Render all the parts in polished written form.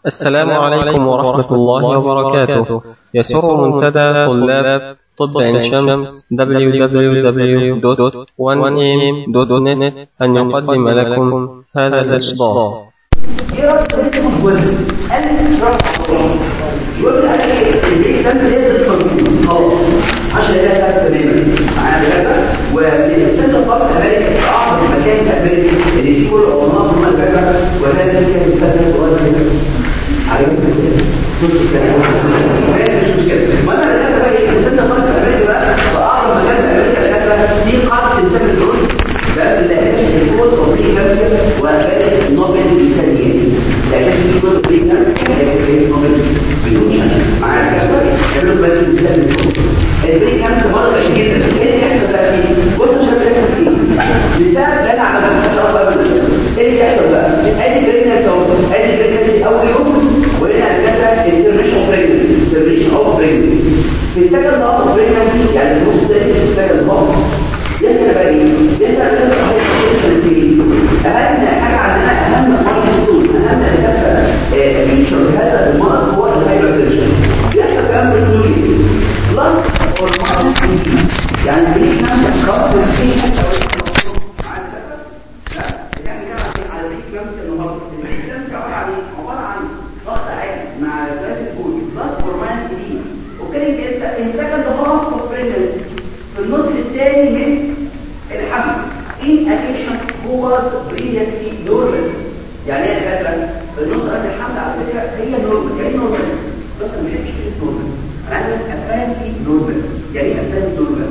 السلام عليكم ورحمة الله وبركاته. يسر منتدى طلاب طب عين شمس www.1am.net أن يقدم لكم هذا الإصدار. عشان لا تبقى تماما معانا بقى والسنه الضغط امريكا اعظم مكان في امريكا اللي في كل عمرها هم الفكره وهذا كان يستخدم صغير كده على مش مشكله ما انا لقيت بقى ايه السنه الضغط امريكا بقى واعظم مكان في امريكا الفكره دي قاعده تسمى الدرون بقى اللي هي القوه الطبيه نفسها وبقى النوبل الانسانيه لكن في كل بريكا نوبل بيوشن معانا كده كانوا بقى بيستخدموا البريك كانت مرة جدا ايه اللي يحصل بقى فيه؟ بص عشان يحصل فيه لسبب لا نعلم ان شاء الله ايه اللي يحصل بقى؟ ادي بريكنسي اهو ادي بريكنسي اول يوم وهنا هندسه الترميشن اوف بريكنسي في السكند اوف بريكنسي يعني النص الثاني في السكند اوف يسال بقى ايه؟ يسال اهم حاجه عندنا اهم مايلستون اهم فيتشر هذا المرض هو الهايبرتنشن يحصل كلام بالنوري بلس يعني ليه نفس خط السين يعني على ليه نفس النهارده ليه نفس عباره عن ضغط عالي مع ذات البول بلس هرمونات جديده وكان بيبدا السكند هاف اوف بريجنسي في النص الثاني من الحمل ان اديشن هو بريفيسلي نورمال يعني ايه يا فندم النص قبل الحمل على فكره هي نورمال يعني نورمال بس ما بحبش كلمه نورمال انا عايز افانتي نورمال يعني ايه افانتي نورمال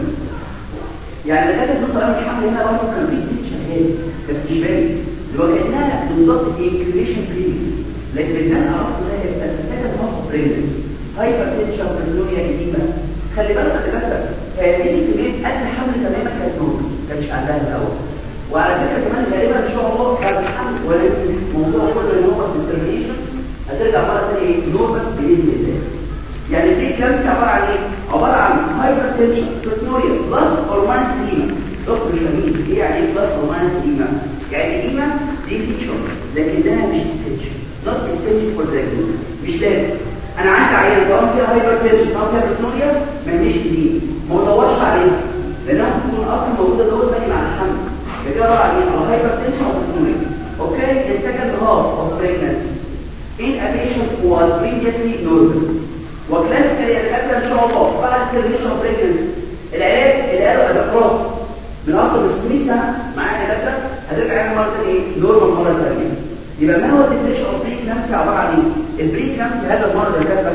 يعني لغايه النص قبل الحمل هنا برضه كان في شغال بس مش باين اللي هو كانها بالظبط انكيوبيشن بيريد لكن اللي انا عرفته ده يبقى السكند هاف بريجنسي هايبر تنشن برينوريا قديمه خلي بالك هذه الكميه قبل الحمل تماما كانت نورمال ما كانش عندها الاول وعلى فكره كمان غالبا ان شاء الله بعد الحمل ولكن الموضوع كله اللي هو الديترمينيشن هترجع مره ثانيه نورمال باذن الله يعني دي كلامسي عباره عن ايه؟ عباره عن هايبرتنشن برينوريا بلس هرمونات قديمه دكتور مش فاهمين ايه يعني ايه بلس هرمونات قديمه؟ يعني قديمه دي فيتشر لكنها مش اسينشال نوت اسينشال فور دايجنوز مش لازم انا عايز اعين طالما فيها هايبرتنشن طالما فيها برينوريا ما مش قديم ما ادورش عليها لانها تكون اصلا موجوده جوه البني مع الحمل كده عباره عن ايه؟ هايبرتنشن او برينوريا اوكي السكند هاف اوف بريجنسي in a patient who was previously normal وكلاسيكالي الحاجه ان شاء الله بعد الترميشن بريجنسي العلاج اللي قالوا ادابروت من اكثر من 600 سنه معايا كده هترجع يعني مره ثانيه نورمال مره ثانيه يبقى ما هو الديفينيشن اوف بريجنسي عباره عن ايه؟ البريجنسي هذا المرض الكذب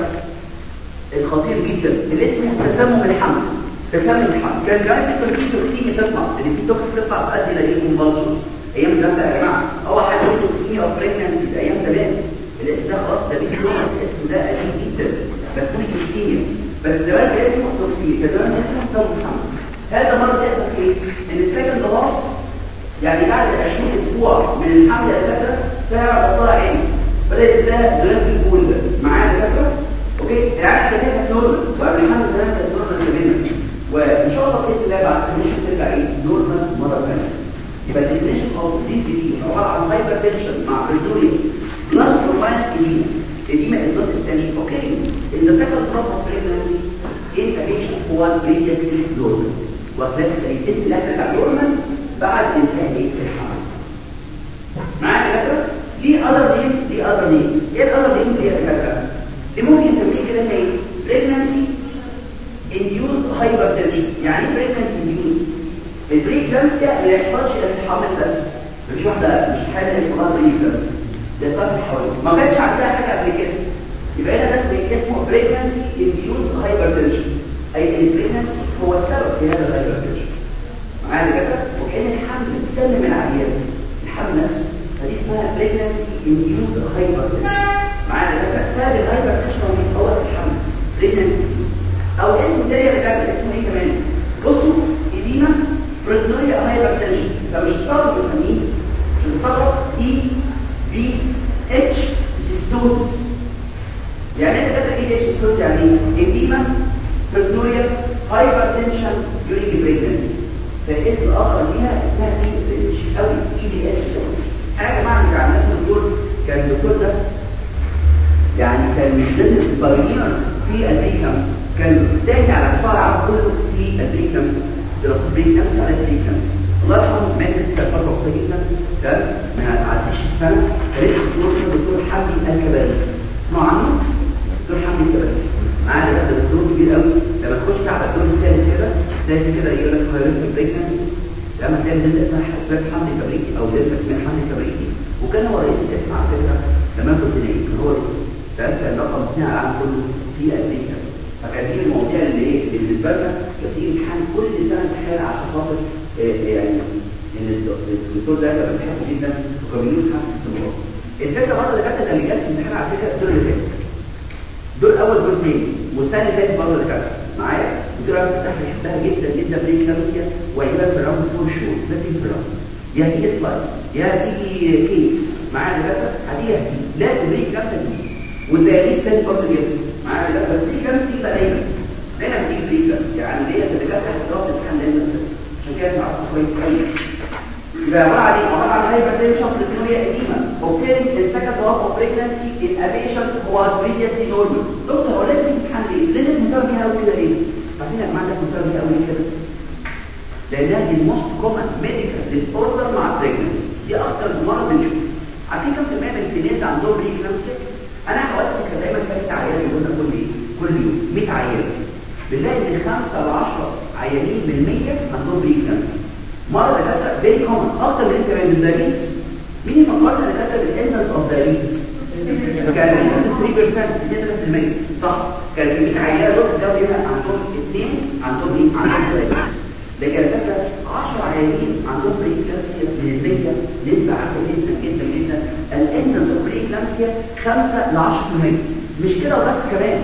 الخطير جدا اللي اسمه تسمم الحمل تسمم الحمل كان جايز في توكسين تطلع اللي في توكسين تطلع تؤدي الى كونفالجنس ايام زمان يا جماعه اول حاجه توكسين اوف بريجنسي ايام زمان الاسم ده خلاص ده بيسموه الاسم ده قديم جدا بس مش توكسين بس زمان كان اسمه توكسين كان زمان اسمه تسمم الحمل هذا مرض يحصل ايه؟ ان السكند هاف يعني بعد 20 اسبوع من الحمل يا دكاتره فيها بطلع عين بدات تلاقي زلال في البول ده معايا يا دكاتره اوكي العاده ده كانت نورمال وقبل الحمل كمان كانت نورمال تماما وان شاء الله باذن الله بعد الترميشن ترجع ايه نورمال مره ثانيه يبقى الديفينيشن اوف ذيس ديزيز عباره عن هايبرتنشن مع بريدوريا بلس هرمونات edema is not essential okay in the second drop of pregnancy in a patient who was previously normal وكلاسيكالي باذن الله ترجع نورمال بعد انتهاء الحمل معايا يا دكتور في other names ايه other names ايه يا دكتور دي ممكن نسميه كده ايه pregnancy induced hypertension يعني pregnancy induced البريكلامسيا ما يحصلش الا في الحمل بس مش واحده مش حاله اسمها بريكلامسيا ده صار في حوالي ما كانش عندها حاجه قبل كده يبقى هنا ده اسمه pregnancy induced hypertension اي البريكلامسيا هو السبب في هذا الهايبرتنشن معايا كده وكان الحمل بتسلم العيان الحمل نفسه فدي اسمها pregnancy induced hypertension معايا كده سبب الهايبرتنشن هو الحمل pregnancy او اسم تاني اللي كان اسمه ايه كمان بصوا edema بريتنوريا هايبرتنشن فمش هتستغرب بنسميه مش هتستغرب اي بي اتش سيستوزس يعني انت كده ايه اتش سيستوزس يعني ايه edema بريتنوريا هايبرتنشن during pregnancy فالاسم الاخر ليها اسمها اي اتش قوي اي بي اتش حاجه يا جماعه مش عندنا الدكتور كان الدكتور ده يعني كان من ضمن البايونيرز في البريكلامسيا، كان تاني على مستوى العالم كله في البريكلامسيا، دراسه البريكلامسيا على البريكلامسيا. الله يرحمه مات لسه فتره قصيره جدا، كان ما عدتش السنه، كان لسه الدكتور حمدي الكباري، اسمعوا عنه؟ دكتور حمدي الكباري معاه ده دكتور كبير قوي. لما تخش على الدور الثالث كده تلاقي كده يقول لك فيروس البريكلامسيا، لما تلاقي دلتا اسمها حسابات حمدي الكبريتي او دلتا اسمها حمدي الكبريتي، وكان هو رئيس القسم على فكره لما كنت نايم، كان هو رئيس كان رقم 2 على العالم كله في امريكا. فكان دي المواضيع اللي ايه بالنسبه لنا كان في امتحان كل سنه امتحان عشان خاطر يعني ان الدكتور ده كان بيحبه جدا وكان بيقول امتحان باستمرار. الفكره برضه اللي كانت اللي جت في الامتحان على فكره الدور اللي فات، دول اول دول اثنين، والسنه اللي فاتت برضه اللي كانت معايا الدكتور انا كنت بحبها جدا جدا بريكلامسيا وعيبها في الراوند فور شور، ده في الراوند يا هتيجي سلايد يا هتيجي كيس معايا دكاتره، هتيجي لازم بريكلامسيا دي والدايريس لازم برضه يبقى معايا دكاتره، بس بريكلامسيا دي بقى دايما بتيجي بريكلامسيا، يعني ديت اللي جت تحت ضغط الامتحان لازم، عشان كده تعرفوا كويس قوي. يبقى عباره عن هايبرتنشن بريكلامسيا قديمه occurring in second half of pregnancy in a patient who was previously normal. دكتور هو لازم امتحان ليه الناس متابعه بيها قوي كده ليه؟ عارفين يا جماعه الناس متابعه بيها قوي كده لانها دي الموست كومن ميديكال ديسوردر مع البريجنسي، دي اكتر مرض بنشوفه. عارفين كم كميه من التينيز عندهم بريجنسي؟ انا حوادث كان دايما كانت عيال يقولنا كل يوم 100 عيال بنلاقي ان 5 ل 10 عيانين من 100 عندهم بريجنسي. مرض ده فيري كومن اكتر من كمان من الدايابيتس. مين المقارنه اللي كانت بالانسنس اوف دايابيتس؟ كان 3% صح؟ كان في 100 عيال دول عندهم 2 عندهم ايه؟ عندهم دايابيتس. لكن الفكره 10 عيانين عندهم بريكلامسيا من المية، نسبه عاليه جدا جدا جدا. الانسنس اوف بريكلامسيا 5 ل 10%. مش كده وبس كمان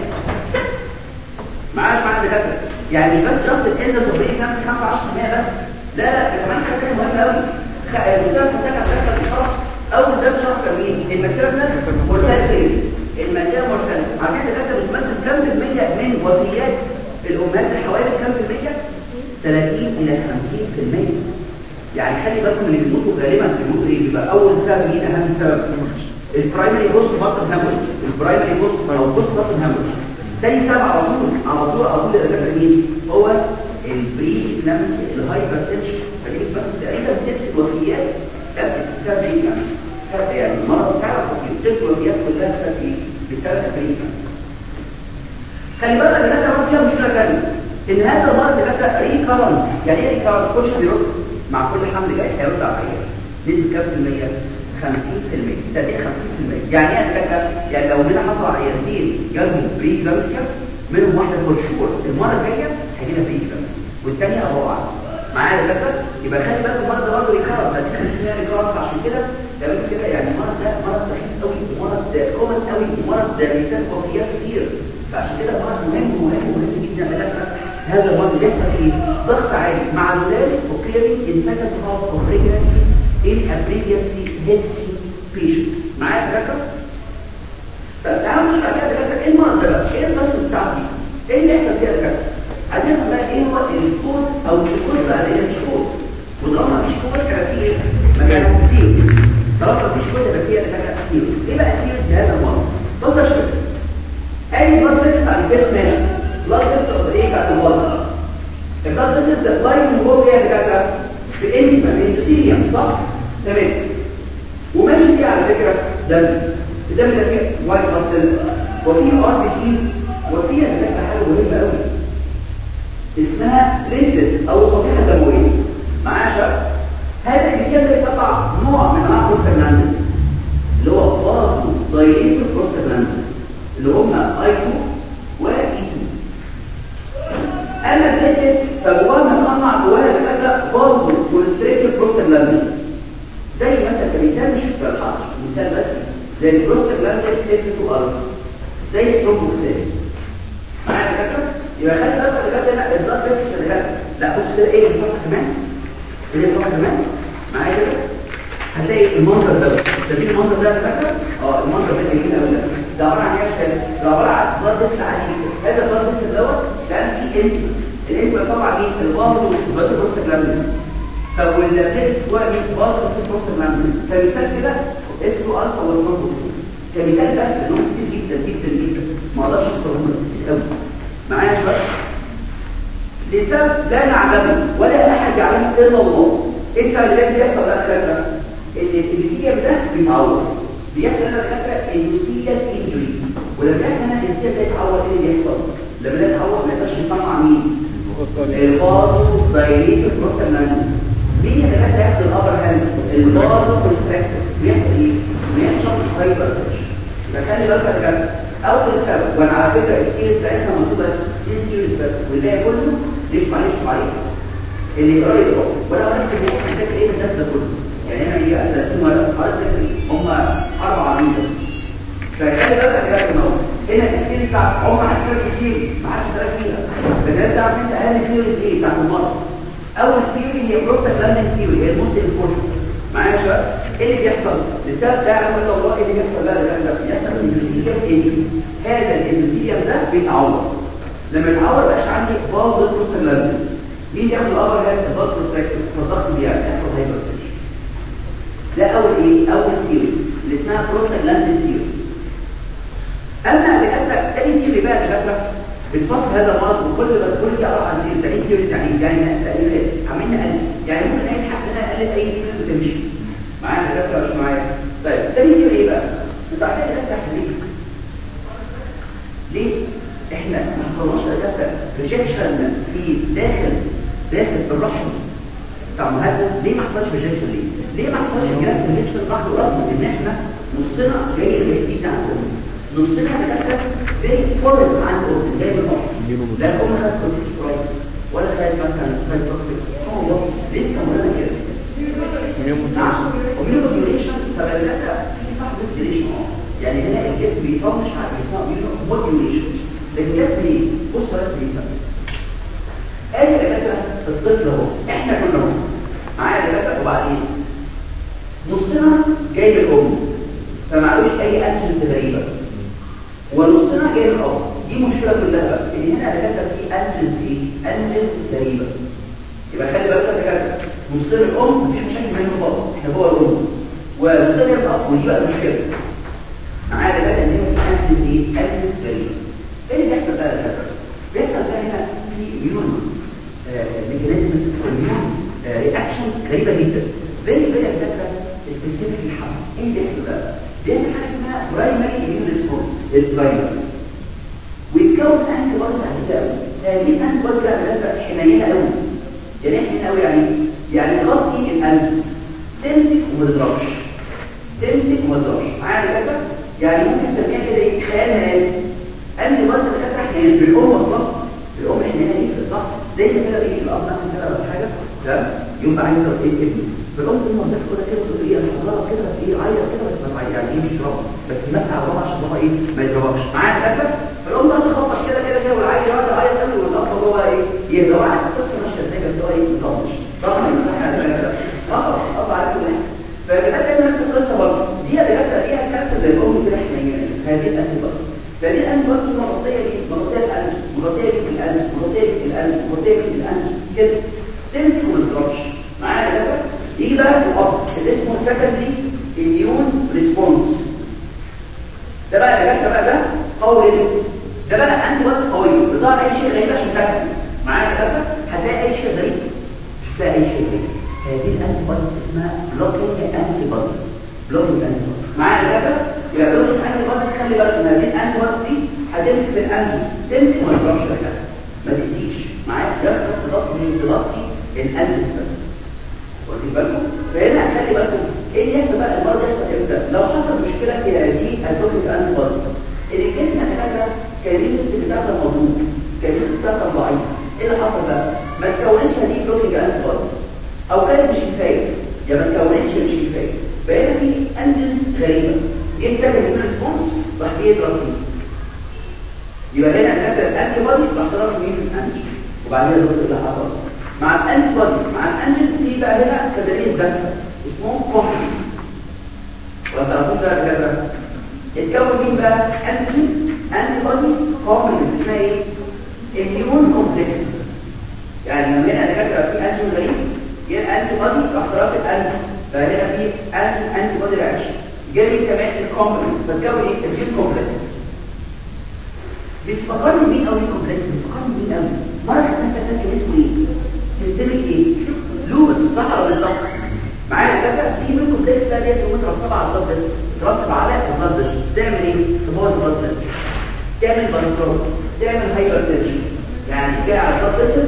معاش معانا دكاتره، يعني مش بس جاست الانسنس اوف بريكلامسيا 5 10% بس، لا ده كمان حاجه مهمه قوي. الدكتور بتاعك بتاعك اول درس شرح تمرين الماتيرنال مورتاليتي، الماتيرنال مورتاليتي عارفين الدكاتره بتمثل كام في المية من وفيات الامهات الحوامل؟ كام في المية؟ 30 الى 50%. يعني خلي بالكم اللي بيموتوا غالبا بيموتوا ايه؟ بيبقى اول سبب مين؟ اهم سبب البرايمري بوست بطن هامش، البرايمري بوست او بوست بطن هامش. تاني سبب على طول الدكاتره مين؟ هو البريكلامسيا الهايبرتنشن. فدي بس تقريبا تلت الوفيات بسبب بريكلامسيا، يعني المرض بتاعها تلت الوفيات كلها بسبب ايه؟ بسبب بريكلامسيا. خلي بالك ان احنا فيها مشكله ثانيه، ان هذا المرض بيبقى ريكارنت. يعني ايه ريكارنت؟ كل شويه بيرد مع كل حمل جاي هيرد على العيان. نسبه كام في المية؟ 50%. ده 50%. يعني ايه الفكره؟ يعني لو هنا حصل عيانين جالهم بريكلامسيا منهم واحده فور شور المره الجايه هيجي لها بريكلامسيا والثانيه الله اعلم. معايا الفكره؟ يبقى خلي بالك المرض ده برضه ريكارنت، ده 50% ريكارنت. عشان كده تمام كده يعني المرض ده مرض سخيف قوي ومرض كومن قوي ومرض بيسبب وفيات كتير. فعشان كده المرض مهم جدا للدكاتره. هذا المرض بيحصل ايه؟ ضغط عالي مع ذلك occurring in second half of pregnancy in a previously healthy patient. معايا الدكاتره؟ طب تعالوا نشوف على كده الدكاتره ايه المرض ده؟ ايه القصه بتاعته؟ ايه اللي يحصل فيها الدكاتره؟ عايزين نفهم بقى ايه هو الكوز او مش الكوز بقى اللي هي مش كوز. وطالما مفيش كوز كان فيه ايه؟ مكان كتير. طالما مفيش كوز يبقى فيه مكان كتير. ايه بقى كتير لهذا المرض؟ بص يا شباب، اي بلاد تيست على الجسم هنا بلاد تيست ايه بتاعت البلد؟ البلاد تيست لاين هو ايه يا دكاتره؟ في الانتيما الاندوثيليوم صح؟ تمام. وماشي فيه على فكره دم ده فيه وايت بلاد سيلز وفيه ار بي سيز وفيه حاجه مهمه قوي اسمها بليتلت او صفيحه دمويه. معايا شباب؟ هذا الكيان ده يطلع نوع من انواع البروستاجلاندينز اللي هو بازو دايليتد بروستاجلاندينز اللي هم I2 و E2. اما البليتلتس فجواها مصنع جواها دكاتره بازو كونستريكتيف بروستاجلاندينز زي مثلا كمثال مش في الحصر مثال بس زي البروستاجلاندين F2 الفا زي سترومبوكسين. معايا دكاتره؟ يبقى خلي بالك دلوقتي هنا الضغط بس كده لا بص كده ايه الصفحه كمان؟ ايه الصفحه كمان؟ معايا كده هتلاقي المنظر ده شايفين المنظر ده فاكر؟ المنظر ده جميل قوي. ده عباره عن ايه يا شباب؟ ده عباره عن بلاد بس عادي. هذا البلاد بس دوت كان فيه الانت طبعا مين؟ البازو والبروستاجلاندين. فالبليتس هو مين؟ بازو والبروستاجلاندين. فمثال كده F2 الفا والبروستاجلاندين. كمثال بس لانهم كتير جدا جدا جدا ما اقدرش اوصلهم لك كتير قوي معايا شويه لسبب لا نعلمه ولا احد يعلمه الا الله. ايه السبب اللي بيحصل بقى كده؟ الانسيال ده بيتعور بيحصل لنا فكره انسيال انجري ولما يحصل لنا الانسيال ده يتعور ايه اللي بيحصل؟ لما ده يتعور ما يقدرش يصنع مين؟ البازو دايريتد بروستاجلاندين. مين اللي كان هياخد الابر هاند؟ البازو كونستراكتور. بيحصل ايه؟ بيحصل هايبرتنشن. يبقى خلي بالك يا جماعه اول سبب وانا على فكره السيريز بتاعتنا مكتوبه بس دي سيريز بس والباقي كله ليش معلش عليه اللي يقرا يقرا ولا بس محتاج ايه الناس ده كله يعني انا ايه 30 مرة هم 4 عميل بس. فخلي بالك يا جماعه هنا السيريز بتاع عمر هتسير السيريز ما عادش تلاقي فيها الناس تعرف انت اقل سيريز ايه بتاعت المرض. اول سيريز هي بروستاجلاندين سيريز هي الموست امبورتنت معايا شباب. ايه اللي بيحصل؟ لسبب ده علم الله ايه اللي بيحصل بقى ده بيحصل الانسيليوم ايه؟ هذا الانسيليوم ده بيتعور. لما يتعور بقاش عندي باز بروستاجلاندين. مين ياخد الابر هاند؟ الباز بروستاجلاندين فالضغط بيحصل هايبرتنشن. ده اول ايه؟ اول سيريز اللي اسمها بروستاجلاندين سيريز. اما لقيت تاني سيريز بقى دكاتره بتفصل هذا المرض وكل ما تقول لي اقرا عن سيريز يعني سيريز يعني عملنا قلب يعني ممكن اي حد هنا قلب اي سيريز وتمشي معايا دكاتره مش معايا. طيب تاني سيريز ايه بقى؟ انت عارفين ده ليه؟ احنا ما حصلناش دكاتره ريجكشن في داخل الرحم بتاع مهاجم. ليه ما حصلش ريجكشن ليه ما حصلش جراف ريجكشن رغم ان احنا نصنا جاي الهيد بتاع نصنا دكاتره جاي فورد عن الاوبن جاي من الرحم لا هم خد كونتكسترايز ولا خد مثلا سايتوكسيكس هو لسه مولانا كده نعم وميوموديوليشن. فبالذات في صاحب موديوليشن يعني هنا الجسم بيطنش على اسمها موديوليشن لكن جت ليه؟ بص بقى ليه ادي دكاتره الطفل اهو احنا كلنا معايا دكاتره وبعدين نصنا جاي من الام فمعلوش اي انجلز غريبه ونصنا جاي من الاب. دي مشكله كلها بقى ان هنا دكاتره في انجلز ايه؟ انجلز غريبه. يبقى خلي بالك دكاتره نصنا الام مفيش مشاكل منه خالص احنا جوه الام ونصنا الاب ودي بقى المشكله معايا دكاتره ان في انجلز ايه؟ انجلز غريبه. ايه اللي بيحصل بقى دكاتره؟ بيحصل بقى هنا في ميون ميكانيزمز ميون رياكشنز غريبه جدا فيري دكاتره سبيسيفيك للحمل. ايه اللي بيحصل بقى؟ بيحصل حاجه اسمها برايمري اميون ريسبونس البرايمري ويتكون انتي بوديز عديده قوي. هذه الانتي بوديز بقى حنينه قوي يعني ايه حنينه قوي يعني تغطي الانفس تمسك وما تضربش معايا دكاتره يعني ممكن نسميها كده ايه خيال هادي انتي بوديز دكاتره حنينه بالام اصلا الام حنينه ايه صح زي ما كده ايه الاب مثلا كده ولا حاجه تمام يوم عايز يضرب ايه ابنه فالام لما بتاخد كده تقول ايه انا هضربك كده بس ايه عيط كده بس ما تعيط يعني ايه مش ضرب بس مسح على عشان هو ايه ما يضربكش معايا دكاتره. فالام ده تخبط كده والعيل يقعد يعيط قوي والاب هو ايه يهدى عارف القصه ماشيه ازاي بس هو ايه مطنش صح ما يمسحش على كده اه على كده. فبالتالي نفس القصه برضه دي دكاتره ايه الكاركتر زي الام كده حنينه هذه الانتيبودي. فدي الانتيبودي مغطيه ايه؟ مغطيه القلب مغطيه القلب كده تمسك وما تضربش معايا دكاتره. يجي بقى الاب اللي اسمه سكندري اميون ريسبونس. ده بقى دكاتره بقى ده قوي ده بقى انتي بوديز قويه بتضع اي شيء غريب عشان تاكل معايا دكاتره هتلاقي اي شيء غريب مش هتلاقي اي شيء غريب. هذه الانتي بوديز اسمها بلوكينج انتي بوديز معايا دكاتره. يبقى بلوكينج انتي بوديز خلي بالك ان هذه الانتي بوديز دي هتمسك الانجلز تمسك وما تضربش دكاتره ما تأذيش معايا دكاتره تغطي الانجلز بس واخدين بالكم. فهنا خلي بالكم ايه اللي يحصل بقى المرض يحصل امتى؟ لو حصل مشكله في هذه البلوكينج انتي بوديز اللي الجسم دكاتره كان السيستم بتاعته مضروب كان السيستم بتاعته ضعيف. ايه اللي حصل بقى؟ ما تكونش هذه بلوكينج انتي بوديز او كانت مش كفايه يا ما تكونتش مش كفايه فهنا في انجلز غريبه جه السكند ريسبونس راح يضرب فيه. يبقى هنا دكاتره الانتي بودي راح تضرب مين في الانجل وبعدين اللي حصل مع الانتي بودي مع الانجل دي بقى هنا تدريب زكاه اسمه كومبلكس ولا تعرفوش ده دكاتره اتكون مين بقى انتي بودي كومبلكس اسمها ايه؟ اميون كومبلكسز. يعني لما هنا دكاتره في انجل غريب جه الانتي بودي راح ضرب الانجل فهنا في انتي بودي رياكشن جالي كمان الكومبلكس فتكون ايه الجين كومبلكس. بتفكرني مين قوي كومبلكس؟ بتفكرني مين قوي مرض الناس كان اسمه ايه؟ سيستميك ايه؟ لوز صح ولا صح؟ معايا كده في من كومبلكس ده ديت مترسبه على البلد بس ترسب على البلد بس تعمل ايه؟ تبوظ البلد بس تعمل بارستروس تعمل هايبرتنشن يعني جاي على البلد بس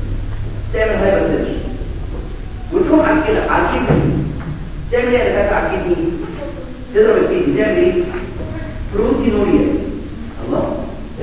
تعمل هايبرتنشن وتروح على الكلى على الكدني تعمل ايه اللي على الكدني؟ تضرب الكدني تعمل ايه؟ بروتينوريا الله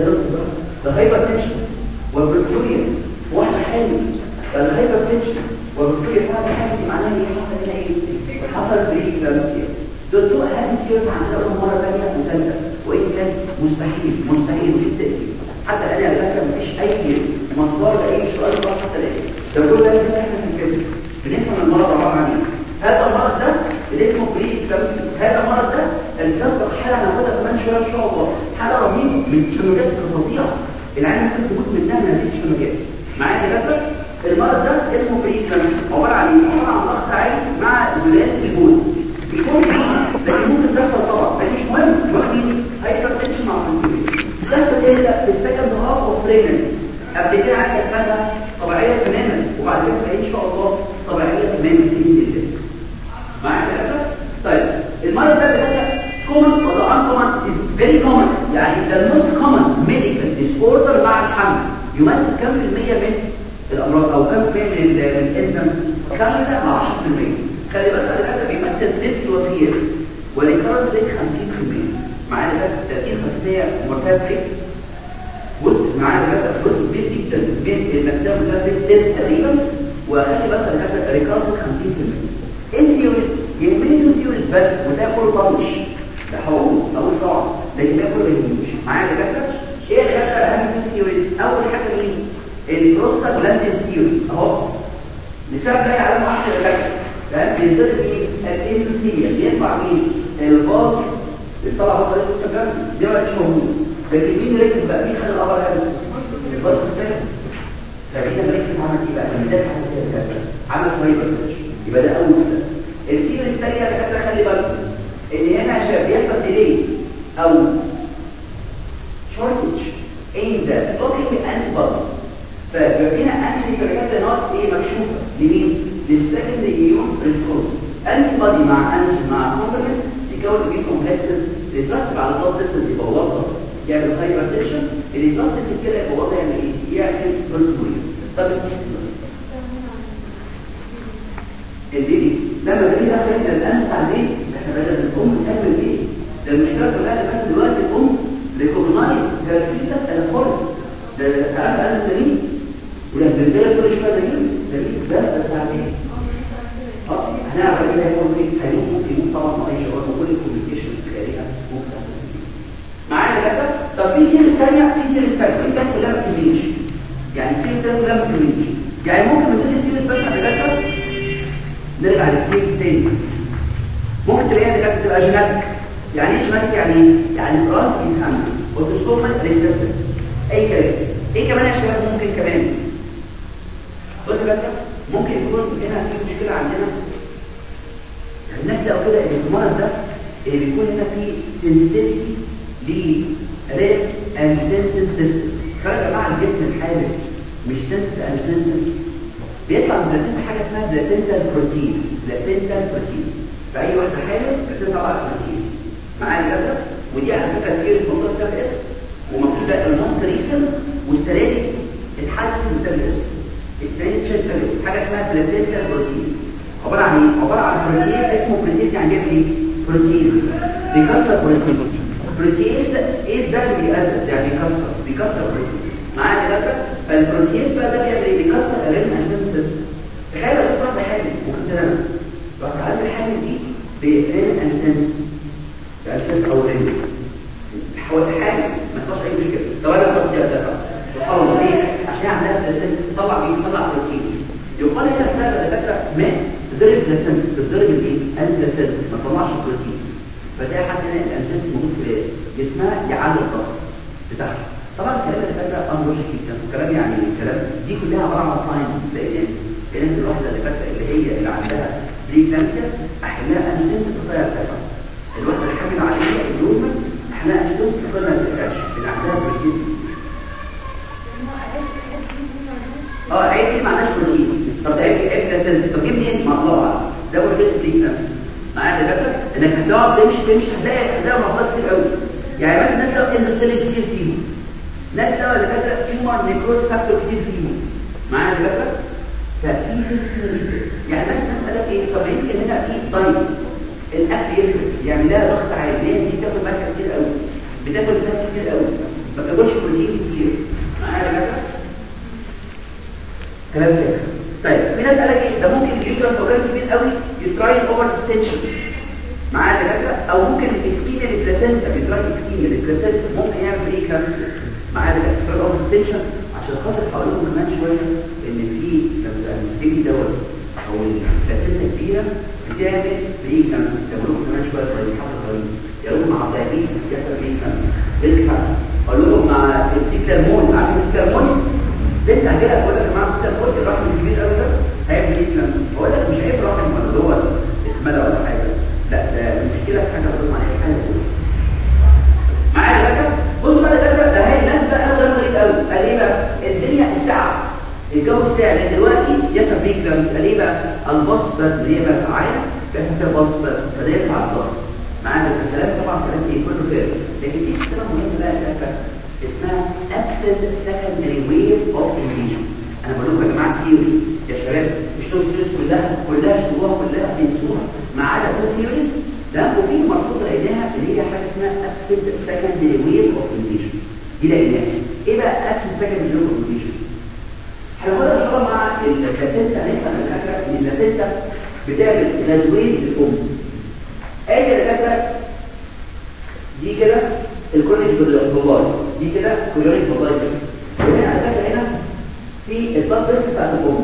ده هايبرتنشن والبروتينوريا واحده حامل فالهايبرتنشن والبروتينوريا واحده حامل معناها ايه؟ حصل هنا ايه؟ حصل بريكلامسيا دكتور هذه سيرت عندنا اول مره ثانيه وثالثه وان كان مستحيل مش سهل حتى انا فاكر مفيش اي مصدر لاي سؤال خاص حتى الان ده كل ده بس احنا بنتكلم بنفهم المرض عباره عن ايه. هذا المرض ده اللي اسمه بريكلامسيا هذا المرض ده اللي تصدق حاله هناخدها كمان شويه ان شاء الله حاله رهيبه من التشنجات الفظيعه العين ممكن تموت منها من هذه التشنجات معايا دكاتره. المرض ده اسمه بريكلامسيا عباره عن ايه؟ عباره عن ضغط عالي مع زلال البول مش ممكن لكن ممكن تحصل طبعا لكن مش مهم دلوقتي هايبرتنشن مع البروتين تحصل ايه في السكند هاف اوف بريجنسي قبل كده عندك حاجه طبيعيه تماما وبعد كده ان شاء الله طبيعيه تماما باذن الله معايا كده. طيب المرض ده بيبقى كومن ولا ان كومن از فيري كومن يعني ده الموست كومن ميديكال ديس اوردر مع الحمل يمثل كم في المية من الامراض او كم في المية من الانسنس 5 مع 10%. خلي بالك ده بيمثل نسبة الوفيات والإكراز ريت 50% معانا ده 30-50% مرتبط ريت جزء معانا ده جزء كبير جدا من المكسب ده ريت تقريبا وخلي بالك ده ريكارز 50%. الثيوريز يهمني الثيوريز بس وده كله طنش ده حقوق اقول طبعا لكن ده كله يهمنيش معانا ده ايه الخطه اهم من الثيوريز. اول حاجه مين؟ البروستاجلاندين ثيوري اهو مثال جاي على واحد ده بينضرب ايه الاندوثيليا بينفع مين الباص اللي طلع هو طريق السجن ده مش موجود لكن مين ركز بقى مين خد الابر هذا الباص الثاني فبينا ركز عمل ايه بقى الميزان عمل هايبرتنشن يبقى ده اول مثال. الثيوري الثانيه اللي خلي بالك ان هنا عشان بيحصل ديلي او شورتج ان ذا توكينج انتيبوديز فبيبقى انتي سيركات نوت ايه مكشوفه لمين للسكندري ايون ريسبونس انتي بادي مع كومبلمنت يكون بيه كومبلكسز يترسب على البلاد فيسلز يبوظها يعمل هايبرتنشن اللي يترسب كده يبوظها يعمل ايه؟ يعمل بروتينوريا. طب البيبي لما البيبي دخل الى الان بتاع البيت احنا بدل الام تعمل ايه؟ ده المشكله كلها اللي دلوقتي الام ريكوجنايز ده في تسال الفرد ده عارف انا سليم ولا الرجاله كل شويه دليل ده بتاع البيت هنعرف ايه هيحصل ايه ممكن يموت طبعا مع اي شباب وكل الكوميونيكيشن الخارجيه ممكن معايا كده. طب في كلمه ثانيه انت كلها ما بتجيش يعني في كلمه كلها ما بتجيش يعني ممكن نقول الكلمه بس على كده نرجع للستيج تاني ممكن تلاقيها دلوقتي تبقى جيناتيك. يعني ايه جيناتيك؟ يعني فرانس انهانس اوتوسومال ريسيسيف اي كلام. ايه كمان يا شباب ممكن كمان بص بقى ممكن يكون هنا في مشكله عندنا الناس لقوا كده ان المرض ده بيكون هنا في سنسيتيفيتي لريت انجيوتنسين سيستم. فرق مع الجسم الحامل مش سنسيتيف انجيوتنسين بيطلع من بلاسينتا حاجه اسمها بلاسينتال بروتيز. فاي واحده حامل بتطلع على بروتيز معايا كده ودي على فكره كتير الموضوع ده باسم ومكتوب ده الماست ريسن والسرادي اتحدد من ده الاسم السرادي حاجه اسمها بلاسينتال بروتيز عباره عن ايه؟ عباره عن بروتيز اسمه بروتيز يعني بيعمل ايه؟ بروتيز بيكسر بروتيز ايه ده اللي بيأسس يعني بيكسر بروتيز معايا كده. فالبروتيز بقى ده بيعمل ايه؟ بيكسر الرين انجين سيستم. تخيل لو واحد حامل ممكن تنام واحد عامل الحامل دي برين انجين سيستم او رين حاول حاجه ما تطلعش اي مشكله. طب انا بحط ده سبحان الله ليه؟ عشان عندها بلاسنت تطلع بروتين يقال هنا السبب اللي فاكره ما تضرب بلاسنت تضرب الايه؟ البلاسنت ما تطلعش بروتين فتلاقي حد هنا الانسنس موجود في جسمها يعلي الضغط بتاعها. طبعا الكلام اللي فاكره امر جدا وكلام يعني الكلام دي كلها عباره عن ساينس لان كانت الواحده اللي فاكره اللي عندها بريكلامسيا احلها انسنس بطريقه ثانيه. الواحده امبروفمنت احنا مش بس قلنا ما تقلقش اللي عندها بروتيزم عيب دي ما عندهاش بروتيزم. طب ده عيب بلاسنتا. طب جيب منين؟ مطلوع ده وريت بريكلامس معايا دكاتره انك هتقعد تمشي هتلاقي مصادر كتير قوي. يعني مثلا الناس لو اندوثيلين كتير فيهم، ناس لو دكاتره تيومر نيكروز فاكتور كتير فيهم معايا دكاتره يعني مثلا قال لك ايه؟ طب يمكن هنا في دايت الاكل يفرق يعني لا ضغط عالي ليه دي بتاكل ملح كتير قوي بتاكل فات كتير قوي ما بتاكلش بروتين كتير معايا دكاتره كلام كده. طيب في ناس قال لك ايه؟ ده ممكن اليوترس اورجان كبير قوي يتراين اوفر اكستنشن معايا دكاتره او ممكن الاسكيميا للبلاسنتا بيتراين اسكيميا للبلاسنتا ممكن يعمل بري كانسر معايا دكاتره اوفر اكستنشن. عشان خاطر هقول لكم كمان شويه ان في لما البيبي دوت او البلاسنتا كبيره بتعمل بري كانسر هقول لكم كمان شويه صغيرين حبه صغيرين يقولوا مع الدايابيتس بيحصل بري كانسر ريسك فاكتور. اقول لكم مع التيكلرمون عارفين التيكلرمون لسه كده بقول لك مع التيكلرمون الرقم الكبير قوي ده هيعمل بري كانسر. بقول لك مش عيب رقم ولا هو اتملى ولا حاجه لا ده المشكله في حاجه بتقول عليها حاجه معايا دكاتره. بص بقى دكاتره ده هي الناس بقى غريب قوي قال ايه بقى الدنيا الساعه الجو الساعه لان دلوقتي يحصل بري كانسر قال ايه بقى الباص بس اللي هي بقى ساعه بيحصل فيها باص بس فده يطلع الضغط معانا الكلام طبعا كلام ايه كله فارغ. لكن في حاجه مهمه بقى دكاتره اسمها absent secondary wave of invasion. انا بقول لكم يا جماعه سيريس يا شباب اشتغلوا السيريس كلها اشتغلوها كلها بينسوها ما عدا تو ثيوريز ده وفي ملحوظه لقيناها اللي هي حاجه اسمها absent secondary wave of invasion دي لقيناها. ايه بقى absent secondary wave of invasion؟ هناخدها ان شاء الله مع البلاسنتا. هنفهم الفكره ان البلاسنتا بتعمل غزوين للام. ادي الفكره دي كده الكورنيش بالبلاي دي كده كورنيش بالبلاي وهنا على فكره هنا في البلاد بريشر بتاعت الام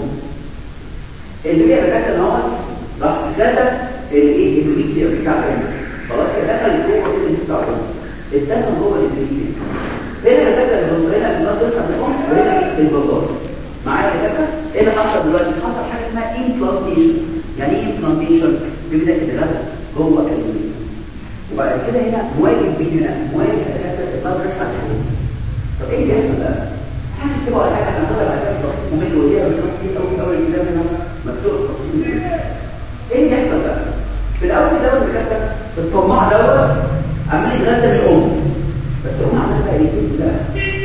اللي هي بتاعت ان هو راح غزا الايه البريكيا بتاعتها خلاص كده دخل جوه اللي بتاعته الدم جوه البريكيا هنا بتاعت هنا البلاد بريشر بتاعت الام وهنا البلاي معايا كده. ايه اللي حصل دلوقتي؟ حصل حاجه اسمها امبلانتيشن. يعني ايه امبلانتيشن؟ بيبدا يتغرس جوه البريكيا وبعد كده هنا مواجه بينا مواجه البلاد بريشر بتاعت الام. طب ايه اللي يحصل بقى؟ حاجه كده ولا حاجه انا هقول لك تفصيل ممل ودي بس كتير قوي اول الكلام هنا مكتوب تفصيل. ايه اللي يحصل بقى؟ في الاول دوت الكتاب الطماع دوت عمال يتغذى بالام بس هم عمال بقى يجيب بقى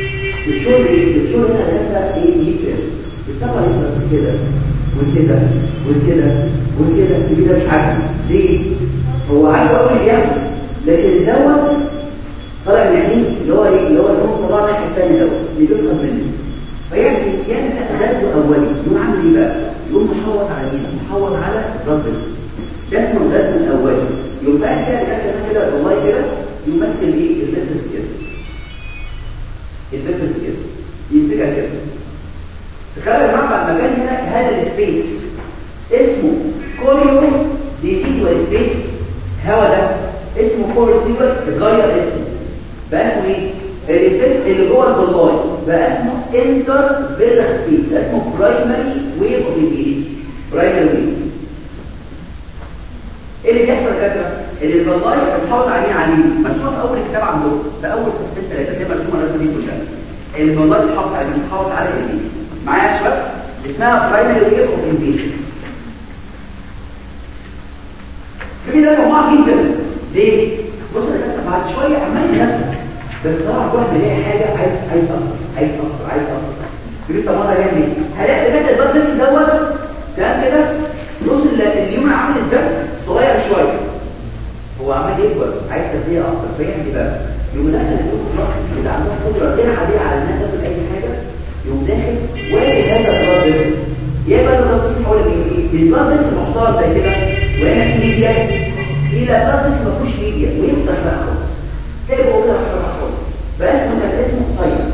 بتشوف هنا ده ايه يفرز بيطلع يفرز كده وكده وكده وكده كده مش عارف ليه هو عايز اقول يعمل لكن دوت طلع من عينيه اللي هو ايه اللي هو طلع الناحيه الثانيه دوت بيدخل منه فيعمل غزو اولي يقوم عامل ايه بقى؟ يقوم محوط على مين؟ محوط على الربس ده اسمه الغزو الاولي. يقوم بقى كده والله كده يقوم ماسك الايه؟ البسس كده البسس كده يمسكها كده تخيل يا جماعه المكان هنا هذا السبيس اسمه كوريو ديسيدوال سبيس هوا ده اسمه كوريو ديسيدوال اتغير اسمه بقى اسمه ايه؟ السبيس اللي جوه البلاي بقى اسمه انتر فيلا سبيس اسمه برايمري ويف اوف انفيجن برايمري ويف. ايه اللي بيحصل كده؟ اللي البلاي بتحوط عليه مشروع اول كتاب عندهم ده اول صفحتين ثلاثه دي مرسومه الرسمه دي كلها اللي البلاي بتحوط على ايه؟ معايا يا شباب اسمها برايمري ويف اوف انفيجن. كده ده مهم جدا ليه؟ بص يا بعد شويه عمال ينسى بس طبعا كل ما يلاقي حاجه عايز اكتر يقول طب انا هعمل ايه؟ هلاقي كده البلد بريشر دوت تمام كده نص اليوم عامل ازاي؟ صغير شويه هو عمال يكبر عايز تغذيه اكتر فيعمل ايه بقى؟ يقوم داخل الخلاص اللي عندها قدره غير عاديه على انها تاكل اي حاجه يقوم داخل واجد هذا البلد بريشر يا بقى البلد بريشر حوالي ايه؟ البلد بريشر محتار زي كده وهنا في ميديا الى البلد بريشر ما فيهوش ميديا ويفتح بقى خالص تلاقي هو كده محتار اسمه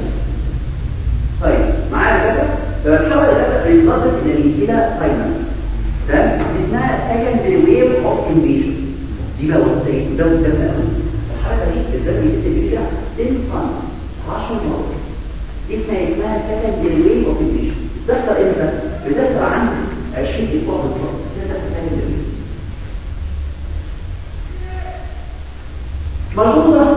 ساينس معايا كده فبتحاول كده ريبلاتس اللي كده ساينس ده اسمها سكندري ويف اوف انفيجن دي بقى وقت زود الدم قوي الحركه دي الدم بيبتدي كده 10 مرات اسمها سكندري ويف اوف انفيجن. بتحصل امتى؟ بتحصل عند 20 اسبوع بالظبط كده سكندري. ملحوظه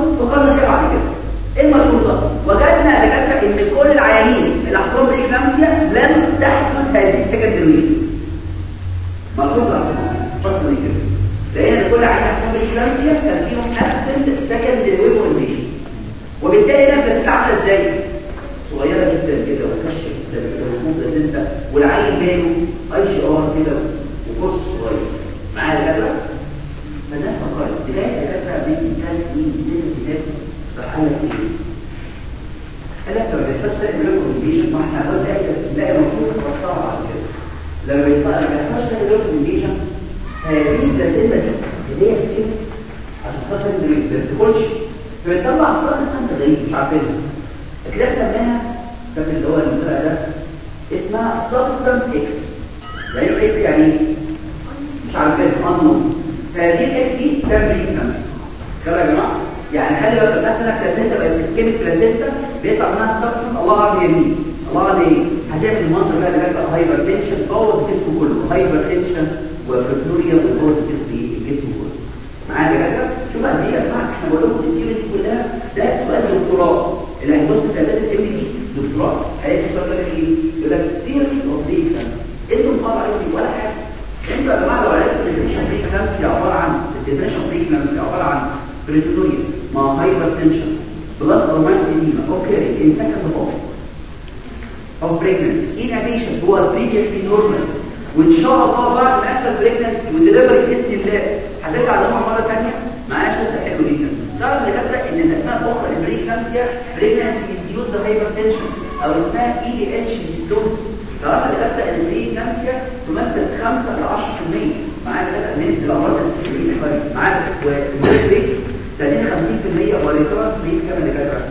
الملحوظه وجدنا دكاتره ان كل العيانين اللي حصلوا بريكلامسيا لم تحدث هذه السكندري. ملحوظه فصل دي كده لان كل عيان حصلوا بريكلامسيا كان فيهم ابسنت سكندري ويف اورينتيشن، وبالتالي نفس عامله ازاي؟ صغيره جدا كده وكشه وسموث بلاسنتا والعيل باله اي جي ار كده وكورس صغير معايا الكلام. فالناس فكرت تلاقي الدكاتره بين 3 سنين لسه كتاب راح قال لك ايه؟ قال لك لما بيحصل سيرك ريكومنديشن ما احنا هنقول نلاقي المفروض توسعها على كده. لما بيحصل سيرك ريكومنديشن هذه البلاسنتا دي اللي هي سكين عشان خاطر ما بتدخلش فبتطلع سبستانس غريب مش عارفينها. الكتاب سماها كان اللي هو المطلع ده اسمها سبستانس اكس. يعني اكس يعني مش عارفينها انون. هذه الاكس دي تمرين نفسه كده يا جماعه. يعني خلي بالك مثلا بلاسنتا بقت اسكيميك بلاسنتا بيطلع منها سبستانس الله اعلم يمين الله اعلم ايه هتعمل المنظر بقى اللي بقى هايبر تنشن بوظ الجسم كله هايبر تنشن وبروتوريا وبوظ الجسم كله معايا يا جدع. شوف قد ايه يا جماعه احنا بقول لكم السيره دي كلها ده سؤال دكتوراه اللي هيبص في اسئله الام دي دكتوراه هيلاقي سؤال لك ايه يقول لك ثيوري اوف بريكلامس انتوا مقرر عليكم ولا حاجه. انتوا يا جماعه لو عرفتوا الديفينيشن بريكلامس عباره عن الديفينيشن بريكلامس عباره عن بريتوريا مع هايبر تنشن بلس اور ماينس ايديما اوكي ان سكند of pregnancy in a patient who was previously normal وان شاء الله بعد ما يحصل pregnancy ودليفري باذن الله هترجع لهم مره ثانيه معايا شرط حلو جدا. تعرف يا دكاتره ان الاسماء الاخرى البريكلامسيا pregnancy induced hypertension او اسمها EDH dystonic. تعرف يا دكاتره ان البريكلامسيا تمثل 5 ل 10% معايا دكاتره من الامراض الكبيره معايا والريت 30-50% وريكورنس ريت كام يا دكاتره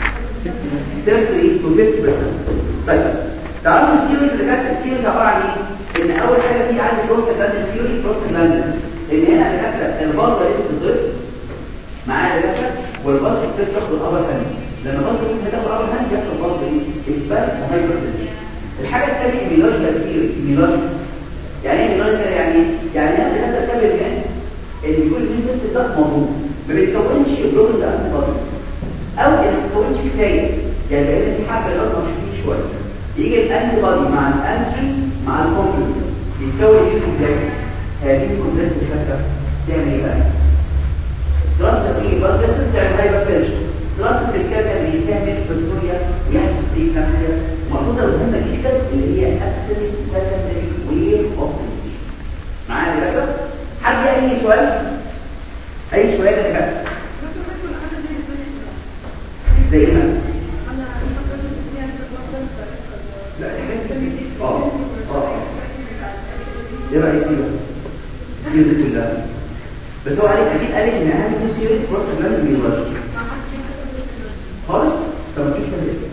30-50%. طيب تعرفوا السيريز اللي كانت السيريز عباره عن ايه؟ ان اول حاجه في عندي بروستاجلاند سيريز بروستاجلاند ان هنا دكاتره البلطه اللي بتضرب معايا دكاتره والبلطه بتضرب بالابر هاند. لما البلطه بتضرب بالابر هاند بيحصل البلطه دي اسباس وهايبرتنشن. الحاجه الثانيه ايميولوجيكال سيريز ايميولوجيكال يعني ايه ايميولوجيكال يعني هنا دكاتره سبب ان يكون السيستم ده موجود ما بيتكونش بروتين ده انتي او ما بيتكونش كفايه يعني لان في حاجه غلط مش شويه يجي الانتي بودي مع الانتري مع الكومبلكس يساوي ايه كومبلكس. هذه الكومبلكس الفكره تعمل ايه بقى؟ ترسب ايه بلد بريشر تعمل هايبرتنشن ترسب الكاتب يتعمل فيكتوريا ويحدث بريكلامسيا. المفروض المهمه جدا اللي هي ابسوليت سكندري ويف اوف معايا كده. حد اي سؤال يا جماعه زي ايه مثلا؟ لا ايه رايك فيها؟ سيرة الله بس هو عليك اكيد قال ان اهم من سيرة بروستاجلاند ميولوجي خالص. طب نشوف كده لسه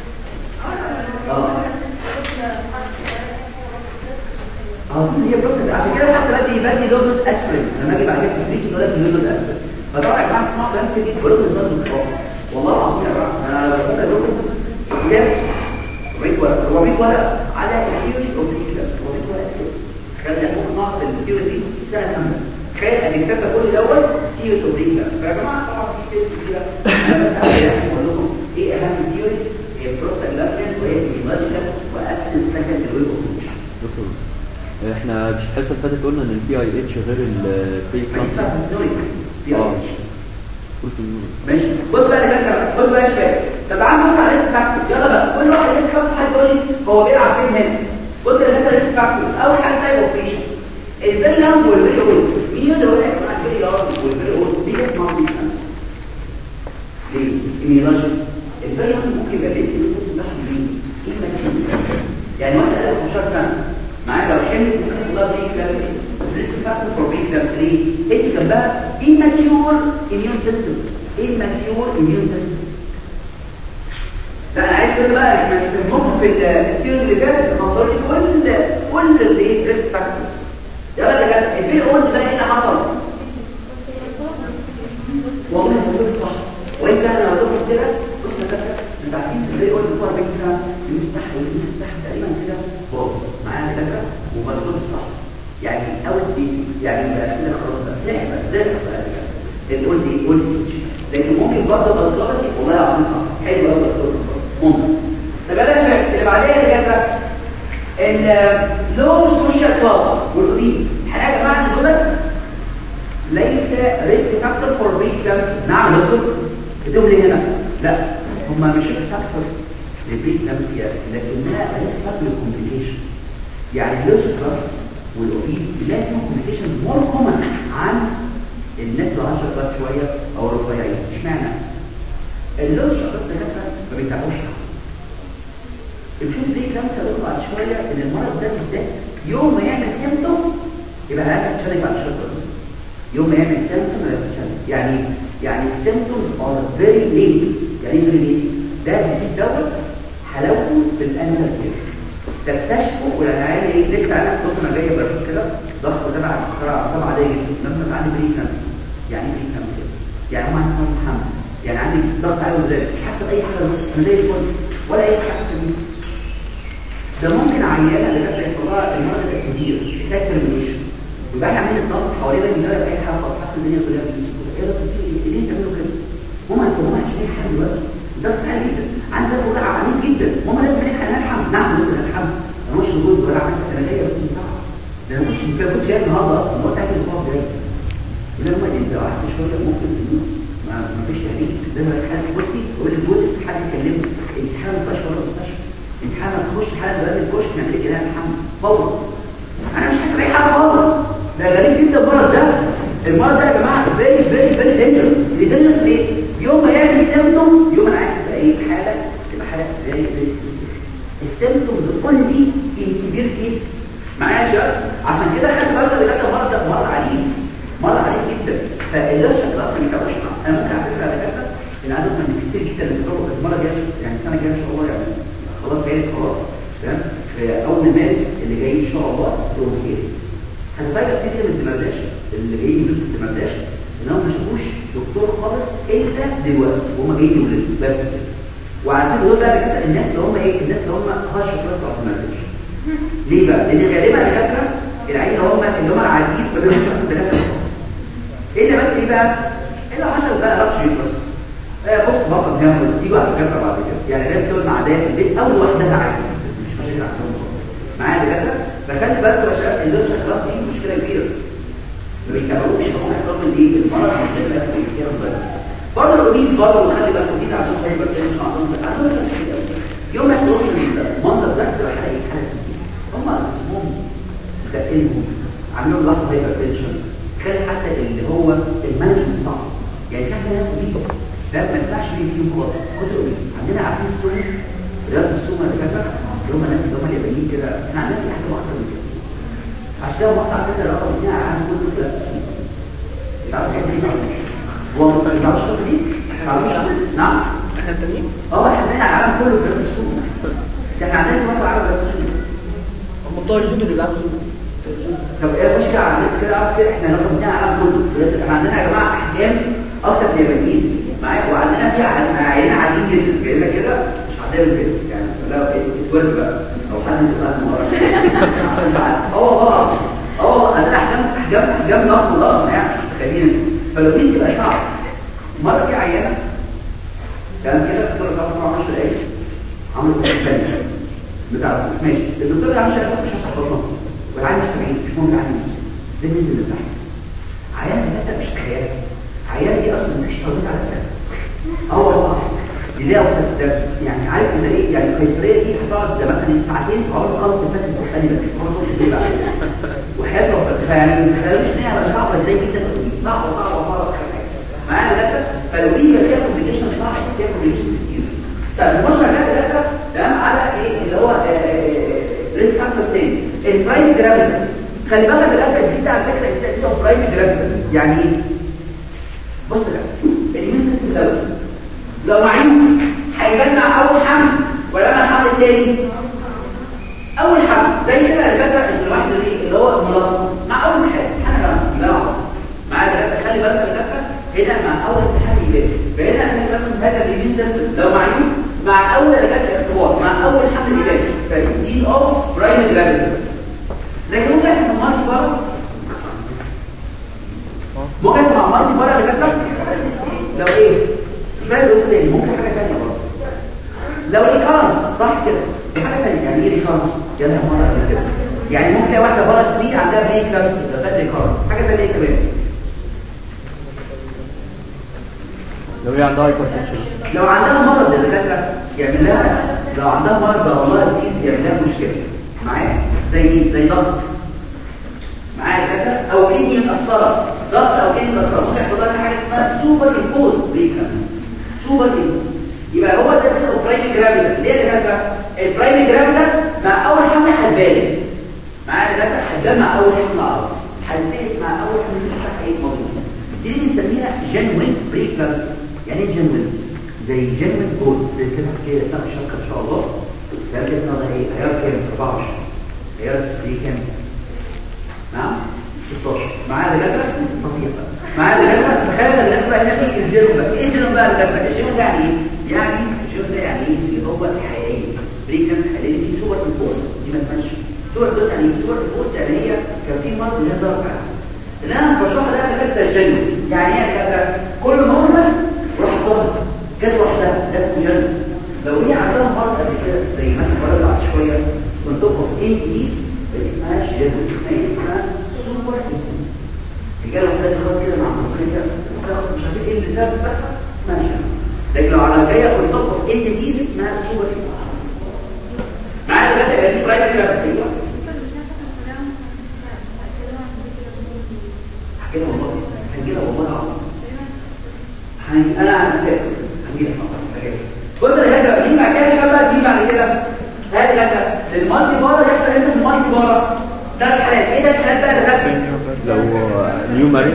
هي بروستاجلاند عشان كده حتى بدي لودوس اسبرين لما اجي بعد كده تديكي يقول لك لودوس اسبرين. فطبعا يا جماعه اسمعوا كلام كتير بقول لكم نظام الخطاب والله العظيم يا جماعه انا لو كنت اقول لكم كتاب 400 ورقه على الثيوري اوف بريكلامسيا 400 ورقه خلينا ممكن نقعد في الثيوري دي سنه كامله. تخيل ان الكتاب ده كل الاول ثيوري اوف بريكلامسيا. فيا جماعه طبعا في كتير كتيره انا بس عايز اقول لكم ايه اهم الثيوريز هي بروستاجلاند وهي ايميولوجيكال وابسنت سكند ويف اوف دكتور. احنا مش الحصه اللي فاتت قلنا ان البي اي اتش غير البريكلامسيا ماشي. بص بقى يا جماعه بص بقى يا شباب. طب تعالوا نبص على ريسك فاكتورز يلا بقى كل واحد ريسك فاكتور حد يقول لي هو بيلعب فين هنا. بص يا جماعه ريسك فاكتورز اول حاجه تايب اوبريشن الفيري لانج والفيري اولد. مين اللي هو يا الفيري لانج والفيري اولد دي اسمها بريكلامسيا ليه؟ ايميولوجي الفيري لانج ممكن يبقى لسه بتاعها مين يعني واحد قال 15 سنه معايا لو حملت ممكن يحصل لها بريكلامسيا ريسك فاكتور فور بريكلامسيا ليه؟ انت جنبها immature immune system immature immune system. ده انا عايز كده بقى احنا نفهمهم في الثيوري اللي فاتت المصادر دي كل اللي ريسك فاكتور. يلا يا جماعه البي اون ده ايه اللي حصل؟ والله هو صح وانت انا لو قلت كده بص يا جماعه انت عارفين البي اون بتاع بيكسا يستحي تقريبا كده هو معايا كده ومظبوط صح يعني اول دي يعني كده خلاص بقى نحفظ زي اللي قلت لكن ممكن برضه بس والله العظيم نعم دكتور بدهم لي هنا لا هم مش فاكتور للبري كلامسيا لكنها ريسك فاكتور للكومبليكيشن. يعني اللوش كلاس والاوبيز بيلاقي فيهم كومبليكيشن مور كومن عن الناس اللي 10 كلاس شويه او رفيعين. اشمعنى؟ اللوش كلاس دكاتره ما بيتابعوش. الفيلم بري كلامسيا قلنا بعد شويه ان المرض ده بالذات يوم ما يعمل سيمتوم يبقى هيعمل تشالنج بعد شويه. يوم ما يعمل سيمتوم يبقى تشالنج. يعني السيمتومز ار فيري ليت. يعني ايه فيري ليت؟ ده الديزيز دوت حلاوته في الانتر كير تكتشفه. والعيال ايه لسه انا كنت ما جايه بشوف كده ضغط ده طبعا عادي جدا لما عندي بري كلامسيا. يعني ايه بري كلامسيا؟ يعني هم عندي صوت محمد يعني عندي ضغط عالي وزاد مش حاسه باي حاجه انا زي الفل ولا اي حاجه حاسه بيه. ده ممكن عيانه اللي كانت يحصل لها المرض الاسيدير محتاج ترمينيشن يبقى احنا عاملين الضغط حوالينا مش زي اي حاجه خالص حاسه الدنيا كلها بتمشي ايه ده ليه تعملوا كده؟ هم مش لاقيين حل دلوقتي الضغط عالي جدا عندي زي وجع عنيف جدا هم لازم نلحق نعم ممكن نلحق انا مش موجود ولا عندي انا جايه ده انا مش كنت جاي النهارده اصلا قلت هاجي الاسبوع الجاي ولما انت قعدت شويه ممكن تموت ما فيش تهديد ده حاجه بصي قول لجوزك حد يكلمك امتحان مستشفى ولا مستشفى امتحان تخش حاله بلد الكشك نعمل ايه كده محمد فورا انا مش حاسس باي حاجه خالص. ده غريب جدا المرض ده. المرض ده يا جماعه فيري فيري فيري دينجرس. دينجرس ليه؟ يوم ما يعمل سيمتوم يوم انا عارف تبقى ايه حاله تبقى حاله فيري فيري السيمتومز اونلي ان سيفير كيس معايا يا شباب. عشان كده خلي بالك ده المرض ده مرض عنيف جدا. فاللوشن اصلا ما يتابعوش. انا ممكن على فكره على فكره ان عدد من كتير جدا اللي بيجربوا المره الجايه يعني السنه الجايه ان شاء الله يعني خلاص جاي خلاص تمام في اول مارس اللي جاي ان شاء الله دول كيس. هتفاجئ كتير من الدمرداش اللي جاي من الدمرداش انهم ما شافوش دكتور خالص الا دلوقتي وهم جايين يولدوا بس. وعارفين دول بقى دكاتره الناس اللي هم ايه الناس اللي هم هاش كلاس بتوع الدمرداش. ليه بقى؟ لان غالبا دكاتره العيال اللي هم العاديين ما بيبقوش اصلا دكاتره الا بس ايه بقى؟ الا 10 بقى رابش بس بص بطل هنا دي بقى دكاتره بعد كده يعني لازم تقعد مع عادات البيت اول واحده عادي مش مشاكل عندهم معايا دكاتره. فخلي بالكم يا شباب اللوشن كلاس دي مشكله كبيره ما بيتابعوش هم يحصل من ايه المرض مشكله كبيره. برضه الاوبيز برضه خلي بالكم دي عشان هايبر تنشن عندهم يوم ما يحصلوا المنظر ده تبقى حاله سيئه. هم اسمهم دقلهم عاملين لحظه هايبر تنشن خلي حتى اللي هو المانجمنت صعب. يعني كان ناس اوبيز ده ما ينفعش فيهم خالص كتر اوبيز. عندنا عارفين السوم رياضه السوم اللي كانت اللي هم الناس اللي هم اليابانيين كده احنا عندنا حاجه اكتر من كده. عشان كده مصر على فكره رقم 2 على العالم كله رياضه السوم. تعرف ايه دي؟ هو ما تعرفش القصه دي؟ تعرفش نعم احنا التانيين احنا على العالم كله رياضه السوم. احنا عندنا مصر على رياضه السوم هم بتوع الجودو اللي بيلعبوا جودو. طب ايه المشكله عندنا كده احنا رقم 2 على العالم كله. احنا عندنا يا جماعه احجام اكتر من اليابانيين معايا وعندنا في عينين عاديين جدا جاي لك كده مش عاديه كده يعني لا اتولد بقى او حد يطلع من ورا والله عندنا احجام ضخمه يعني تخيل. فلو دي تبقى صعب مره في عيانه كان كده الدكتور بتاعه 10 دقايق عملوا كده بتاع ماشي الدكتور اللي عمل شغله مش هتخلصها والعين مش 70 مش مهم يعني ده نزل من تحت عيانه ده مش خيال. عيان دي اصلا مفيش ترابيزه على الدم هو دي ليها وقت يعني عارف ان ايه يعني القيصريه دي هتقعد مثلا ساعتين عمر خالص الفتره الثانيه بس عمر طول الليل بقى وحياه ربنا يعني ما تخيلوش ان هي صعبه ازاي جدا صعبه معايا ده. فلو دي فيها كومبليكيشن صح فيها كومبليكيشن كتير. طب المره ده تمام على ايه اللي هو ريسك فاكتور تاني البرايم جرافيتي. خلي بالك الجرافيتي دي على فكره اسمها برايم جرافيتي يعني ايه؟ بص كده الاميون سيستم ده لو معين هيجمع اول حمل ولا انا الحمل الثاني اول حمل زي كده الواحد اللي هو ملصق مع اول حاجه لا مع ده خلي بالك هنا مع اول حمل يبقى فهنا خلي بالك هذا الاميون سيستم لو معين مع اول اختبار مع اول حمل يبقى فدي اوف برايم جرافيتي. لكن ممكن اسمه مالتي بار ممكن اسمع مالتي بار اللي كده لو ايه مش فاهم ايه تاني ممكن حاجه ثانيه برضه لو ريكارنس صح كده دي حاجه ثانيه. يعني ايه ريكارنس؟ يعني مره قبل كده يعني ممكن واحده بره 3 عندها بريك كلامس ده ريكارنس حاجه ثانيه كمان لو هي عندها هايبرتنشن لو عندها مرض الدكاتره يعمل لها، لو عندها مرض والله كتير يعمل لها مشكله معايا زي ضغط معايا الدكاتره، او كدني متاثره، ضغط او كدني متاثره، ممكن يحصل لها حاجه اسمها سوبر امبوز بريكا. سوبر امبوز يبقى هو ده اسمه برايمري جرافيدا. ليه يا دكاتره؟ البرايمري جرافيدا مع اول حمل حبال معايا الدكاتره، حبال مع اول حمل عرض، هنتقيس مع اول حمل مش هتحقق اي موضوع، دي بنسميها جنوين بريكلامسي. يعني ايه جنوين؟ زي جنوين جول زي كده تاخد شبكه ان شاء الله. ده كده ده ايه؟ عيار كام؟ 24 عيار دي كام؟ نعم 16 معايا دكاتره صحيح معايا دكاتره. تخيل الناس بقى نبي الجيرو بقى ايه الجيرو بقى دكاتره؟ الجيرو ده يعني ايه؟ يعني الجيرو ده يعني ايه؟ اللي هو الحقيقيه بريكلامسي حقيقيه دي سوبر امبوز، دي ما اسمهاش سوبر امبوز. يعني ايه سوبر امبوز؟ يعني هي كان في مرض اللي هي ضرب اللي انا بشرحها ده دكاتره الجنوين. يعني ايه دكاتره؟ كل نورمال وراح ظهر كده لوحدها ده اسمه جنوين. لو هي عندها مرض قبل كده زي مثلا مرض بعد شويه منطقه في ايه ديزيز ما اسمهاش جنوين، اسمها سوبر امبوز. الرجاله لازم تاخد كده مع منطقه تاخد مش عارف ايه اللي سبب بقى اسمها جنوين. لكن لو على جايه في منطقه في ايه ديزيز اسمها سوبر امبوز. معايا دكاتره دي برايمري جرافيدا. كده والله هنجيلها والله العظيم. انا هنجيلها بص الهدف مين بعد كده شبه مين بعد كده هذا المالتي بارا يحصل امتى في المالتي بارا؟ 3 حالات. ايه ده الحالات بقى ده؟ لو نيو ماريد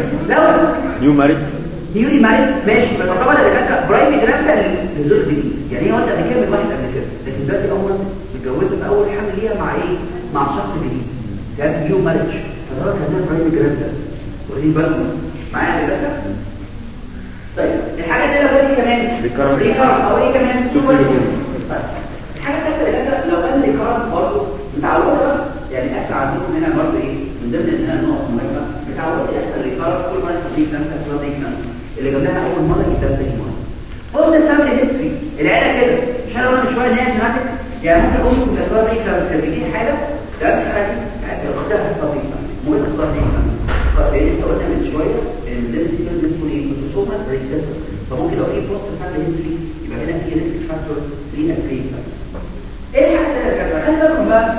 نيوري ماريد ماشي. طبعا الدكاتره برايمري جرافيدا للزوج الجديد. يعني هي وقت قبل كده من واحد قبل كده، لكن دلوقتي اول متجوزه في اول حمل ليها مع ايه؟ مع الشخص الجديد ده نيو ماريج، فده كان برايمري جرافيدا. واخدين بالكم معايا يا دكاتره؟ طيب الحاجه دي لو ايه كمان ريكارد او ايه كمان سوبر امبوز. الحاجه الثالثه يا دكاتره لو كان ريكارد برضه متعوده، يعني احنا عندكم هنا برضه ايه من ضمن النقط مهمه متعوده يحصل ريكارد كل ما يحصل ليك نفسك صديق نفسك اللي جابها اول مره يبدا ثاني مره. قلت الفاميلي هيستوري العيله كده مش انا قلنا من شويه ان هي جيناتيك، يعني ممكن امك بتحصل لها ريكارد كان بيجي حاله ده حاجه يعني اختها صديق نفسك ممكن تصدق نفسك. فايه انت قلنا من شويه ان لازم تكون ايه بتسومها ريسيسور، فممكن لو في بوست فاميلي هيستوري يبقى هنا في ريسك فاكتور لينا كريم. ايه الحاجه الثانيه يا جماعه؟ خلي بالكم بقى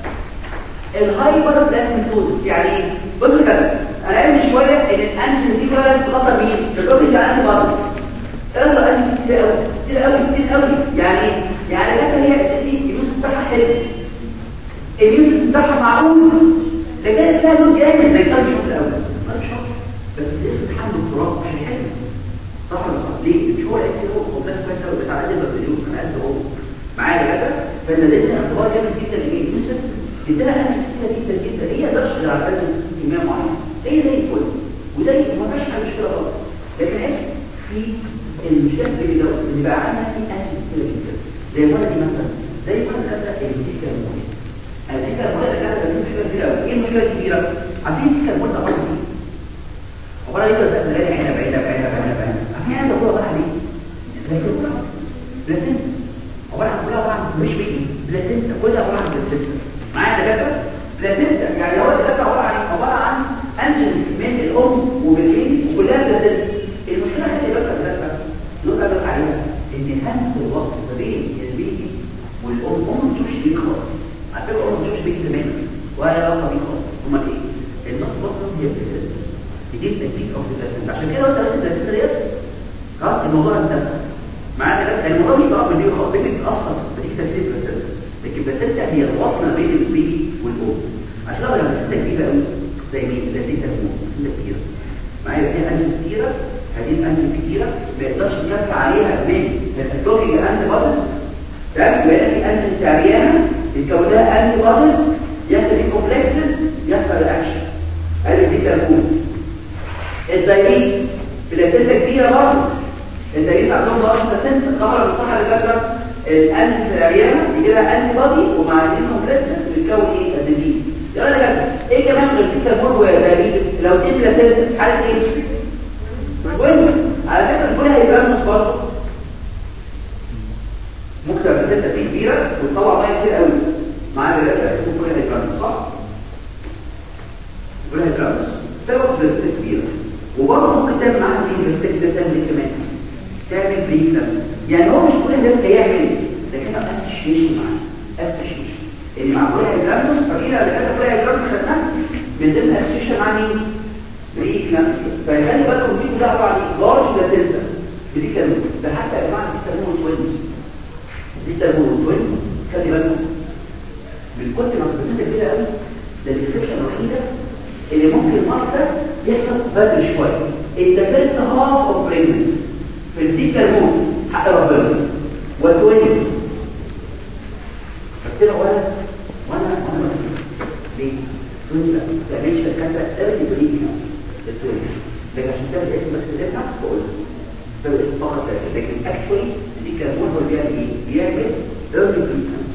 الهايبر بلاسينتوزس. يعني ايه؟ بصوا كده انا قايل من شويه ان الانجين دي لازم تخطر مين؟ الراجل اللي عنده بادز اقرا انجين كتير قوي كتير قوي كتير قوي. يعني ايه؟ يعني لكن هي اساسي اليوز بتاعها حلو، اليوز بتاعها معقول، لكن فيها لون جامد زي كان شغل الاول كان شغل بس بتقدر تتحمل التراب مش حلو صح ولا صح؟ ليه؟ مش هو اللي هو قدام كويس قوي بس على قد ما اليوز على قد هو معايا كده. فان لازم اختبار جامد جدا لليوز سيستم ادينا انجز كتير جدا جدا. هي ما تقدرش على انجز كميه معينه هي زي الفل وده ما فيش حاجه مشكله خالص. لكن ايه في المشكله اللي بقى عندنا في انجز كتير جدا زي الولد دي مثلا زي الولد ده الفيزيكال موديل. الفيزيكال موديل ده كان مشكله كبيره قوي. ايه المشكله الكبيره؟ عارفين الفيزيكال موديل عباره عن ايه؟ عباره عن ايه؟ ده هنا بعيده عارفين انا بقول بقى عليه بلاسنتا عباره عن كلها عباره عن مش بيجي بلاسنتا كلها عباره عن بلاسنتا معايا دكاتره. بلاسنتا يعني هو الدكاتره عباره عن انجلز من الام وبالبيبي وكلها بلاسنتا. المشكله خلي بالك يا دكاتره نقدر نقول عليها ان هندسه الوصل ما بين البيبي والام ما تشوفش بيه خالص. على فكره الام ما تشوفش بيه تماما ولا علاقه بيه خالص. امال ايه؟ النقطه الوسط هي البلاسنتا. دي التكتيك اوف البلاسنتا. عشان كده انت قلت البلاسنتا ديت خلاص الموضوع انتهى معانا كده. الموضوع مش بقى بالليل خالص بيجي بتاثر بتيجي تاثير البلاسنتا، لكن البلاسنتا هي الوصل ما بين البيبي والام. عشان كده لما البلاسنتا كبيره قوي زي مين؟ زي دي تلمون بلاسنتا كبيره معايا فيها انجل كتيره. هذه الانجل كتيره ما يقدرش يكفي عليها من الاتروفيك انتي بوديز تمام. وهنا في انجل عريانه يتكون لها انتي بوديز يحصل في كومبلكسز يحصل رياكشن. هذه دي تلمون. الدايبيتس بلاسنتا كبيره برضه. الدايبيتس عندهم ضغط بلاسنتا طبعا الصحه اللي فاكره الانتي العريانه يجي لها انتي بودي ومع الكومبلكسز بتكون ايه؟ الديزيز. يلا يا جماعه ايه كمان غير التلمون والدايبيتس؟ لو دي بلاسنتا حاله ايه؟ وين على فكره البول هيبانوس برضه ممكن بلاسنتا فيه كبيره وتطلع ميه كتير قوي معاها اسمه بول هيبانوس صح؟ بول هيبانوس سبب بلاسنتا كبيره. وبرضه ممكن تعمل معاها ايه؟ بلاسنتا كبيره تعمل ايه كمان؟ يعني هو مش كل الناس هيعمل لكن اسوشيشن معاه اسوشيشن اللي مع كل جراموس فاكرين اللي كانت كل جراموس خدناها من ضمن اسوشيشن مع مين؟ بري كلامسيا. فخلي بالكم دي كلها عباره عن لارج بلاسينتا دي كلمه ده حتى يا جماعه دي ترمون توينز دي ترمون توينز خلي بالكم من كتر ما البلاسينتا كبيره قوي ده الاكسبشن الوحيده اللي ممكن المرض ده يحصل بدري شويه in the first half of pregnancy في الديكال مود حق ربنا والتوينز فكده وانا ليه؟ توينز ما تعملش الكاتره ايرلي بريجنس التوينز لكن عشان تعمل اسم بس كده بقول ده الاسم فقط لكن اكشولي الديكال مود هو بيعمل ايه؟ بيعمل ايرلي بريجنس.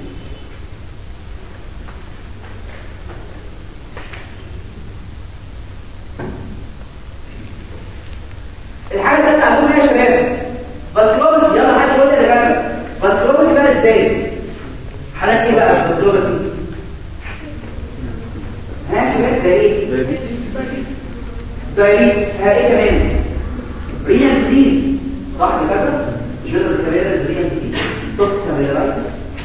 الحاجه اللي تعلموها يا شباب باسكلوبس. يلا حد يقول لي يا جماعه باسكلوبس بقى ازاي؟ حالات ايه بقى باسكلوبس؟ ها يا شباب زي ايه؟ دايابيتس. ها ايه كمان؟ رينال ديزيز صح كده؟ مش قادر تكمل رينال ديزيز توكسيكابيلايتس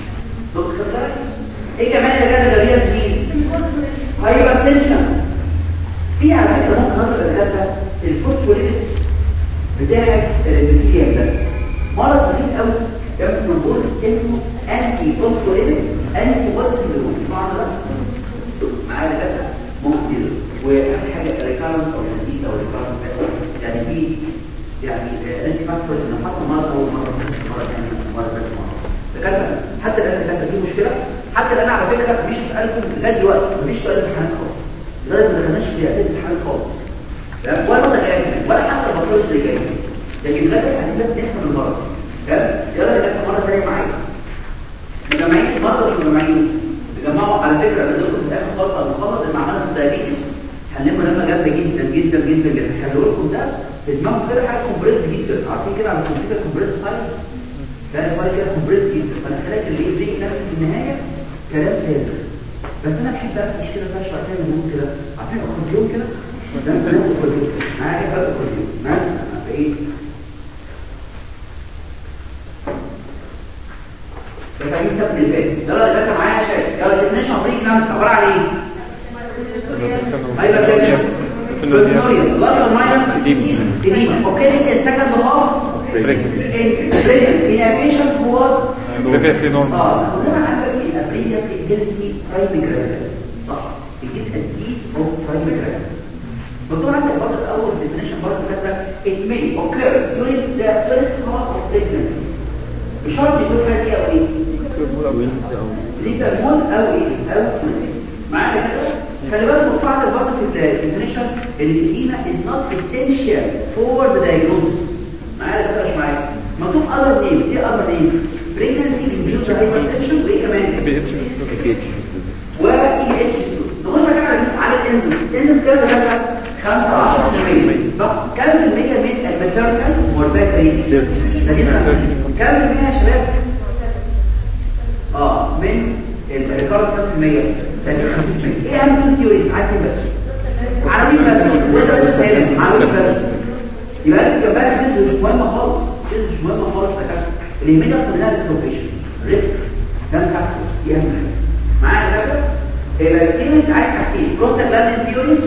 ايه كمان اللي جاب رينال ديزيز؟ هايبرتنشن. في على فكره ممكن نظر للغدا الفوسفوليبيدز بتاع الابيثيليوم ده مرض سخيف قوي جابت منظور اسمه انتي فوسفوليبيد انتي بودي سندروم. اسمعوا ده معايا كده ممكن كده. واخر حاجه ريكارنس او نزيد او ريكارنس يعني في يعني لازم افكر ان حصل مرض اول مره ثانيه مره حتى الان كانت في مشكله. حتى الان على فكره مش هسالكم لغايه دلوقتي مفيش سؤال امتحان خالص لغايه ما دخلناش في اسئله الامتحان خالص ولا نقطه ولا حتى البطولة اللي جايه. لكن دلوقتي احنا بس نفهم المرض يلا نبقى مره ثانيه معايا مجمعين المرضى مش مجمعين بيجمعوا على فكره اللي دول في الاخر خالص المخلص اللي عملنا في الدايابيتس هنلم لما جامده جدا جدا جدا جدا. خلوا لكم ده في دماغكم كده حاجه كومبريس جدا. عارفين كده على الكمبيوتر كومبريس فايلز ده شويه كده كومبريس جدا. فانا خليت اللي يدي نفسي في النهايه كلام فارغ. بس انا بحب اقفش كده فاش عشان نقول كده عارفين اكورديون كده ده نفس الاكورديون معايا كده اكورديون معايا ايه بس عايزين نثبت الباقي. يلا يا باشا معايا شايف يلا ديفينيشن اوف بري كلامس عباره عن ايه؟ هايبرتنشن فينوريا لاش ماينس ديما اوكي ان سكند هاف بريجنسي ان بيشنت هو واز بريفيسلي نورمال كلنا عارفين ان بريفيسلي جنسي برايمري جرافيتي صح الجزء الديز اوف برايمري جرافيتي. برضه عندك برضه اول ديفينيشن برضه كده it may occur during the first half of pregnancy بشرط يكون حاجه او ايه؟ ليبرمون او ايه؟ او معايا كده خلي بالك مقطوعه برضه في الديفينيشن اللي بتدينا is not essential for the diagnosis. معايا كده مش معايا مكتوب other names. ايه other names؟ pregnancy induced hypertension وايه كمان؟ و EH نخش على الانزيمز كام بقى 15% صح كام في المية من الماتيرنال موربات ريت 30 كام في المية يا شباب من الريكارس كام في المية 30 ايه اهم ثيوريز عادي بس عربي بس عربي بس يبقى انت كمان سيز مش مهمه خالص سيز مش مهمه خالص اللي يهمنا كلها ريسكوبيشن ريسك ده فاكتورز دي اهم حاجه معايا كده يبقى الثيوريز عايز حاجتين بروستاجلاندين ثيوريز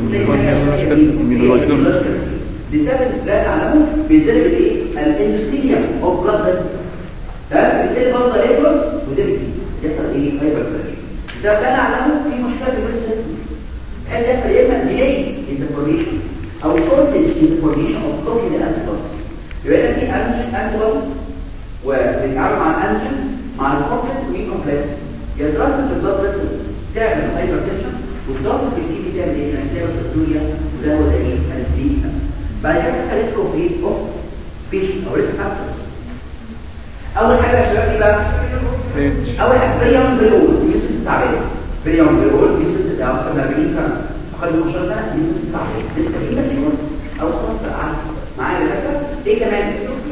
لسبب لا نعلمه بيضرب الايه الاندوثيليوم اوف بلاد فيسل ده بيبتدي برضه ليبرز وده بيزيد يحصل ايه هايبرتنشن. ده لا نعلمه في مشكله في البريد سيستم هل يحصل يا اما ديلي انفورميشن او شورتج انفورميشن اوف بلوكينج الانتيبوديز. يبقى في انتيبودي وبنتعامل مع الانتيجين مع الكومبلكس ومين كومبلكس يا دراسه البلاد فيسل تعمل هايبرتنشن ودراسه الكي تعمل ايه تعمل تسويه وده هو ايه الدي. بعد كده ريسك اوف ايه اوف بيشنت او ريسك فاكتورز. اول حاجه يا شباب ايه بقى اول حاجه بريون بريول يوسس تعبان بريون بريول يوسس ده اكتر من 40 سنه اقل من 10 سنه يوسس تعبان لسه ايه مشهور او خلاص بقى معايا كده ايه كمان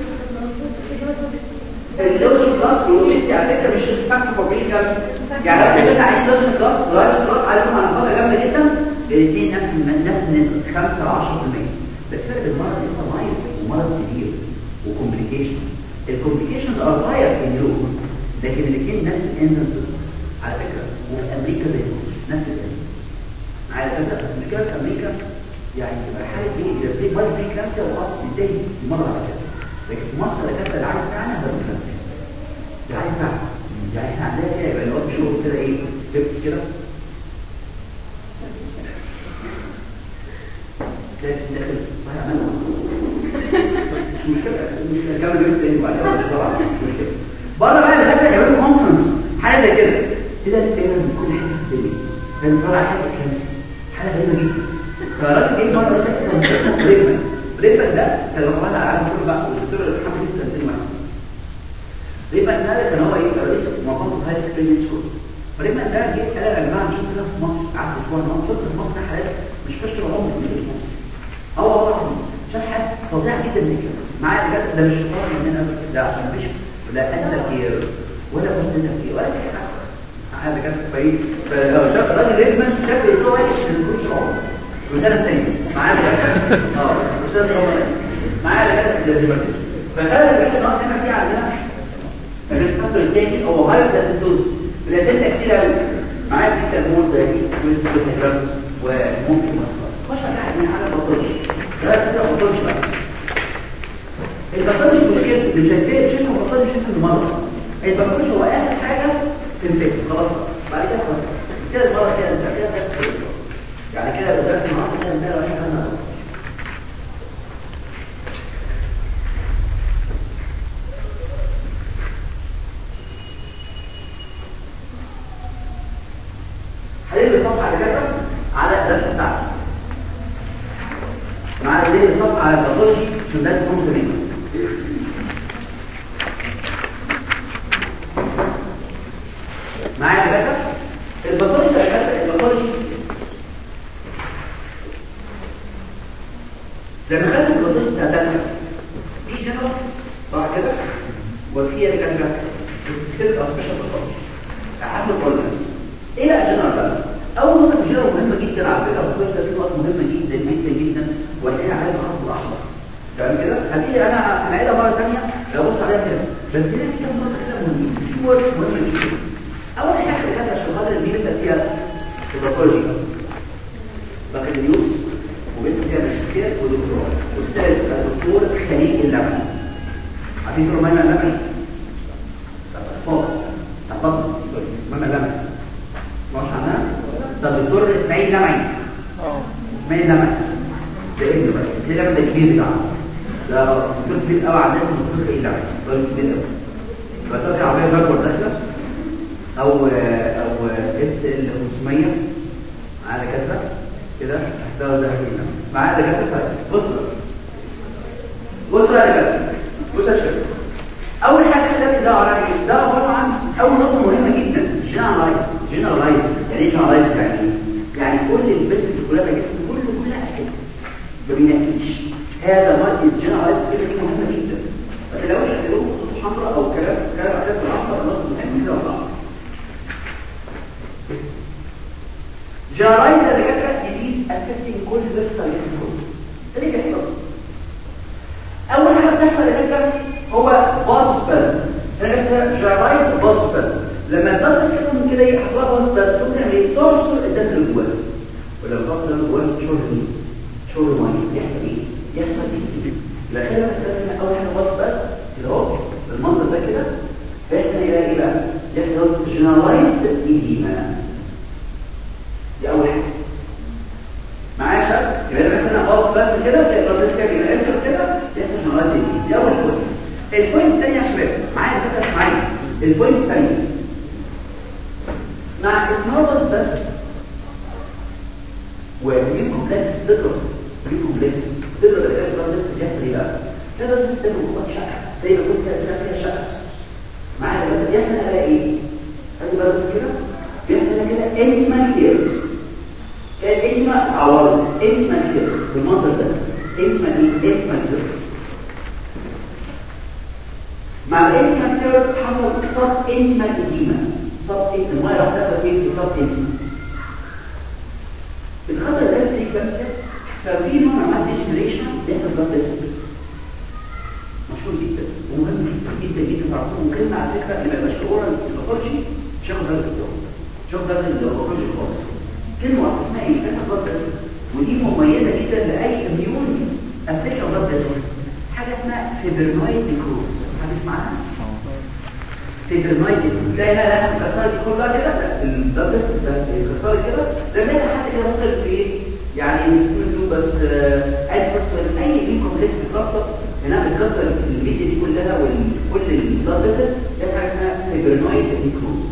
اللوشن كلاس ولسه على فكره مش فاكتور فور بري كلاس يعني لو كده عايز لوشن كلاس عليهم على فكره جامده جدا الاثنين نفس 5 ل 10% بس فرق المرض لسه لايف ومرض سيفير وكومبليكيشن. الكومبليكيشنز ار هاير ان يوروب، لكن الاثنين نفس الانسنس بالظبط على فكره. وفي امريكا زي مصر نفس الانسنس على فكره. بس المشكله في امريكا يعني تبقى حاله ايه باي بري كلامسيا واصلا بينتهي المره على كده، لكن في مصر الدكاتره العادي بتاعنا هو كلامسيا العادي بتاعنا. يعني احنا عندنا كده يبقى الواد شغل كده ايه بيبس كده لازم داخل طيب عملنا مش مشكله كمل بس تاني وبعدين مش مشكله. بره بقى الدكاتره يعملوا كونفرنس حاجه زي كده كده فعلا من كل حته في الدنيا كان طالع حاجه كلامسيا حاجه غريبه جدا. فالراجل جه مره بس كان بريكمان ده كان رفعنا على العالم كله بقى والدكتور الحمد لله سنتين واحد. بريكمان ده كان هو ايه رئيس منظمه هاي سكرين سكول. بريكمان ده جه قال يا جماعه نشوف كده في مصر قعدت اسبوع نقعد شفت في مصر حالات مش فاشل عمري في مصر. هو العظيم شاف حاجه فظيعه جدا من كده معايا بجد. ده مش شطار مننا لا عشان مفيش لا انت كير ولا مسلم كير ولا اي حاجه هذا كان كويس. فلو شاف الراجل بريكمان شكله اسلوب وحش من كل شعور وده سيء معايا استاذ رمضان معايا لغايه دلوقتي. فخلى الواحد نقط هنا في عندنا الريسبتور الثاني هو هايبوثيسيس بلازلتا كتير قوي معايا في الهرمون دايبيتس والهيدراتس وممكن مصر خش على من على البطولش ده كده بطولش بقى. البطولش مشكلته اللي مش هتلاقي شكل البطولش شكل المرض. البطولش هو اخر حاجه في الفكر خلاص بعد كده خلاص كده المره كده انت كده بس يعني كده بدرس النهارده كده انت رايح انا هنقل صفحه على كده على الدرس بتاعتي معايا دي صفحه على الباثولوجي عشان ده تكون تمام. معايا كده الباثولوجي لما خدت الباثولوجي بتاعتنا في جنرال صح كده وفي كان سيلف او سبيشال باثولوجي اهم الكولنس. ايه بقى جنرال بقى؟ اول نقطه في جنرال مهمه جدا على فكره الباثولوجي دي نقطه مهمه جدا جدا جدا وهي على الخط الاحمر تمام كده. هتيجي انا هنعيدها مره ثانيه لو بص عليها كده بس هنا في كام نقطه كده مهمين في ووردز مهمه جدا. اول حاجه كانت عشان خاطر دي لسه فيها الباثولوجي بكالوريوس ولسه فيها ماجستير ودكتوراه استاذ الدكتور خليل اللبني. عارفين دكتور ماما اللبني؟ احفظها ماما اللبني مش عنها؟ ده الدكتور اسماعيل لمعي اسماعيل لمعي ده ابنه بقى اسماعيل لمعي ده كبير بتاعه ده دكتور كبير قوي على الناس الدكتور خليل لمعي راجل كبير قوي. فده في عربيه جاكور داخله او اس ال 500 على كده ده هنا معايا دكاتره. بص يا دكاتره بص يا شباب. اول حاجه ده عباره عن اول نقطه مهمه جدا جنرالايز. يعني ايه جنرالايز؟ يعني كل البيسنس كلها جسم كلها اكيد ما بينكش هذا مرض الجنرالايز دي مهمه جدا. ما تلاقوش هتلاقوا خطوط حمراء او كلام احمر نقطه مهمه كده ولا جنرالايز يا دكاتره ديزيز افكتنج كل بيسنس الجسم كله. ده اللي بيحصل. اول حاجه بتحصل يا دكاتره هو باسبل. انا بس جنرالايز باسبل لما الضغط كده كده يحصل باسبل ممكن ايه توصل الدم اللي جواه ولما الضغط ده جواه شرب ميه يحصل ايه؟ يحصل ايه؟ الاخير بقى اول حاجه باسبل كده اهو المنظر ده كده بيحصل ايه بقى؟ يحصل جنرالايزد ايديما. دي اول حاجه معايا شباب. يبقى انا مثلا باسبل كده في الضغط كده يحصل كده يحصل جنرالايزد ايديما. دي اول بوينت. البوينت الثانيه يا شباب معايا كده معايا البوينت الثانيه مع اسمارتس بس ومين كومبلكس تضرب الكلام ده بيحصل ايه بقى؟ كده ده جوه شقه زي ما كنت اسميها شقه معايا بس بيحصل على ايه؟ خلي بالك كده بيحصل كده انتما كيرز انتما عوارض انتما كيرز بالمنظر ده انتما كيرز. مع الانتما كيرز حصل صف انتما اديما الميه راح تاخد فيه اتصال انتما. الخطر ده في الكبسه ففي نوع من الديجنريشنز بيحصل بلاد فيسلز مشهور جدا ومهم جدا تعرفوه كلمه على فكره اللي ما مشهوره الباثولوجي شغل درجه الدكتور شغل درجه الباثولوجي خالص كلمه واحده اسمها ايه كانت بلاد فيسل ودي مميزه جدا لاي اميون افكشن بلاد فيسل حاجه اسمها فيبرنويد نيكروز حد يسمعها فيبرنويد تلاقي لها الكسار دي كلها كده البلاد فيسل ده الكسار كده ده منها حد كده ممكن في ايه يعني نسميه بس اي مين كومبلكس بيتكسر هنا بتكسر الليد دي كلها وكل البلاد فيسل ده حاجه اسمها فيبرنويد نيكروز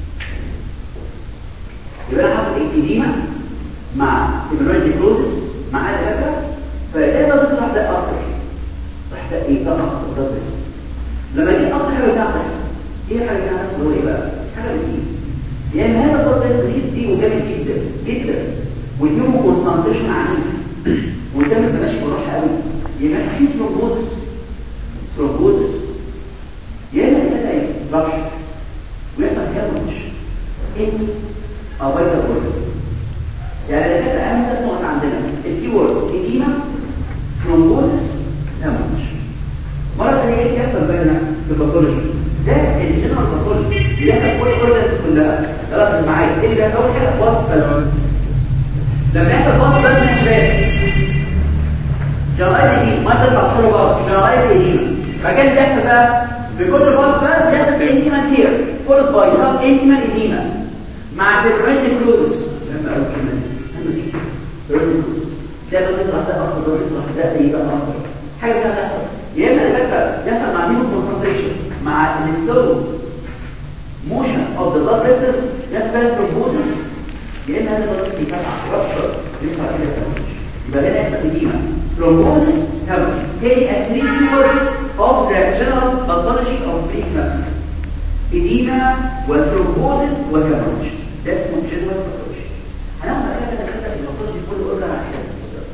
يبقى انا حصل ايه اديمه مع فيبرنويد نيكروز مع الهبه فده بس راح ده اكتر راح ده ايه ده اكتر ده بس لما يجي اكتر حاجه بتاعتها ايه حاجه بتاعتها هو ايه بقى حاجه دي يعني هذا البلاد فيسل دي وجامد جدا جدا والنيومو كونسنتريشن عنيف والدم ماشي بالراحه قوي يبقى في ثرومبوزس يا اما كده ضغط ويحصل هيموريج انت او فيتال بورد يعني ده كده اهم نقطه عندنا الكي ووردز اديما ثرومبوزس هيموريج مره ثانيه ايه يحصل بيننا في الباثولوجي ده الجنرال باثولوجي بيحصل كل الاورجنز كلها خلاص معايا ايه ده اول حاجه وصف لما يحصل باص بس مش باين جرائد دي ما تطلع صوره باص جرائد دي فكان بيحصل بقى بكل باص بس بيحصل انتيمانتير كل باي سب انتيمان اديما مع فيبرين كلوز لما قالوا كده ده بيطلع ده اكتر ده بيطلع ده يبقى اكتر حاجه كده تحصل يا اما الفكره يحصل مع مين كونسنتريشن مع السلو موشن اوف ذا بلاد فيسلز يحصل ثرومبوزس يا اما هذا الضغط بيفتح رابشر يطلع كده يبقى هنا يحصل اديما ثرومبوزس هيموريج تاني at 3 keywords of the general pathology of preeclampsia اديما وثرومبوزس وهيموريج ده اسمه general pathology هناخد كده الباثولوجي كله اورجن على حاجه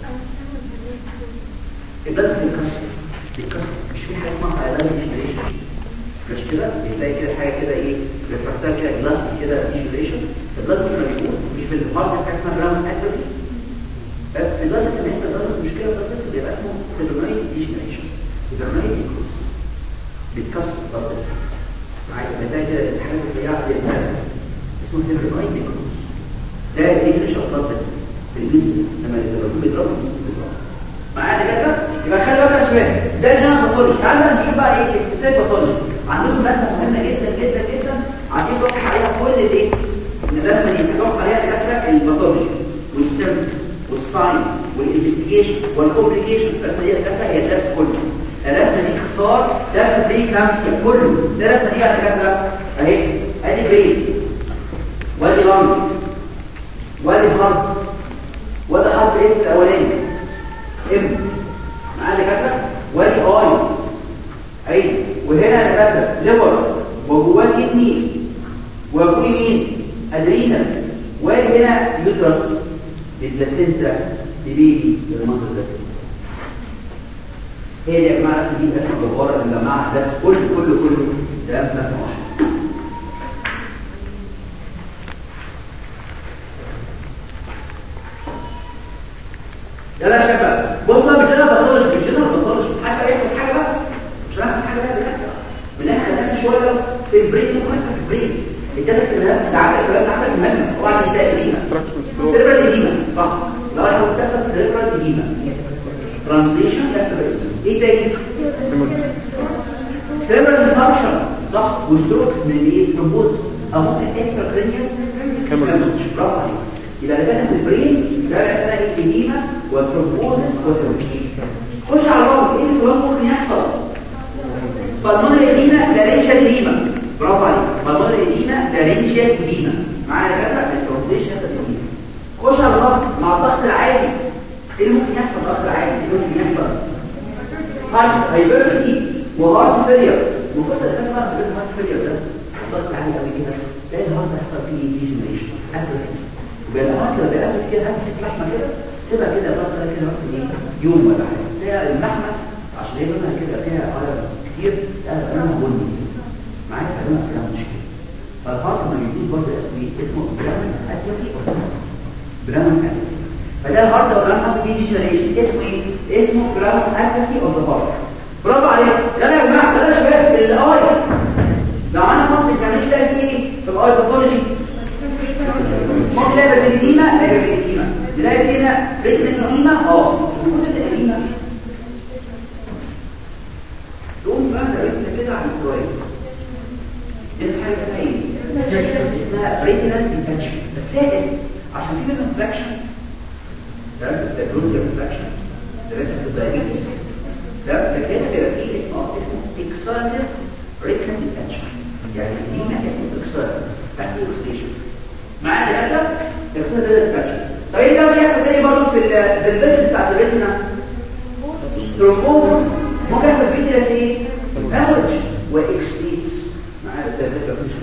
البلد بيتكسر مش في حاجه اسمها ايلاينيشن مش كده بتلاقي كده حاجه كده ايه بتفتح كده جلاس كده ديشيليشن البلد لما بيموت مش في الهارت حاجه اسمها براون اتروفي البلد لما يحصل بلد مشكله في البلد بيبقى اسمه فيبرنويد ديشيليشن فيبرنويد نيكروز بيتكسر البلد معايا بتلاقي كده الحاجه اللي زي البلد اسمه فيبرنويد نيكروز ده ديشيليشن البلد في الجسم لما بيضربوا معايا كده يبقى خلي بالك شويه ده جنرال باثولوجي تعالوا بقى نشوف بقى ايه سبيسيفيك باثولوجي عندكم رسمه مهمه جدا جدا جدا عايزين نروح عليها كل الايه الرسمه دي نروح عليها كده الباثولوجي والسيمبتوم والساين والانفستيجيشن والكومبليكيشن الرسمه دي كده هي الدرس كله الرسمه دي اختصار درس بريكلامسيا كله الرسمه دي كده اهي ادي برين وادي لانج وادي هارت وادي هارت اسم الاولاني معانا كده وادي اي وهنا انا كده ليفر وجواه كدني وفوق مين ادرينال وادي هنا يوترس البلاسينتا بيبي المنظر ده هي يا جماعه دي اسمها الغرة اللي جماعه ده كله ده مثلا واحد يلا يا شباب بص بقى مش انا بطلش حاجه يحفظ حاجه بقى مش هنحفظ حاجه بقى بناخد خلينا شويه في البرين ممكن في البرين الثلاث كلمات ده عندك كلام عندك المهم هو عندي سائلين سيربرال ايديما صح لو انا بكتسب سيربرال ايديما ترانسليشن ده سيربرال ايه تاني سيربرال فانكشن صح وستروكس من الايه ثرومبوز او ممكن انتراكرينيال هيموريج برافو عليك يبقى ده كان في البرين ده اسمها ايديما وثرومبوزس وهيموريج خش على الرابط ايه اللي ممكن يحصل بالمونري ايديما لارنجيال ايديما برافو عليك بالمونري ايديما لارنجيال ايديما معايا كده الترانسليشن ايديما خش على الرابط مع الضغط العالي ايه اللي ممكن يحصل ضغط العالي ايه اللي ممكن يحصل هايبرتي وهارت فيلير المفروض ده بقى الهارت فيلير ده الضغط العالي قوي كده تلاقي الهارت هيحصل فيه ديجنريشن اتروفي وبالهارت لو بقى كده هات لحمه كده سيبها كده ضغط كده يوم ولا حاجه تلاقي اللحمه عشان هي لونها كده فيها قلم كتير لونها بني معايا لونها كده مشكله فالهارت ما يجيش برضه اسمه برامن اتروفي برامن اتروفي فده الهارت لو برامن فيه ديجنريشن اسمه ايه اسمه برامن اتروفي اوف ذا هارت برافو عليك يلا يا جماعه يلا يا شباب الاي ليه اسم عشان في منه فراكشن ده الجلوزيا فراكشن ده لسه في الدايابيتس ده لكن بيبقى فيه اسمه اكسايتد ريكنال ديتنشن يعني لينا اسم اكسايتد تحت الاكسيديشن معايا ده اكسايتد ريكنال. طب ايه ده بيحصل تاني برضه في البلس بتاعت الريتنا ترومبوزس ممكن يحصل فيه كده ايه هامج واكسليتس معايا ده الفكره مش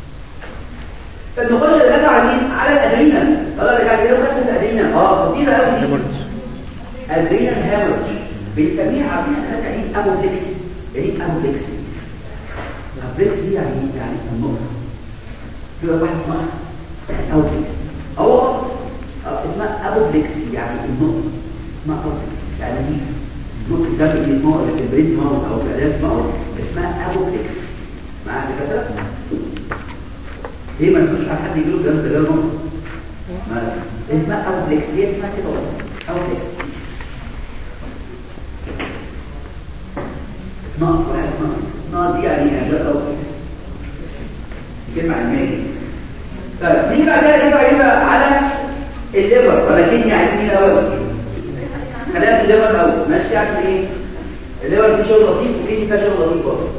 فنخش الدكاتره على مين؟ على الادرينال. طلع اللي قاعد يقول قصه الادرينال خطيره قوي دي ادرينال هامج بنسميها عارفين الدكاتره ايه ابوبلكسي. يعني ابوبلكسي الابوبلكسي يعني النقطه كده واحد نقطه ابوبلكسي او اسمها ابوبلكسي يعني النقطه اسمها ابوبلكسي يعني دي نقطه الدم اللي اسمها اللي في البرين ماوت او في الاداب ماوت اسمها ابوبلكسي معايا كده. ليه ما تقولش على حد يجيله جنب ده نقطه ما اسمها ابوبلكسي هي اسمها كده والله ابوبلكسي نقطه واحد نقطه دي يعني ابوبلكسي كلمه علميه. طيب نيجي بعد كده على الليفر ولكن يعني مين الاول خلينا في الليفر الاول ماشي عشان ايه الليفر فيه شغل لطيف وفيه فيها شغل لطيف برضه.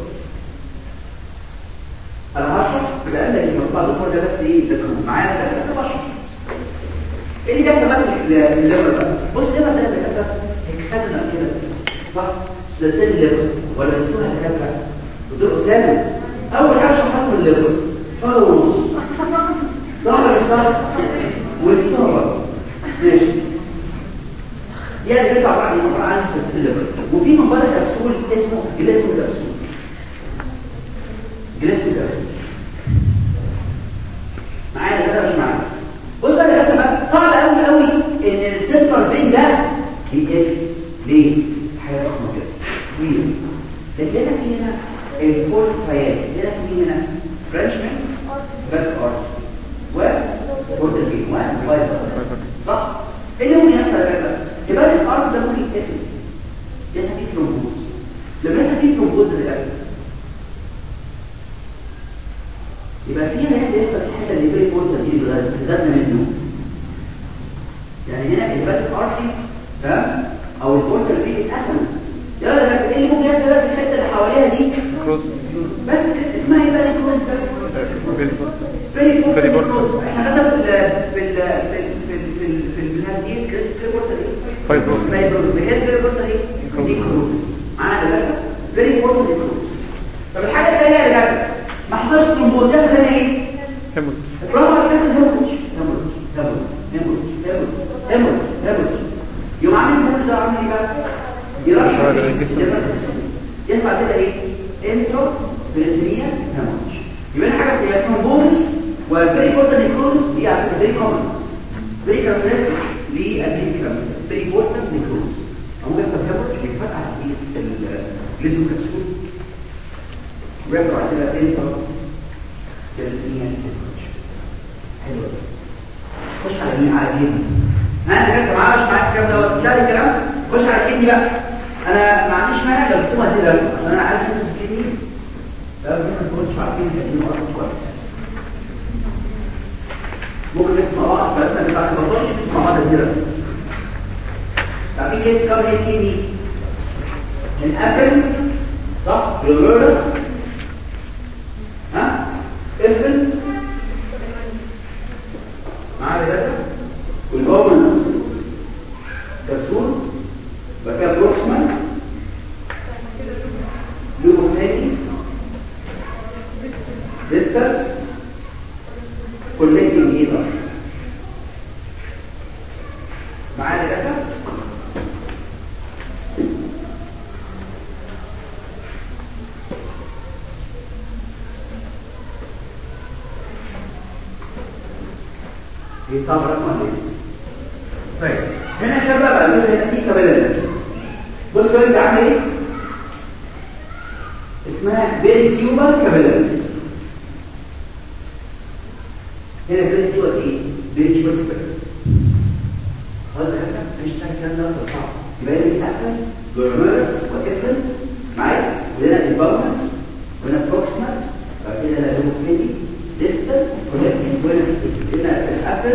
انا هشرح لان الموضوع الدكتور ده بس ايه ذكروا معايا ده بس بشرح ايه اللي بيحصل بقى في الليفر بقى. بص الليفر ده بيبقى هكسجنال كده صح ثلاثي الليفر ولا اسمها كده دكتور اسامه اول حاجه شرحت الليفر فوز صح ولا مش صح واستمر ماشي يعني بيطلع بعد المقرأة عن سلسلة الليفر وفي من بره كبسول اسمه جلاسيو كبسول معايا ده مش معايا. بص انا كده بقى صعب قوي قوي ان السنترال فين ده يقفل ليه حاجه ضخمه كده طويله لكن هنا في هنا الفول فايات هنا في هنا فرنشمان باك ارت وبوردر بين وفايبر صح ايه اللي ممكن يحصل كده يبقى الارض ده ممكن يتقفل يحصل فيه ترومبوز لما يحصل فيه ترومبوز ده يبقى في هنا يحصل الحته اللي بين البورتال دي بتتغذى منه يعني هنا الباك ارتي تمام او البورتال دي اتقفل يلا ايه اللي ممكن يحصل في الحته اللي حواليها دي بس اسمها ايه بقى الكروس فيري كروس احنا خدنا في الهانديس كريبورتال ايه فايبروس بهيد كريبورتال ايه دي كروس معانا ده فيري كروس طب الحاجه الثانيه اللي جت ما حصلش ترومبوز ده ثاني ايه هيموريج برافو عليك هيموريج يوم عامل هيموريج ده عامل ايه بقى يسمع كده ايه انترو بريتميا هيموريج يبقى حاجه زي ترومبوز والفيري بورتال نيكروز دي على فيري كومن فيري كاركترستيك للابيكامس فيري بورتال نيكروز او بيحصل هيموريج بيتفتح في الجليزو كبسول ويحصل على كده انترو بريتميا هيموريج حلو خش على مين على كده ها انت معايا مش معاك الكلام دوت سهل الكلام خش على الكدني بقى انا ما عنديش مانع لو تسمع كده عشان انا عارف ان الكدني ده ممكن تكونش عارفين الكدني وقت كويس ممكن نسمع بعض بس ما بتاعش بطش نسمع بعض كده طب في كده كام الكدني الابل صح الرولس ها افرنت معايا ده والبوبلز كبسول بقى بروكسمان لوبوتاني ديستال كولكتنج ايدر معايا ده دي صعبه رقم ايه طيب هنا شباب بقى هنا في كابيلاريز بص كده انت عامل ايه اسمها بيريتيوبال كابيلاريز هنا بيريتيوبال ايه بيريتيوبال كابيلاريز خلاص كده مش الكلام ده صعب يبقى هنا بتاعتك جلوميرس وافرنت معايا وهنا الباونس وهنا بروكسيمال بعد كده لوبوكيتي ديستال وهنا الابل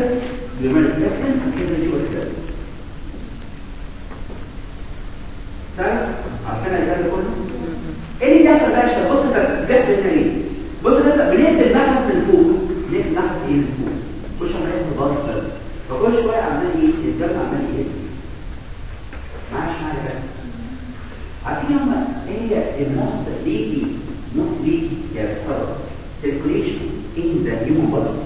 ايه الفول كل شويه عايز تبص فكل شويه عمال ايه الدم عمال ايه معاش حاجه عارفين هم هي الموست ليكي يا بسرعه circulation in the human body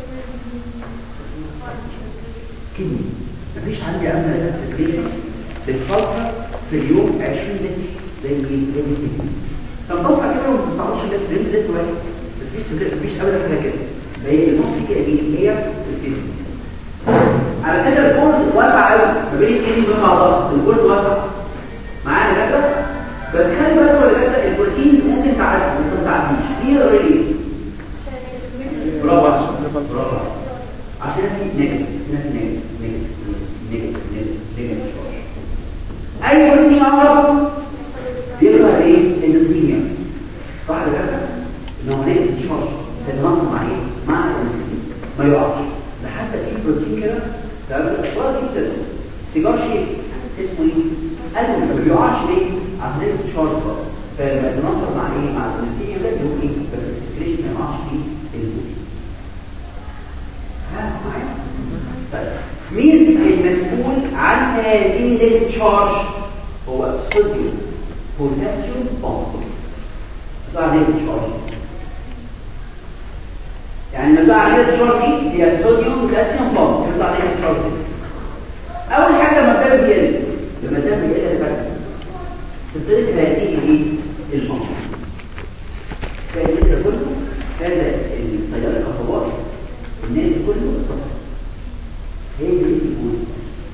كدني مفيش عندي عندنا circulation بتفلتر في اليوم 20 لتر زي الكدني طب بص على كده ما بتصعبش لتر واحد مفيش ابدا حاجه كده هي الموست كده هي الكدني على كده الجلد واسع قوي ما بين الكدني وبين بعضها الجلد واسع معانا كده بس خلي بالك ولا كده البروتين ممكن تعدي بس ما تعديش ليه اوريدي برافو عشان في نيجاتيف اي بروتين عمره بيبقى ايه اندوثيليوم صح كده ان هو نيجاتيف شارج تتناقض مع ايه مع الاندوثيليوم ما يقعش لحتى في بروتين كده تمام واضح جدا سيجار شيء اسمه ايه قالوا ما بيقعش ليه عشان نيجاتيف شارج فلما يتناقض مع ايه مع الاندوثيليوم ده يقول ايه السكريشن ما يقعش فيه البروتين مين المسؤول عن هذه التشارج هو صوديوم بوتاسيوم بوند طبعا ايه التشارج يعني المسؤول عن التشارج دي هي صوديوم بوتاسيوم بوند طبعا ايه التشارج اول حاجه لما الدم بيقل تبتدي هذه ايه البوند كده كله هذا التيار الكهربائي النادي كله الطاقه هي دي البروتين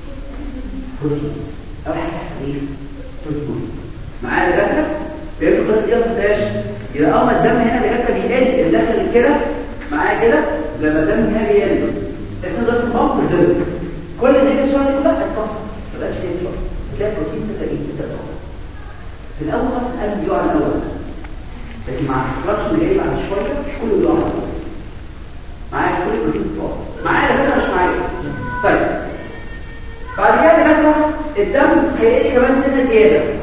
اول حاجه تحصل ايه بروتين معايا دكاتره بيبقى بس كده بتاش يبقى اول ما الدم هنا دكاتره بيقل داخل الكلى معايا كده لما الدم هنا بيقل اسمه ده اسمه بامب الدم كل اللي شغال كلها هتطفى ما بقاش فيه شغل تلاقي بروتين تلاقيه في الاول اصلا القلب بيقع الاول لكن مع الستراكشر اللي جاي بعد شويه كله بيقع معايا كل البروتين بتقع معايا دكاتره مش معايا طيب بعد كده دكاتره الدم هيقل كمان سنه زياده ايه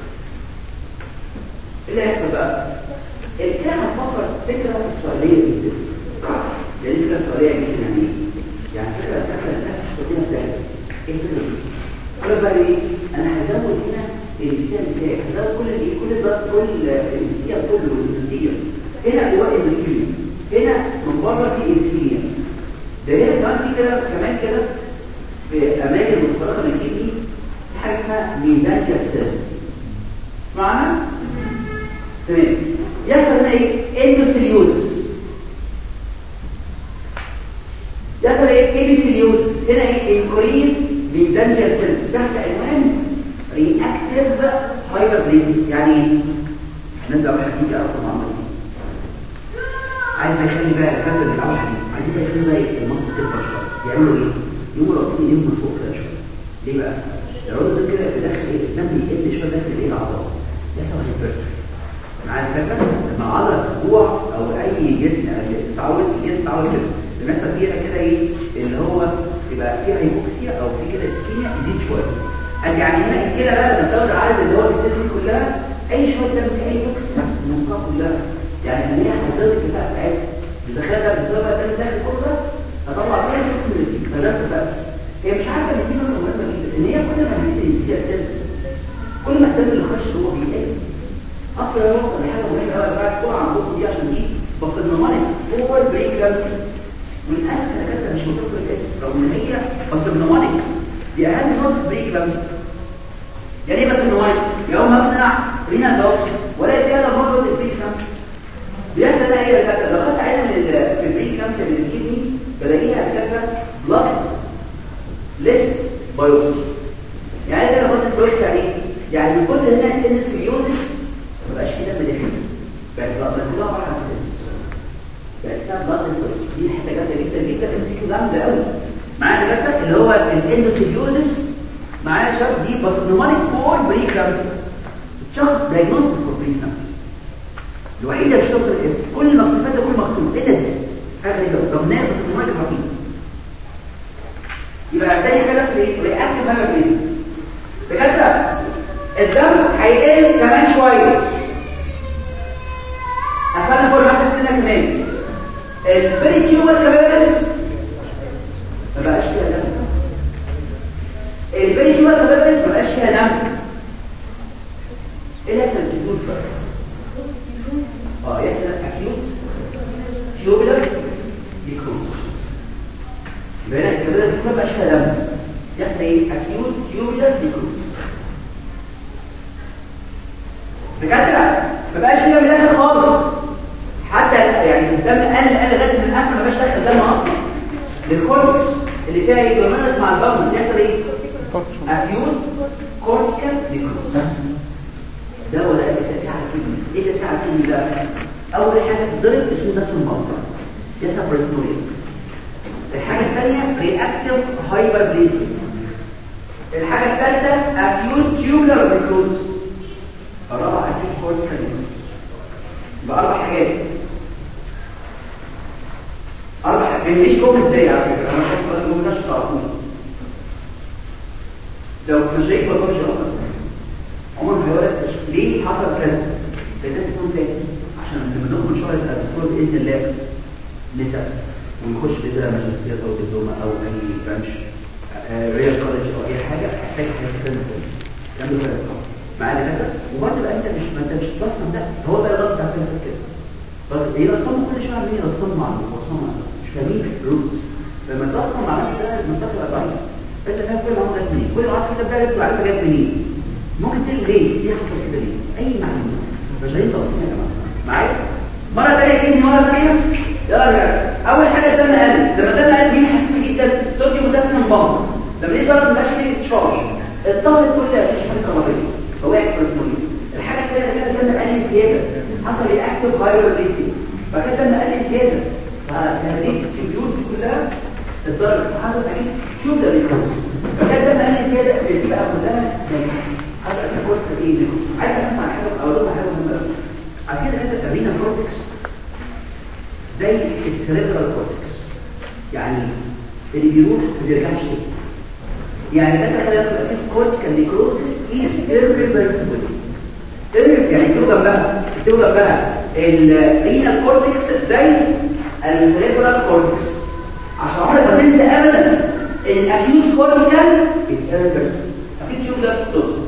اللي هيحصل بقى الكلى هتفكر فكره اسرائيليه جدا يعني فكره اسرائيليه جدا يعني فكره الناس هتقولها ازاي ايه الفكره دي قال بقى ايه انا هزود هنا الانتاج بتاعي هزود كل الانتاج كله والانتاج هنا جوه الانتاج هنا من بره في انسولين ده هنا كمان في كده كمان كده في اماكن مختلفه من الكدني في حاجه اسمها ميزانجيال سيلز معانا تمام يحصل هنا ايه اندوثيليوزس يحصل ايه ايبيثيليوزس هنا ايه انكريز ميزانجيال سيلز تحت عنوان رياكتيف هايبربليزيا يعني ايه الناس اول حاجه اعرفوا معاهم عايز يخلي بقى الكابتن الاول حاجه عايزين يخلي بقى المصل تكبر شويه يعملوا ايه يقوموا رابطين ايديهم من فوق كده شويه ليه بقى الراجل ده كده في داخل ايه الدم بيقل شويه داخل ايه العضله يحصل هيبرتروفي معايا الفكره لما عضله تجوع او اي جسم تعود الجسم تعود كده بيحصل فيها كده ايه اللي هو يبقى فيها هيبوكسيا او في كده اسكيميا يزيد شويه قال يعني هنا كده بقى لما تزود العدد اللي هو السيل دي كلها اي شويه دم فيها هيبوكسيا نصها كلها يعني ان هي هتزود الكفاءه بتاعتها بتخيل ده بسبب الدم داخل كل ده هطلع فيها جسم من دي فده بقى هي مش عارفه ان دي نقطه مهمه جدا ان هي كل ما بتزيد فيها سيلز كل ما الدم اللي خش جوه بيقل اكتر يوصل لحاجه مهمه قوي بعد طول عن النقطه دي عشان دي باسبرنومانيك هو البريك لامسي من اسهل حاجات مش مطلوب الاسم رغم ان هي باسبرنومانيك دي اهم نقطه في بريك لامسي يعني ايه باسبرنومانيك يوم ما امنع رينا دوكس ولا فيها برضه البريك لامسي بيحصل ايه يا دكتور لو خدت عينه في البريك لامسي من الكدني بلاقيها كده بلاد ليس بايوبسي يعني ده بلاد بايوبسي يعني كل هنا الانسوليوزس ما بقاش في دم داخلي بقت كلها عباره عن سيلز بقت اسمها بلاد ستورج دي حته جامده جدا جدا تمسكه جامده قوي معايا دكاتره اللي هو الاندوثيليوزس معايا شاب دي باسبرنومانيك فور بريكلامسي شخص دايجنوستيك فور بريكلامسي الوحيده اللي شفت الاسم كل مكتوبات كل مكتوب ايه ده حاجه كده ضمنها باسبرنومانيك رهيب يبقى تاني حاجه اسمها ايه رياكتيف هايبربليزيا دكاتره الدم هيقل كمان شويه اخلي كل واحد السنه كمان البريتيوبر كابيلاريز ما بقاش فيها دم. البريتيوبر كابيلاريز ما بقاش فيها دم. ايه اللي يحصل للجلوس بقى؟ يحصل اكيوت تيوبولار نيكروز. يبقى هنا الكابيلاريز ما بقاش فيها دم. يحصل ايه؟ اكيوت تيوبولار نيكروز. دكاتره ما بقاش فيها من الاخر خالص، حتى يعني الدم قل لغايه ان الاخر ما بقاش داخل دم اصلا للكورتكس اللي فيها ايه؟ جلوميرولس مع البلمس يحصل ايه؟ اكيوت كورتيكال نيكروز. ده ولا تأثير على الكدني. ايه تأثير على الكدني بقى؟ اول حاجه تضرب اسمه دس المنطقه يحصل بريتونيا. الحاجه الثانيه رياكتيف هايبربليزيا. الحاجه الثالثه اكيوت تيوبولار نيكروز. الرابعه اكيوت كورتيكال نيكروز. يبقى اربع حاجات. مش جوه ازاي على فكره؟ انا مش عارف ما تعرفوش. لو مش هيك ما تقولش اصلا عمر هيقول ليه حصل كذا. الناس تكون تاني عشان لما نخرج شهر الدكتور باذن الله نسأل ونخش كده ماجستير او دبلومه او اي برانش ريال كولج او اي حاجه هتحتاج حاجات كتير تعمل كده معايا كده. وبرضه بقى انت مش تبصم ده هو ده الغلط بتاع سنتك كده. طب يرسموا كل شويه عاملين يرسموا مع الرسوم مش فاهمين الروتس. لما ترسم مع نفسك ده المستقبل يبقى ضعيف. انت فاهم كل ما جت منين، كل ما عرفت كده بقى عارفه جت منين. ممكن تسال ليه حصل كده ليه؟ اي معلومه مش عايزين تفصيل يا جماعه معايا. مره ثانيه كده مره ثانيه يلا اول حاجه الدم قل. لما الدم قل مين حاسس جدا؟ الصوديوم بوتاسيوم بامب. لما يجي ضرب مبقاش فيه تشارج الطفل كلها مفيش حاجه كهربائيه فوقع في البروتين. الحاجه الثانيه كده الدم قل زياده حصل رياكتيف هايبربليزيا فكده الدم قل زياده فهذه التيوبيول دي كلها الضرب حصل عليه شو ده بيكروس فكده الدم قل زياده دي بقى كلها زي حصل عليه كورس ايه بيكروس. عايز افهم على حاجه او اقول حاجه مهمه قوي. عارفين انت الرينا كورتكس زي السيريبرال كورتكس يعني اللي بيروح ما بيرجعش تاني. يعني انت خلي بالك كورتيكال نيكروزس از irreversible. يعني اكتبوا جنبها الرينال كورتكس زي السيريبرال كورتكس عشان عمرك ما تنسى ابدا الاكيوت كورتيكال از irreversible. اكيد شوف ده تصل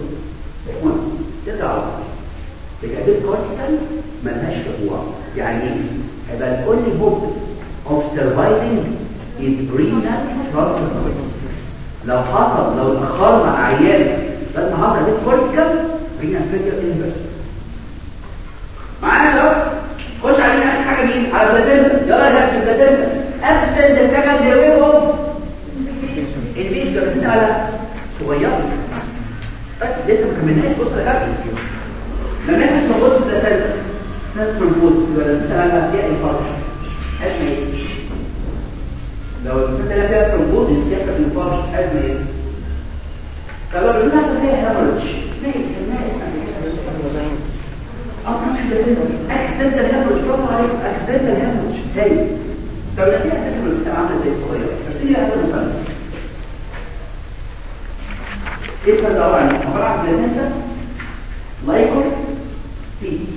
ترجع الاكيوت كورتيكال ملهاش رجوع. يعني يبقى الاونلي هوب اوف سرفايفنج از رينال ترانسبلانت. لو اتاخرنا مع عيان لما حصل دي كورتيكال رينال فيلير انفيرس. معانا لو خش علينا اخر حاجه مين؟ على البلاسينتا. يلا يا جماعه البلاسينتا ابسنت ذا سكند ويف اوف البيش. البلاسينتا على صغيره طيب لسه ما كملناش. بص يا جماعه لما احنا نبص البلاسينتا ترومبوز البلاسينتا على فيها انفاركشن حجم ايه؟ لو البلاسينتا فيها ترومبوز يحصل انفاركشن حجم ايه؟ طب لو البلاسينتا فيها هيموريدج اسمها مش بلاسينتا اكسنتال هيموريدج. برافو عليك اكسنتال هيموريدج هاي. طب النتيجه بتاعت البلاسينتا عامله زي صغيره ارسلي هذا المثال. ايه الفرق ده عباره عن بلاسينتا لايكور فيتس.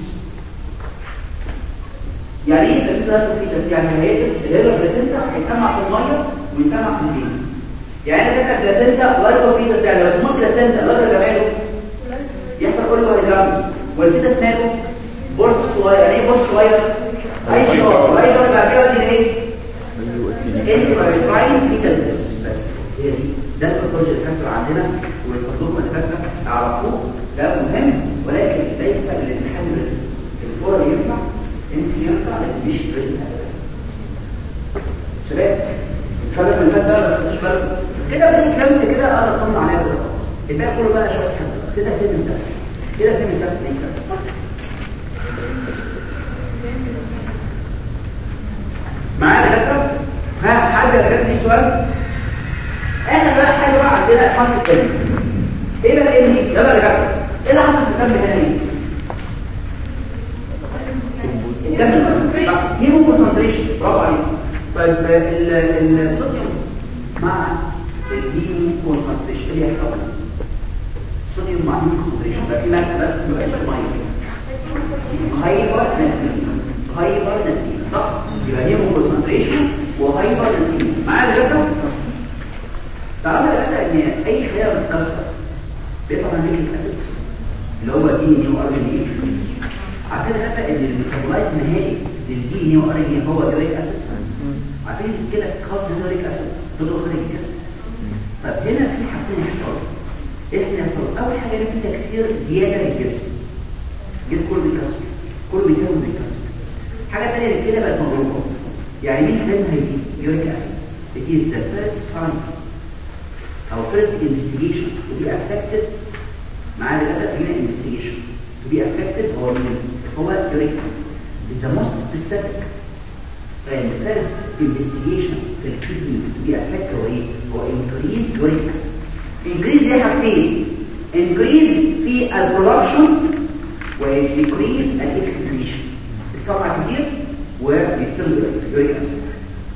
يعني ايه بلاسينتا فيتس؟ يعني الهيرو بلاسينتا هيسمع في الميه ويسمع في البيت. يعني انا كده بلاسينتا لايكور فيتس يعني لو اسمه بلاسينتا لايكور جماله يحصل كله هيجرام والفيتس ماله بورس صغير. يعني ايه بورس صغير؟ اي شعور بعد كده دي ايه؟ انت بايتراين فيتس. بس هي دي ده الباثولوجي الفاكتور عندنا والتطبيق الفاكتور اعرفوه ده مهم ولكن ليس للامتحان الفور ينفع انت ينفع مش ريتم شباب. الكلام اللي فات ده مش بالك كده بدي كلمه كده انا اطمن عليها بالظبط. الباقي كله بقى شويه كده فين ده كده فين ده معانا دكتور. ها حد غير دي سؤال؟ احنا بقى حاجه بقى عندنا الحرف الثاني ايه بقى ايه دي؟ يلا يا جماعه ايه اللي حصل في الدم هنا دي؟ الدم هيمو كونسنتريشن. برافو عليك. طيب الصوديوم مع الهيمو كونسنتريشن اللي هيحصل الصوديوم مع الهيمو كونسنتريشن بقى في ماده بس ما بقاش ميه هايبر نتيجه صح؟ يبقى هيمو كونسنتريشن مين هو يوريك اسيد. عارفين كده خاص يوريك اسيد تضرب خارج الجسم. طب هنا في حاجتين يحصلوا. ايه اللي يحصل؟ اول حاجه في تكسير زياده للجسم. الجسم كله بيتكسر، كله بيتكسر. حاجه ثانيه كده بقت مضروبه. يعني مين كان هيجي يوريك اسيد؟ it is the first sign او first investigation to be affected مع الأداء هنا investigation to be affected هو مين؟ هو يوريك اسيد. is the most specific and first investigation في الكدني to be affected هو ايه؟ هو increase يوريك اسيد. increase دي حاجتين، increase في البرودكشن وdecrease الاكسكريشن. بتصنع كتير وبيتم يوريك اسيد.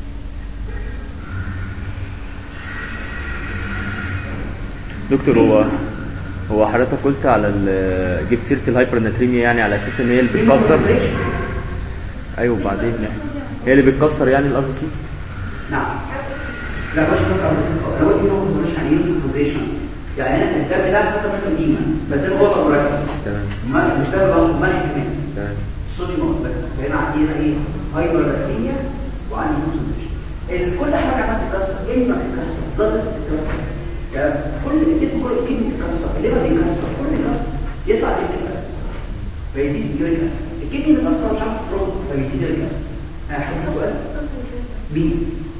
دكتور هو حضرتك قلت على جبت سيره الهايبرناتريميا يعني على اساس ان هي اللي بتكسر. ايوه وبعدين هي اللي بتكسر يعني الار بي سي. نعم. لا مش بس ار بي سي، انا قلت انه مش يعني كونسنتريشن. يعني انا الدم ده حسب ما القيمه بدل وضع قريب. تمام. ما مش ده بقى مانع كمان. تمام. الصوديوم بس هنا عندنا ايه؟ هايبرناتريميا وعندي كونسنتريشن. كل حاجه عماله تتكسر، ايه ما تتكسر؟ ضغط تتكسر. كل الجسم كله الكيمي بيتكسر، الليفر بيتكسر، كله بيتكسر، يطلع يوريك اسيد فيزيد يوريك اسيد. الكدني متأثر مش عارف ترد فيزيد يوريك اسيد. حد سؤال؟ مين؟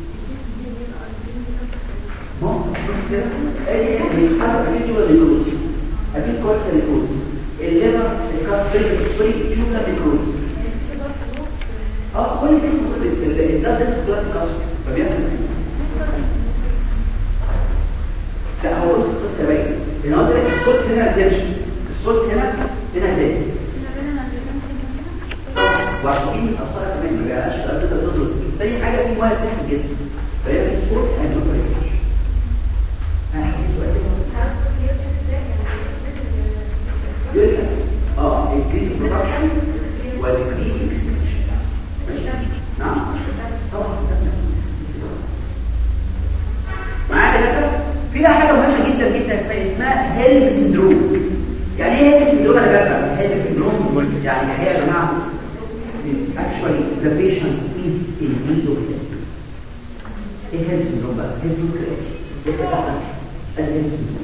ما بص كده ادي حسب الفيديو للكروز افيد كورتال للكروز الليفر الكاستريك فري تيوبر للكروز. كل الجسم كله ده كله بيتكسر فبيحصل لا هو بص يا باين هنا قلت لك الصوت هنا زادش، الصوت هنا زاد وعشان كده متأثرة كمان ما بقاش تقدر تضرب. تاني حاجة في مواد في الجسم فهي الصوت هيبقى كويس. هحكي سؤال الكريتيك برودكشن والكريتيك اكسبريشن. ماشي؟ نعم طبعا معايا كده. في حاجه مهمه جدا جدا اسمها هيلب سندروم. يعني ايه هيلب سندروم؟ انا بفهم هيلب سندروم يعني هي يا جماعه actually the patient is in need of help. ايه هيلب سندروم بقى؟ هيلب سندروم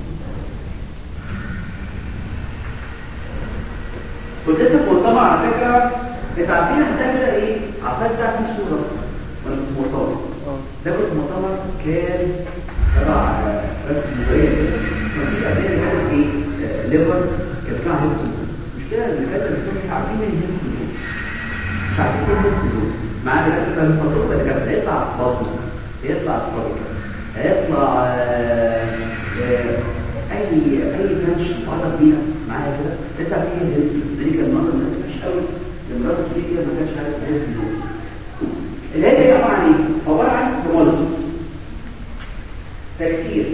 كنت لسه في مؤتمر على فكره انت عارفين هتعمل ايه؟ عشان تعرف في صوره ولا في مؤتمر ده كنت مؤتمر كان تبع رسم المديريه مفيش اداه كانت ايه؟ ليفر كانت فيها هيلب سندروم. المشكله اللي كانت مش عارفين ايه الهيلب سندروم، مش عارفين ايه الهيلب سندروم. مع ذلك كان المفروض اللي كانت هيطلع بطن هيطلع شويه هيطلع اي برانش مقرب بيها معايا كده لسه في الهيلب سندروم. دي كان منظر الناس مش قوي المرات اللي كده ما كانش عارف الهيلب سندروم. الهيلب دي عباره عن ايه؟ عباره عن هيموليسيس تكسير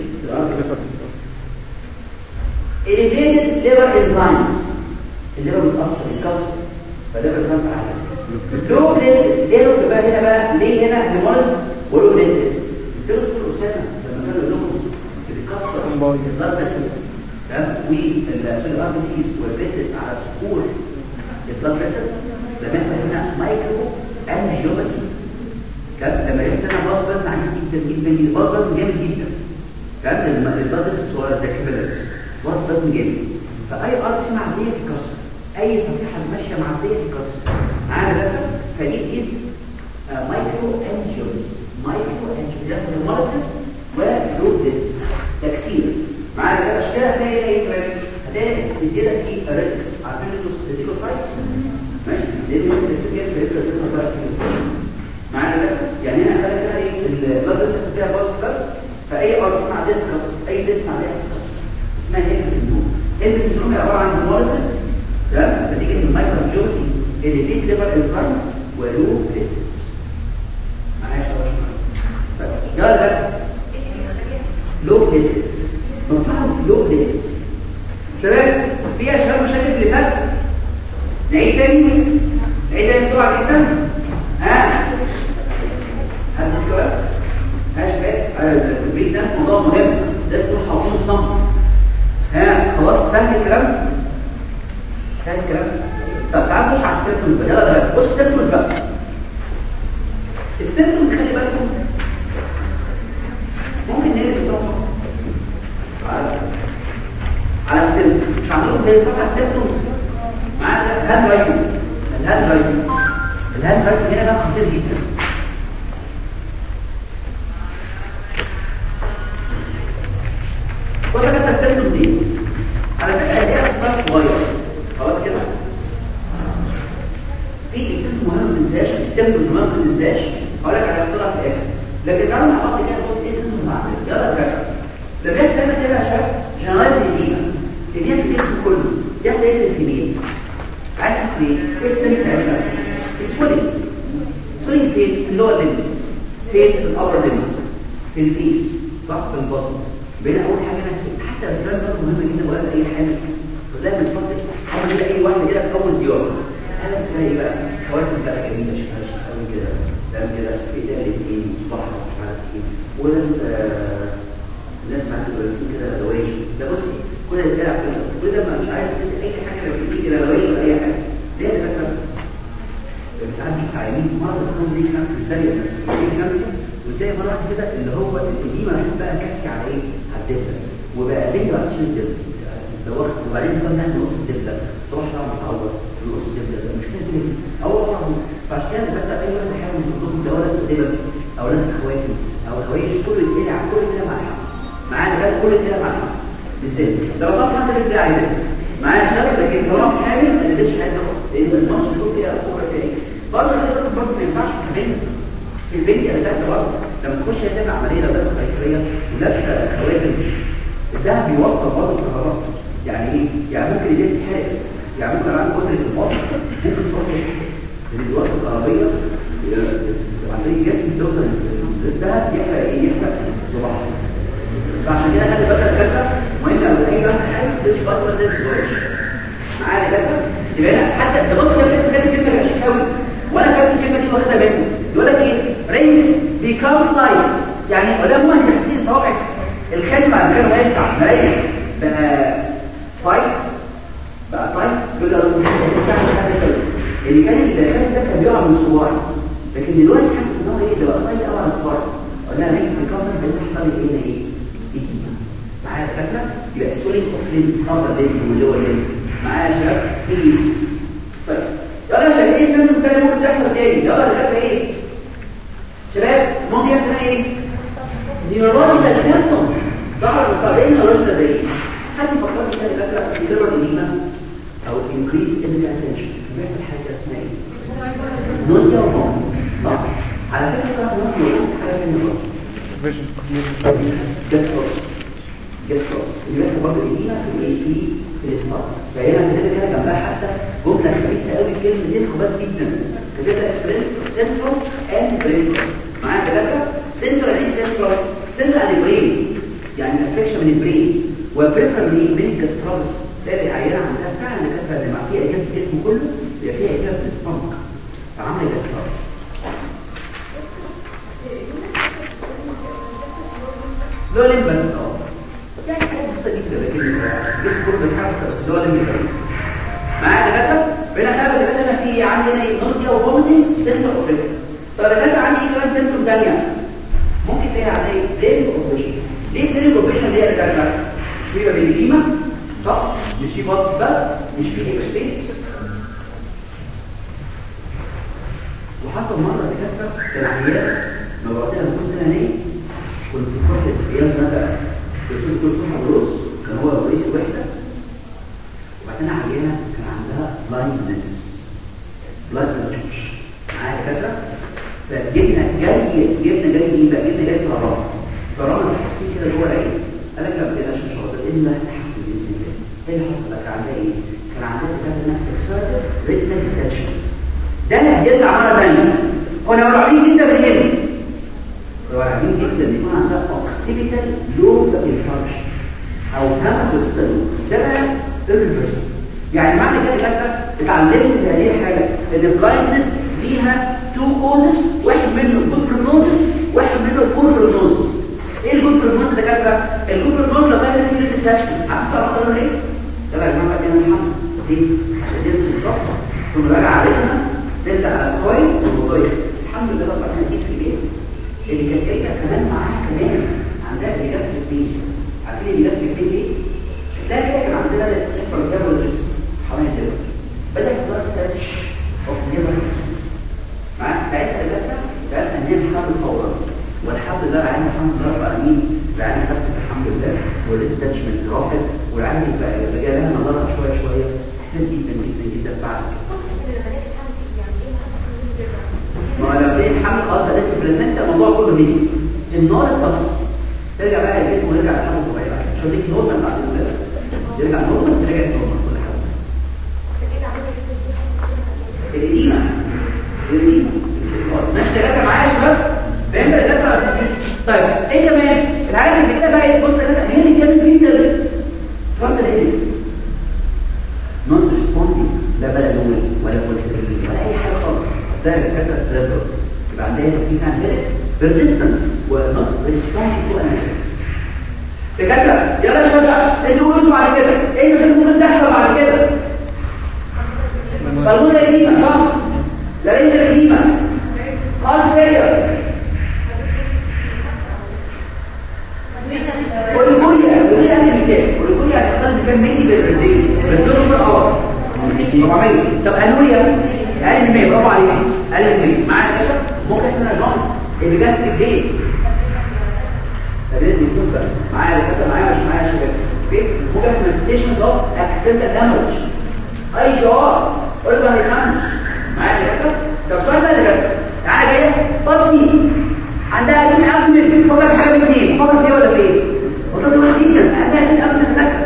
elevated liver enzymes. الليفر بتأثر الكسر فالليفر كانت عالية. لو بليتس ليه لو بقى هنا بقى ليه هنا هيموليسيس ولو بليتس الدكتور أسامة لما كانوا لهم بتكسر البلاد فيسلز تمام والار بي سيز والبليتس على سكور البلاد فيسلز لما يحصل هنا مايكرو انجيوباثي لما يحصل هنا باص بس عنيف جدا جدا جدا باص بس جامد جدا كان البلاد الصغيره ده كبيرس باص بس جامد فاي ار سي معديه تتكسر اي صفيحه ماشيه معديه تتكسر معانا ده فدي از مايكرو انجيوباثي ده هيموليسيس ولوبيت تكسير معانا ده اشكال هتلاقي ايه كمان هتلاقي زياده في الريكس عارفين الديكوسايتس ماشي دي ممكن تسجل في الريكس بقى معانا ده يعني هنا خلي كده ايه البلاد فيسلز فيها باص بس فاي ار سي معديه تتكسر اي ديت معديه تتكسر اسمها هيلب سندروم. هيلب سندروم عباره عن هيموليسيس ده نتيجه المايكرو انجيوباثي اللي فيه ليفر انزيمز ولو بليتس معايا شويه بس ده لو بليتس مطلعهم لو بليتس. شباب فيها شباب مشاكل اللي فات نعيد تاني بسرعه جدا. هذا السؤال شباب التمرين ده موضوع مهم لازم تكونوا حاطين صمت. خلاص سهل الكلام طب تعالوا نخش على السيركل بقى. يلا بص السيركل بقى السيمبتومز خلي بالكم ممكن نقلب الصفحه على السيمبتومز، مش هنقول زي صفحه السيمبتومز مع الهاند رايتنج. الهاند رايتنج هنا بقى خطير جدا. كل ما انت السيمبتومز دي على فكره دي اختصار صغير خلاص كده. في السيمبتوم مهم ما تنساش، السيمبتوم مهم ما تنساش، هقول لك على اختصارها في الاخر. لكن انا هحط كده بص ايه السيمبتوم معاك يلا فاكر لما يحصل كده يا شباب جنرالايز الديما في الجسم كله يحصل ايه في الكمين عايز تحس ايه السيمبتوم بتاعتها السولينج فين في اللور ليمز، فين في الابر ليمز، في الفيس صح في البطن. بين اول حاجه ناس حتى الكلام ده مهم جدا ولا اي حاجه لازم تفكر حاجه كده اي واحده كده في اول زياره انا اسمها ايه بقى خواتم بقى جميله شكلها قوي كده تعمل كده في ايديها الاثنين مصباح مش عارف ايه وناس الناس معاك الرسم كده لويش ده بصي كل اللي بيلعب كده كل ده مش عارف اي حاجه لو بتيجي كده لويش ولا اي حاجه ليه يا فاكر ساعات مش عايزين مره اسمه دي نفس الثانيه نفس وتلاقي مره واحده كده اللي هو القديمه راح بقى كاسي على ايه على الدبله وبقى ليه بقى تشيل الدبله دوخت وبعدين كمان نعمل نص الدبله صباح طبعا متعود نص الدبله ده مشكله كده اول مره فعشان كده بقى اي واحد يحاول يطلب ده ولا دبل او ناس خواتم او خويش كله يتقلع كل كده مع الحق معانا كده كل كده مع الحق بالذات لو خلاص انت لسه عايزاه معايا شباب لكن طالما حامل ما تديش حاجه لان الماتش بيكون فيها كوره تاني برضه كده برضه ما ينفعش كمان البنت اللي تحت برضه لما تخش تعمل عمليه لو دخلت قيصريه ولابسه خواتم الدهب بيوصل برضه الكهرباء يعني ايه؟ يعني ممكن ايديها تتحرق يعني ممكن عند كتله المطر ممكن صوت لان الوقت الكهربيه عن طريق الجسم توصل للدهب يحرق ايه؟ يحرق صباعها. فعشان كده خلي بالك الكلمه مهم لو اي واحد حاجه تمشي فتره زي السويتش معايا كده يبقى هنا حتى تبص كده لسه كاتب كلمه مش قوي وانا كاتب الكلمه دي واخدها منه يقول لك ايه؟ رينجز بيكام لايت يعني ولا مو انت تحسين صوابعك الخاتم بعد كده هيسع مريح بقى فايت بقى فايت يقول له اللي كان الخاتم ده كان بيقع من صباعي لكن دلوقتي حاسس ان هو ايه ده بقى طايق قوي على صباعي قلنا رينجز بيكام لايت بتحصل لي هنا ايه؟ معايا فاكره يبقى سولينج اوف لينز افضل لينز واللي هو لينز معايا يا شباب بليز طيب يلا يا شباب ايه السيمبتومز اللي ممكن تحصل تاني يلا اللي فاكره ايه شباب ممكن يحصل ايه نيورولوجيكال سيمبتومز ظهر مستقبلين نيورولوجيكال زي ايه حد فكر في كده فاكره في سيرفر اديما او انكريز ان الاتنشن بيحصل حاجه اسمها ايه نوزيا وفوميتنج صح على فكره نوزيا حاجه ثانيه جاستروس اللي بيحصل برضه الإديمة في الاي في الاسمار فهنا كده جنبها حتى جمله خبيثه قوي كلمه دي خباث جدا كده اسبرين سنترال اند برينسترال معايا كده سنترال ايه سنترال اند برين يعني الافكشن من البرين وبريفرال من الجاستروس تلاقي العيانه عندها فعلا كده زي ما فيها اجابه الجسم كله بيبقى فيها اجابه في الاسمار فعامله جاستروس لولين بس يعني حاجه بسيطه جدا لكن الجسم كله بيتحرك لولين معايا كده بين خلال كده انا في عندنا نوزيا وفوميتنج سنتر اوف طب انا عندي كمان سنتر ثانيه ممكن تلاقي عليه بلين اوبريشن ليه بلين اوبريشن دي يا جماعه مش في بالقيمه صح مش في باص بس مش في اكسبيرينس وحصل مره كده كان عيان ما وقتها كنت انا نايم كنت فاكر ايام سنه دكتور حضروس كان هو رئيس الوحده وبعدين عيانه كان عندها بلايندنس معايا كده فجبنا جاي ايه بقى جبنا جاي كهرباء تحسين كده جوه العين قال لك لا ما تقلقش ان شاء الله ايه اللي هتحسن باذن الله ايه اللي حصل لك عندها ايه كان عندها كده اكسايتد ريتنال ديتاتشمنت ده هيطلع مره ثانيه كنا مرعوبين جدا بالهيلث مرعوبين جدا ان يكون عندها اوكسيبيتال لوب انفاركشن او هاماتوستال ده بقى الريفرس يعني معنى كده اتعلمت هذه الحاجه ان البلايندنس ليها تو كوزز واحد منه جود بروجنوزس واحد منه بور بروجنوزس ايه الجود بروجنوزس ده كده الجود بروجنوزس ده كان فيه ديتاتشمنت عارف طبعا ايه ده يا جماعه كان حصل ليه عشان دي بتتص ثم راجع عليها تنزل على الكوين والموبايل الحمد لله رب العالمين نسيت في البيت اللي كانت جايه كمان معاها كمان عندها الاجازه البيت. عارفين الاجازه البيت ايه؟ شكلها كده كان عندنا تحصل جبل الجبس حوالين كده بدا خلاص تاتش اوف نيفر مع ساعتها الدكتور بس ان هي حامل فورا والحمد لله العين الحمد لله رب العالمين العين خدت الحمد لله والاتاتشمنت راحت والعين بقى لها نظرها شويه احسن جدا جدا جدا بعد ما لو ليه الحمل خلاص بدات تبريزنت الموضوع كله هيجي النار الطبيعي ترجع بقى الجسم ويرجع لحاله طبيعي بقى مش هديك نورمال بعد الولاده يرجع نورمال ترجع نورمال كل حاجه القديمه ماشي ثلاثه معايا يا شباب فهمت الدكتور. طيب ايه كمان العيال اللي كده بقى ايه بص كده هي اللي جامد جدا فرد الايه نون ريسبوندينج لا بلدوي ولا كوليسترول ولا اي حاجه خالص ده الدكاتره السيرفر يبقى عندها في كان هيلك بيرسيستنت ونوت ريسبوندينج تو اناليسيس. دكاتره يلا يا شباب انتوا قولوا بعد كده ايه مش ممكن تحصل بعد كده بالونه قديمه صح لا ليس قديمه قال فيا والكوريا هتختار كام ملي بالردين بالدرجه الاول 400. طب انوريا اقل من 100 برافو عليك اقل من 100 معايا كده ممكن اسمها جونز اللي جت في الجيل لازم يكون بقى معايا كده معايا مش معايا شباب ممكن اسمها ستيشنز اوف اكسيدنتال دامج اي جي ار اورجان هيكانس معايا كده. طب السؤال ده اللي جاي تعالى جايه بطني عندها مين أكمل فقط حاجة باثنين فقط دي ولا بايه وصلت وحيدا عندها مين أكمل تذكر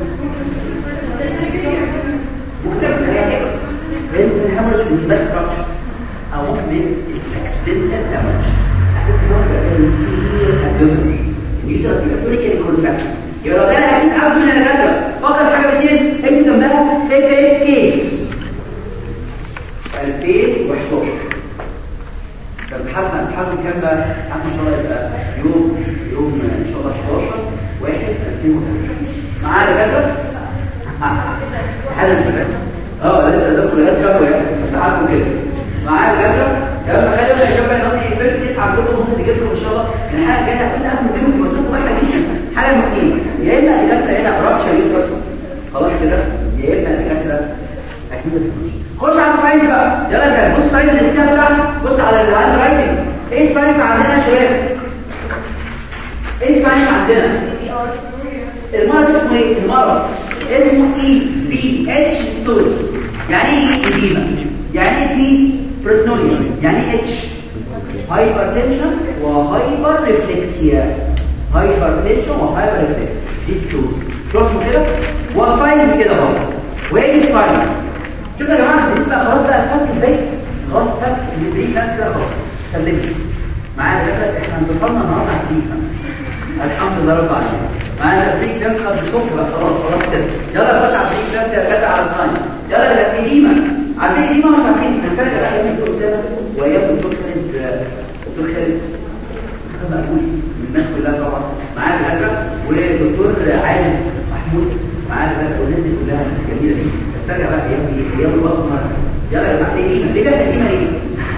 ممكن تلاقيها ممكن الهمرج من بس فراكشر أو ممكن الاكسدنتال دامج أحسن ممكن السير الدمج يجرس بيكتوريكال كونتراكشن يبقى لو كان أكيد أكمل من الغدر فقط حاجة باثنين انت جنبها فيك كيس 2011 الحلقه كام بقى ان شاء الله يبقى يوم ان شاء الله 11/1/2011 معانا كده حاجه كده لسه ده كلها شافوا يعني تعالوا كده معانا كده يلا خلينا يا شباب نقضي بيت 9 دول ممكن نجيب لهم ان شاء الله الحاجه جايه كلها ممكن نوصل واحده جدا حاجه مهمه يا اما الدكاتره هنا فراكشر يوفس خلاص كده يا اما الدكاتره اكيد خش على الساينس بقى يلا كده بص ساينس الاسكان بتاعك بص على الهاند رايتنج ايه الساينس عندنا يا شباب ايه الساينس عندنا المرض اسمه ايه المرض اسمه EBH ستورز يعني ايه إديمة يعني ايه بي بروتونيا يعني اتش هايبرتنشن وهايبر ريفلكسيا هايبرتنشن وهايبر ريفلكسيا دي ستورز شو اسمه كده وساينس كده اهو وايه الساينس شوفوا يا جماعه دي بقى خلاص بقى فك ازاي خلاص فك البريك ناس كده خلاص سلمت معانا كده احنا انتصرنا النهارده على البريك الحمد لله رب العالمين معانا البريك ناس خد الصبح بقى خلاص كده يلا خش على البريك ناس يا جدع على الساين يلا القديمه عارفين القديمه مش عارفين محتاج بقى يعمل قدامك وياخد دكتور خالد مقبول من الناس كلها طبعا معانا الهجره ودكتور عادل محمود معانا بقى والناس دي كلها الجميله دي استرجع بقى ايام الوقت مره يلا يا جماعه ليه بس قديمه ليه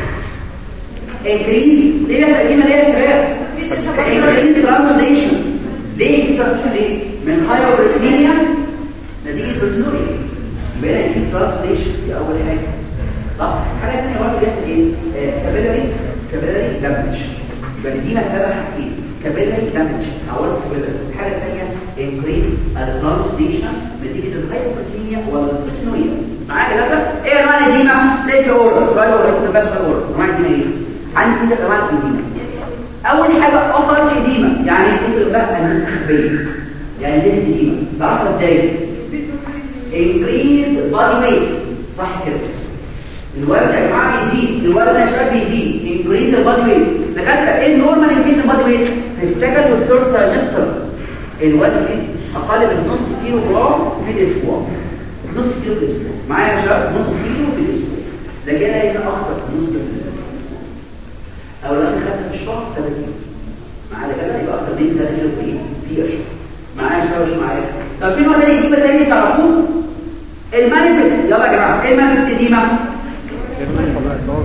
انكريز ليه بس قديمه ليه يا شباب انكريز ترانسليشن ليه ترانسليشن ليه من هايبرتونيا نتيجه بروتونوريا يبقى دي ترانسليشن دي اول حاجه صح حاجه ثانيه برضه بيحصل ايه كابيلاري دامج يبقى دي مساله حاجتين كابيلاري دامج اول كابيلاري الحاجه الثانيه انكريز الترانسليشن نتيجه الهايبرتونيا والبروتونوريا معايا كده ايه انواع الاديمه سيك اوردر سؤال ولا بس اوردر انواع الاديمه ايه عندي كده انواع الاديمه اول حاجه افضل اديمه يعني تكتب بقى المستخبيه يعني دي الاديمه بعرفها ازاي increase body weight صح كده الوزن يا جماعه بيزيد الوزن يا شباب بيزيد increase البادي ويت دكاتره ايه النورمال increase البادي ويت في السكند والثيرد ترايمستر الوزن اقل من نص كيلو جرام في الاسبوع نص كيلو في الاسبوع معايا يا شباب نص كيلو في الاسبوع ده كده هنا اكتر من نص كيلو في الاسبوع او لو خدت في الشهر 3 كيلو معايا كده يبقى اكتر من 3 كيلو في الشهر معايا يا شباب مش معايا طب في نوع تاني دي تاني تعرفوه المانيفست يلا يا جماعه ايه المانيفست دي ما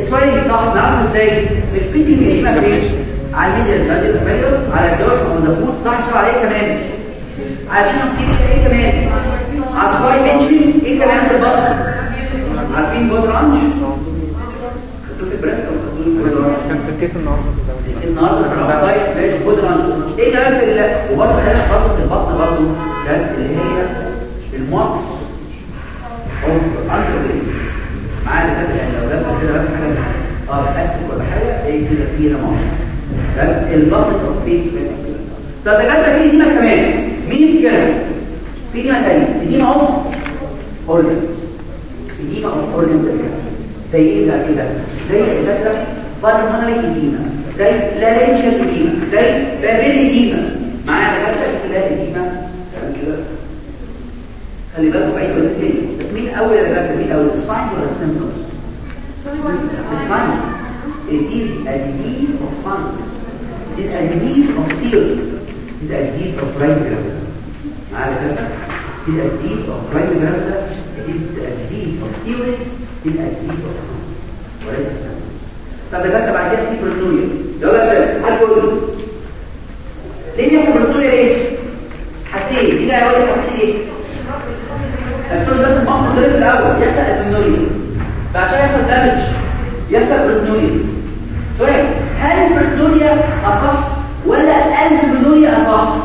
السويلنج صح نعرف ازاي البيتنج ايديما فين على الميديال فيروس على الدوس اون ذا فود صح شو عليه كمان عشان نفتكر ايه كمان على السويل بنشن ايه كمان في البطن عارفين بود رانش خدتوه في البريست او خدتوه في بود رانش كان في الكيس النهارده طيب ماشي بود رانش ايه كمان في وبرضه خلينا برضه في البطن برضه ده اللي هي الماكس او اندر معايا كده يعني لو دخل كده بس حاجه اسك ولا حاجه ايه كده فيها ماكس ده البطن اوف فيس طب ده كده في دينا كمان مين كده في دينا تاني دينا اوف اورجنز دينا اوف اورجنز زي ايه ده كده زي الدكتور بالمونري اديما زي لارنجال اديما زي بابيل اديما معايا دكتور كده اديما كده خلي بالكم بعيد ولا تاني مين اول يا دكتور مين اول الساينز ولا السيمبتومز الساينز it is a disease of science it is a disease of seals it is a disease of primary grammar معايا دكتور it is a disease of primary grammar it is a disease of theories it is a disease of science وليس السيمبتومز طب ده كده بعد كده في بروتونيا يلا يا شباب حد يقول ليه يحصل بروتونيا ليه حاجتين دي هيقول لك حاجتين ايه السؤال ده اسمه مقصود في الاول يحصل البروتونيا فعشان يحصل دامج يحصل بروتونيا سؤال هل البروتونيا اصح ولا البروتونيا اصح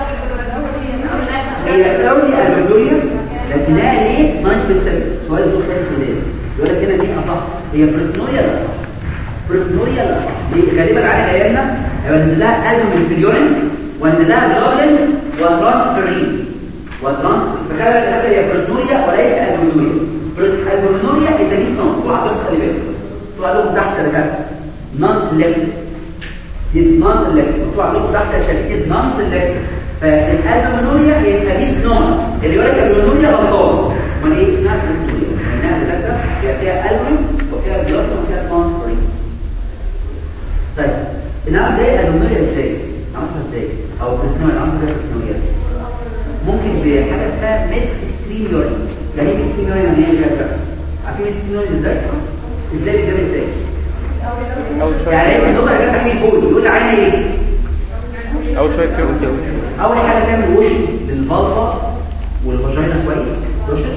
هي البروتونيا لكنها ليه ناقص بالسبب سؤال دكتور السوداني يقول لك هنا مين اصح هي البروتونيا اللي اصح بروتونيا لا صح غالبا على ايامنا هينزل لها البومين في اليورين وينزل لها جلوبولين وترانسفيرين فكده هذا هي بروتونيا وليس البومينوريا البومينوريا اذا نسمع طلع عندكم خلي بالكم طلع لكم تحت رجال نون سيلكتيف ديز نون سيلكتيف طلع لكم تحت شركه نون سيلكتيف فالبومينوريا هي ميس نون اللي يقول لك البومينوريا غلطان امال ايه اسمها بروتونيا لانها دكاتره فيها البومين وفيها جلوبولين وفيها ترانسفيرين طيب نعرف ازاي البومينوريا ازاي نعرفها ازاي او بروتونيا نعرفها ازاي ممكن بحاجه اسمها ميد ستريم يورين يعني ايه ستريم يورين يعني ايه كده عارفين ميد ستريم يورين ازاي بيتجاب ازاي يعني النقطه اللي جت تحت البول يقول عينها ايه اول شويه كده اول حاجه تعمل وش للبلطه والفاجينا كويس وشس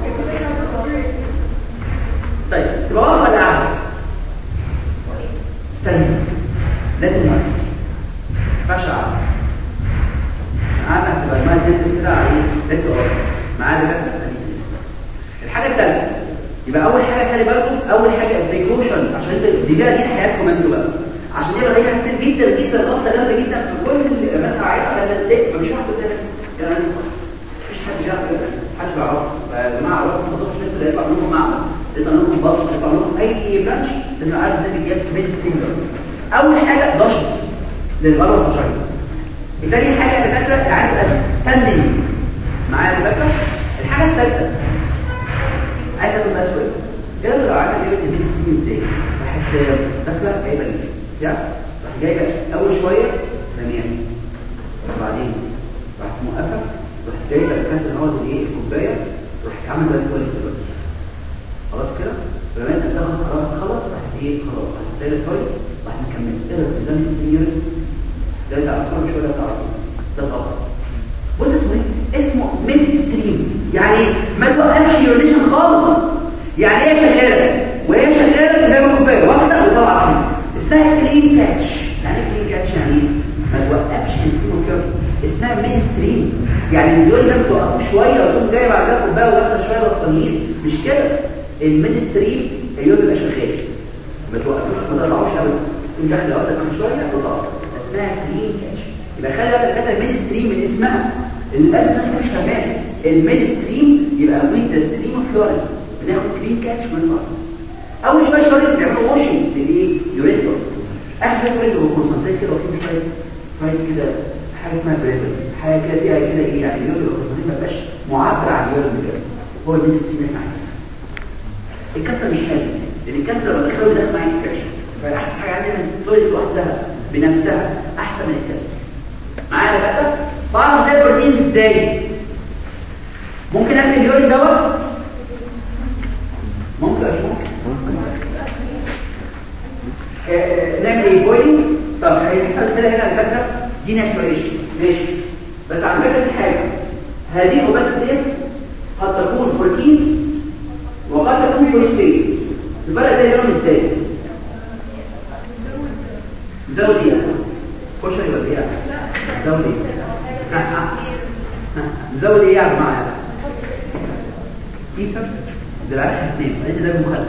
طيب تبقى واقفه ولا قاعده استنى لازم ما ينفعش قاعده تبقى الماء تنزل كده عليه لسه واقف معاه ده الحاجه الثالثه يبقى اول حاجه خلي بالكم اول حاجه البريكوشن عشان دي حياتكم انتوا بقى عشان يبقى هي كتير جدا جدا ضغط جامده جدا في كل مثلا عارفه لما تضايق مفيش واحد قدامك يعني لسه مفيش حد يعرف حد بيعرف يا جماعه عرفوا ما تقدرش انتوا يطلع منكم معمل يطلع منكم بطل يطلع منكم اي برانش لازم عارف ازاي بيجيب ميد ستينجر اول حاجه ضغط للبلوه الفشاية الثاني حاجه دكاتره اعاده ستاندنج معايا دكاتره الحاجه الثالثه عايز اقول اسود كده لو عايز اجيب الميد ستينج ازاي راح داخله جايبه ليه راح جايبه اول شويه ثانيه وبعدين راح موقفه راح جايبه كاس الهواء دي ايه الكوبايه راح عامل زي الكواليتي دلوقتي خلاص كده لما انت خلاص راح ايه خلاص هتلاقي الكواليتي راح نكمل كده ده مستنير ده تعرفوا شويه تعرفوا ده طبعا بص اسمه ميد ستريم يعني ما توقفش يوريشن خالص يعني ايه شغاله وهي شغاله زي ما الكوبايه واحده وطلع اسمها كلين كاتش يعني كلين كاتش يعني ما توقفش اسمها ميد ستريم يعني الدول ده بتوقف شويه وتقوم جاي بعدها كوبايه واخده شويه بطانيين مش كده الميد ستريم ايوه بيبقى شغال ما توقفوش ما تطلعوش ابدا تقوم داخل اقعد شويه وتقف اسمها كلين كاتش يبقى خلي بالك كده الميد ستريم من اسمها للاسف الناس مش فاهمه الميد ستريم يبقى ويز ستريم اوف فلوريد بناخد كلين كاتش من بعض اول شويه شويه بنعمل واشنج للايه يوريتور اخر شويه الكونسنتريت كده وفي شويه كده حاجه اسمها بريبلز حاجه كده فيها كده ايه يعني الكونسنتريت ما بقاش معبر عن اليورين بجد هو الميد ستريم معايا الكسره مش حلوه لان الكسره لما تخلي داخل معايا انفكشن فاحسن حاجه عندنا التويلت لوحدها بنفسها احسن من الكسره معايا بقى بعرف ازاي البروتينز ازاي ممكن اكل اليورين دوت ممكن نعمل ايه بويلنج. طب هيحصل كده هنا الفكره دي ناتوريشن ماشي، بس على فكره في حاجه، هذه بس ديت قد تكون بروتينز وقد تكون فوسفات. الفرق ده يبان ازاي؟ زودي كشري ولا ايه؟ زودي زودي ايه يا جماعه؟ كيسر ده العرق اثنين انت ده مخدر.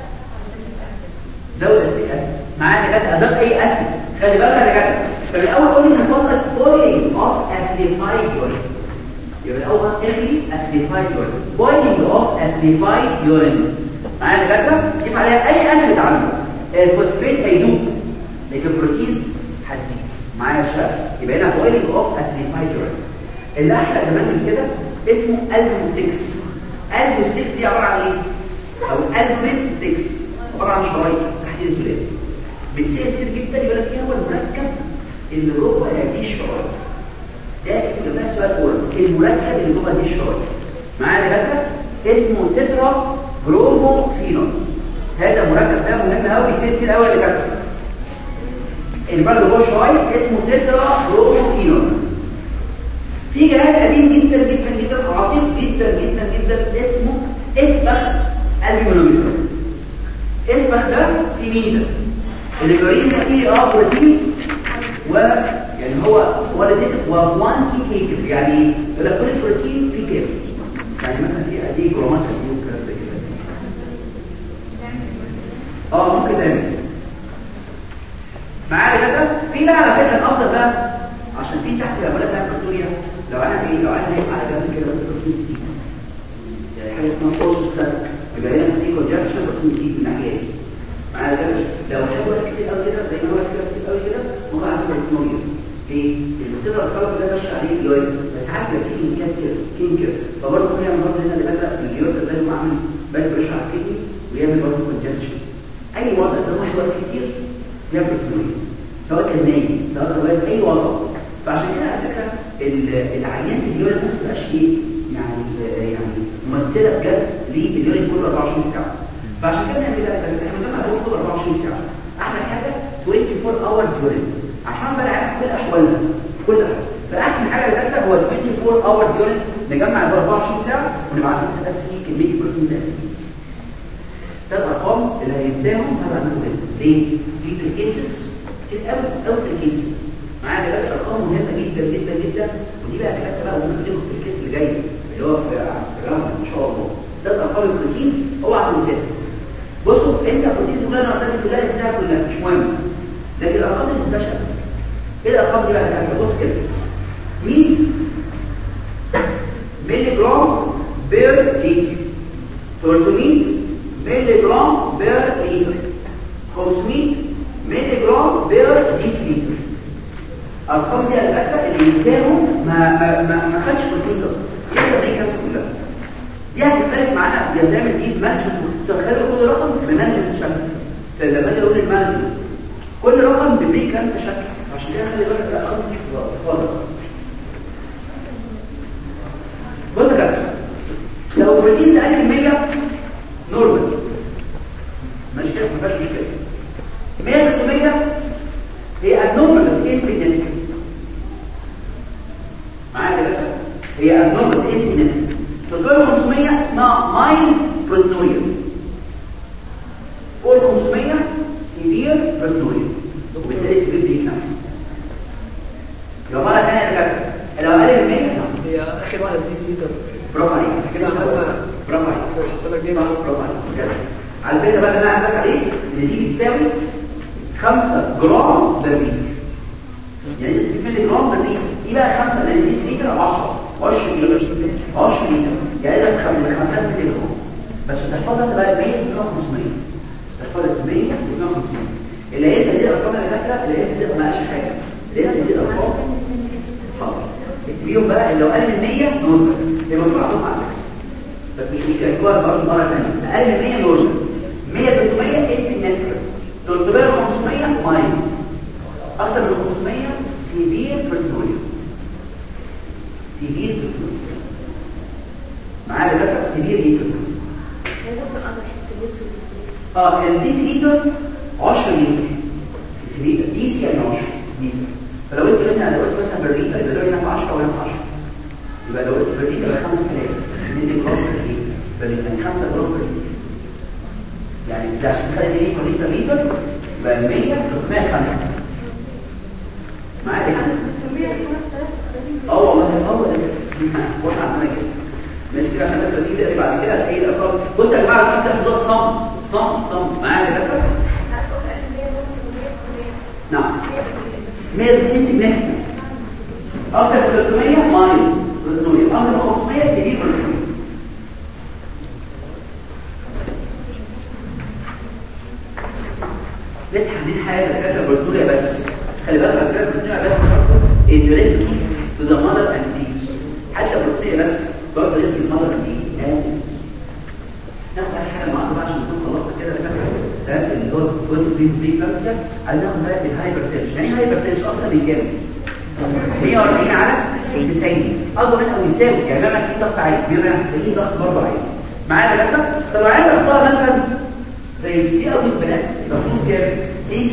زود اسيد معانا كده اضاف اي اسيد. خلي بالك يا جدع، فمن الاول قلنا نفضل بويلنج اوف اسيديفايد يورين. يبقى الاول اغلي اسيديفايد يورين، بويلنج اوف اسيديفايد يورين. معانا كده كيف عليها اي اسيد عنده الفوسفات هيدوب، لكن البروتينز هتزيد معايا شباب. يبقى هنا بويلنج اوف اسيديفايد يورين. اللي احلى كمان من كده اسمه البوستكس. البوستكس دي عباره عن ايه؟ او البومنت ستيكس، عباره عن شرايط تحت الزلال. بتسال كتير جدا يقول لك ايه هو المركب اللي جوه هذه الشرايط؟ ده ده سؤال اول، المركب اللي جوه هذه الشرايط معايا دكاتره اسمه تترا بروموفينول. هذا المركب ده مهم قوي، بيصير كتير قوي يا دكاتره. المركب جوه الشرايط اسمه تترا بروموفينول. في جهاز قديم جدا جدا جدا عتيق جدا جدا جدا اسمه اسبخ البيمونومتر. اسبخ ده في ميزه اللي بيورينا فيه بروتينز، ويعني هو والدتك وكوانتي كيكل، يعني يقول لك كل بروتين فيه كام، يعني مثلا في قد ايه جرامات قد ايه وكذا زي كده. ممكن تعمل معايا كده. في بقى على فكره الافضل بقى عشان في تحت العمليه بتاعت البكتيريا، لو انا هيك على جنب كده بروتين سي، يعني حاجه اسمها اوسوستات، يبقى هنا في كونجكشن بروتين سي من الناحيه دي معايا كده. لو حاجه كتير قوي كده زي ما هو كده كتير قوي كده ممكن اعمل بروتينوريا. ليه؟ البكتيريا الخلق ده ماشي عليه اليوين، بس ساعات بيبقى فيه كيميكال كده، فبرضه في مرض هنا اللي بدا اليوين ده زي ما عامل بس بريشر على الكدني ويعمل برضه كونجكشن. اي وضع ده واحد وقت كتير يعمل بروتينوريا، سواء كان نايم سواء كان اي وضع. فعشان كده على فكره العيان اليورين ما بتبقاش ايه يعني ممثله بجد لليورين كل 24 ساعه. فعشان كده نعمل احنا بنعمل كل 24 ساعه احلى حاجه 24 اورز يورين، عشان بقى عارف كل احوالنا كل احوال. فاحسن حاجه للدكتور هو 24 اورز يورين، نجمع ال 24 ساعه ونبعت له بس فيه كميه بروتين ده. ده الارقام اللي هينساهم هنعمله كده. ليه؟ في الكيسز كتير قوي في الكيسز معانا دلوقتي ارقام مهمه جدا جدا جدا، ودي بقى حاجات بقى ممكن تاخد في الكيس اللي جاي اللي هو في الراوند ان شاء الله. ده ارقام البروتينز اوعى تنساها. بصوا انت البروتينز كلها الارقام دي كلها تنساها كلها مش مهم، لكن الارقام دي ما تنساش ابدا. ايه الارقام دي بقى؟ بص كده 100 مللي جرام بير لتر، 300 مللي جرام بير لتر، 500 مللي جرام بير ديسيلتر. الارقام دي على فكره اللي ينساهم ما خدش بروتين اصلا، يحصل دي كارثه كلها. دي هتختلف معانا، بنعمل دي مانجمنت، تخيلوا كل رقم بمانجمنت شكل. فلما اجي اقول المانجمنت كل رقم بميك كارثه شكل، عشان كده خلي بالك الارقام دي واضحه. بص كده لو البروتين ده اقل من 100 نورمال ماشي كده ما فيهاش مشكله. 100 600 هي abnormal بس insignificant. معايا كده؟ هي abnormal بس insignificant. 500 اسمها mild proteinuria. فوق 500 severe proteinuria. وبالتالي severe preeclampsia. يبقى مرة ثانية يا دكاترة، لو أقل من 100 هي آخر واحدة ديسيلتر. برافو عليك. برافو عليك. صح برافو عليك. على فكرة بقى أنا عندك عليه إن دي بتساوي 5 جرام باللتر. يعني 6 مللي جرام باللتر. دي بقى 5 لان دي لتر 10 10 لتر. يعني ده 5 مللي جرام. بس تحفظها تبقى 100 و 500. تحفظها 100 و 500. اللي هي دي الارقام اللي فاكره اللي هي دي ما قالش حاجه. اللي هي دي الارقام. حاضر. اكتبيهم بقى لو اقل من 100 نورمال. يبقى مكتوب عندهم على فكره. بس مش مشكله اكتبوها برضه مره ثانيه. اقل من 100 نورمال. 100 300 انسيجنيفيكانت. 300 و500 مايل. اكتر من 500 سيفير برتنوريا. سيفير برتنوريا. معايا دكتور سيفير برتنوريا. الديسيليتر 10 لتر. ليتر، دي سي يعني 10 ليتر. فلو انت هنا لو قلت مثلا بالليتر يبقى ده هنا في 10 وهنا في 10. يبقى لو قلت بالليتر يبقى 5000 2 جرام في الليتر، يعني 5 جرام في الليتر. يعني ده عشان تخلي دي ليتر يبقى 100 305 معايا يعني. والله واحد عندنا كده ماشي كده عشان بس تيجي تقري بعد كده اي الارقام. بصوا يا جماعه الرقم ده حضور صم معايا يا دكتور. نعم 100 سيجنيفيكانت اكتر من 300 مايل بروتونوريا، اكتر من 500 سيفير بروتونوريا. لسه حاطين حاجه لكاتره بروتونوريا بس، خلي بالك الكاتره بروتونوريا بس is risky to the mother and fetus. حتى بروتونوريا بس برضه risky to the mother and fetus. ناخد اي حاجه النهارده بقى عشان نكون خلصنا كده الكاتره اللي هو جزء بري كلاسيا. عايزين ناخد بقى الهايبرتنشن. يعني هايبرتنشن اكتر من كام؟ 140 على 90 اكبر من او يساوي، يعني بقى 90 ضغط عالي، بيبقى 90 ضغط برضه عالي معايا يا دكتور. طب عايز اختار مثلا زي في اول بنات ضغطهم كام؟ 60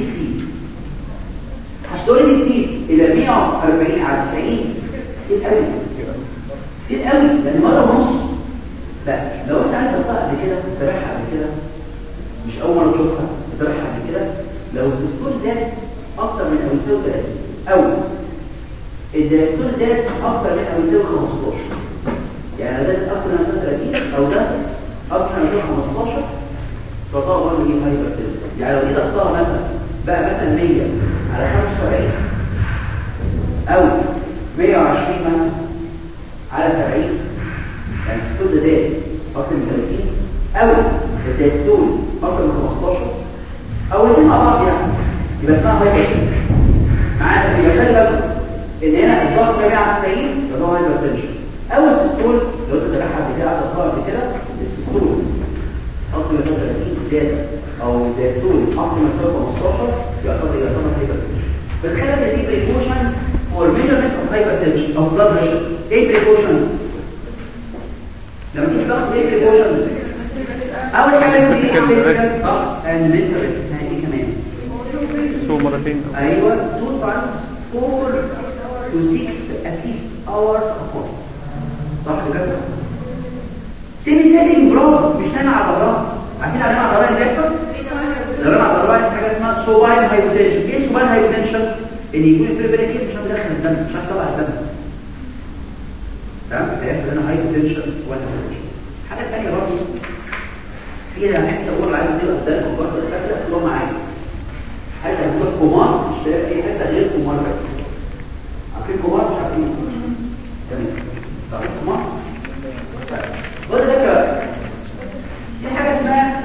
هشتغل لي كتير الى 140 على 90 كتير قوي كتير قوي، يعني مره ونص. لا لو انت عايز تطلع قبل كده تتابعها قبل كده، مش اول مره تشوفها تتابعها قبل كده. لو السيستول زاد اكتر من او يساوي 30 او الدايستول زاد اكتر من او يساوي 15، يعني ده اكتر من 30 او ده اكتر من 15 فطبعا برضه دي هايبرتنشن. يعني لو دي ضغطها مثلا بقى مثلا 100 على 75 او 120 مثلا على 70، يعني السيستول ده زاد اكتر من 30 او الدايستول اكتر من 15 او الاثنين مع بعض، يعني يبقى اسمها هايبرتنشن معانا. يبقى خلي بالك ان هنا الضغط 100 على 90 ده هو هايبرتنشن. او السيستول لو انت تابعها بتاع الضغط كده، السيستول اكتر من 30 زياده او الدايستول اكتر من 15 يعتبر هايبرتنشن. بس خلي بالك دي بريكوشنز فور ميجرمنت اوف هايبرتنشن او بلاد بريشر. ايه بريكوشنز؟ لما تيجي تاخد ايه بريكوشنز؟ اول حاجه دي صح اند منتال ايه كمان؟ شو مرتين ايوه 2 times 4 to 6 at least hours apart. صح كده؟ سيمي سيتنج برافو، مش نايم على ظهرها. عارفين على ظهرها اللي بيحصل؟ لو نايم على ظهرها حاجه اسمها سوباين هايبوتنشن. ايه سوباين هايبوتنشن؟ ان يكون البريبريكيت مش هتدخل الدم، مش هتطلع الدم. تمام؟ هيحصل هنا هايبوتنشن سوباين هايبوتنشن. حاجه ثانيه برضه فيها حته اقول عايز اديها قدامكم برضه الفكره اللي معايا. حاجه هتقول كومار مش تلاقي اي حته غير كومار بس. عارفين كومار مش عارفين؟ تمام. تعرفوا كومار؟ بص كده في حاجه اسمها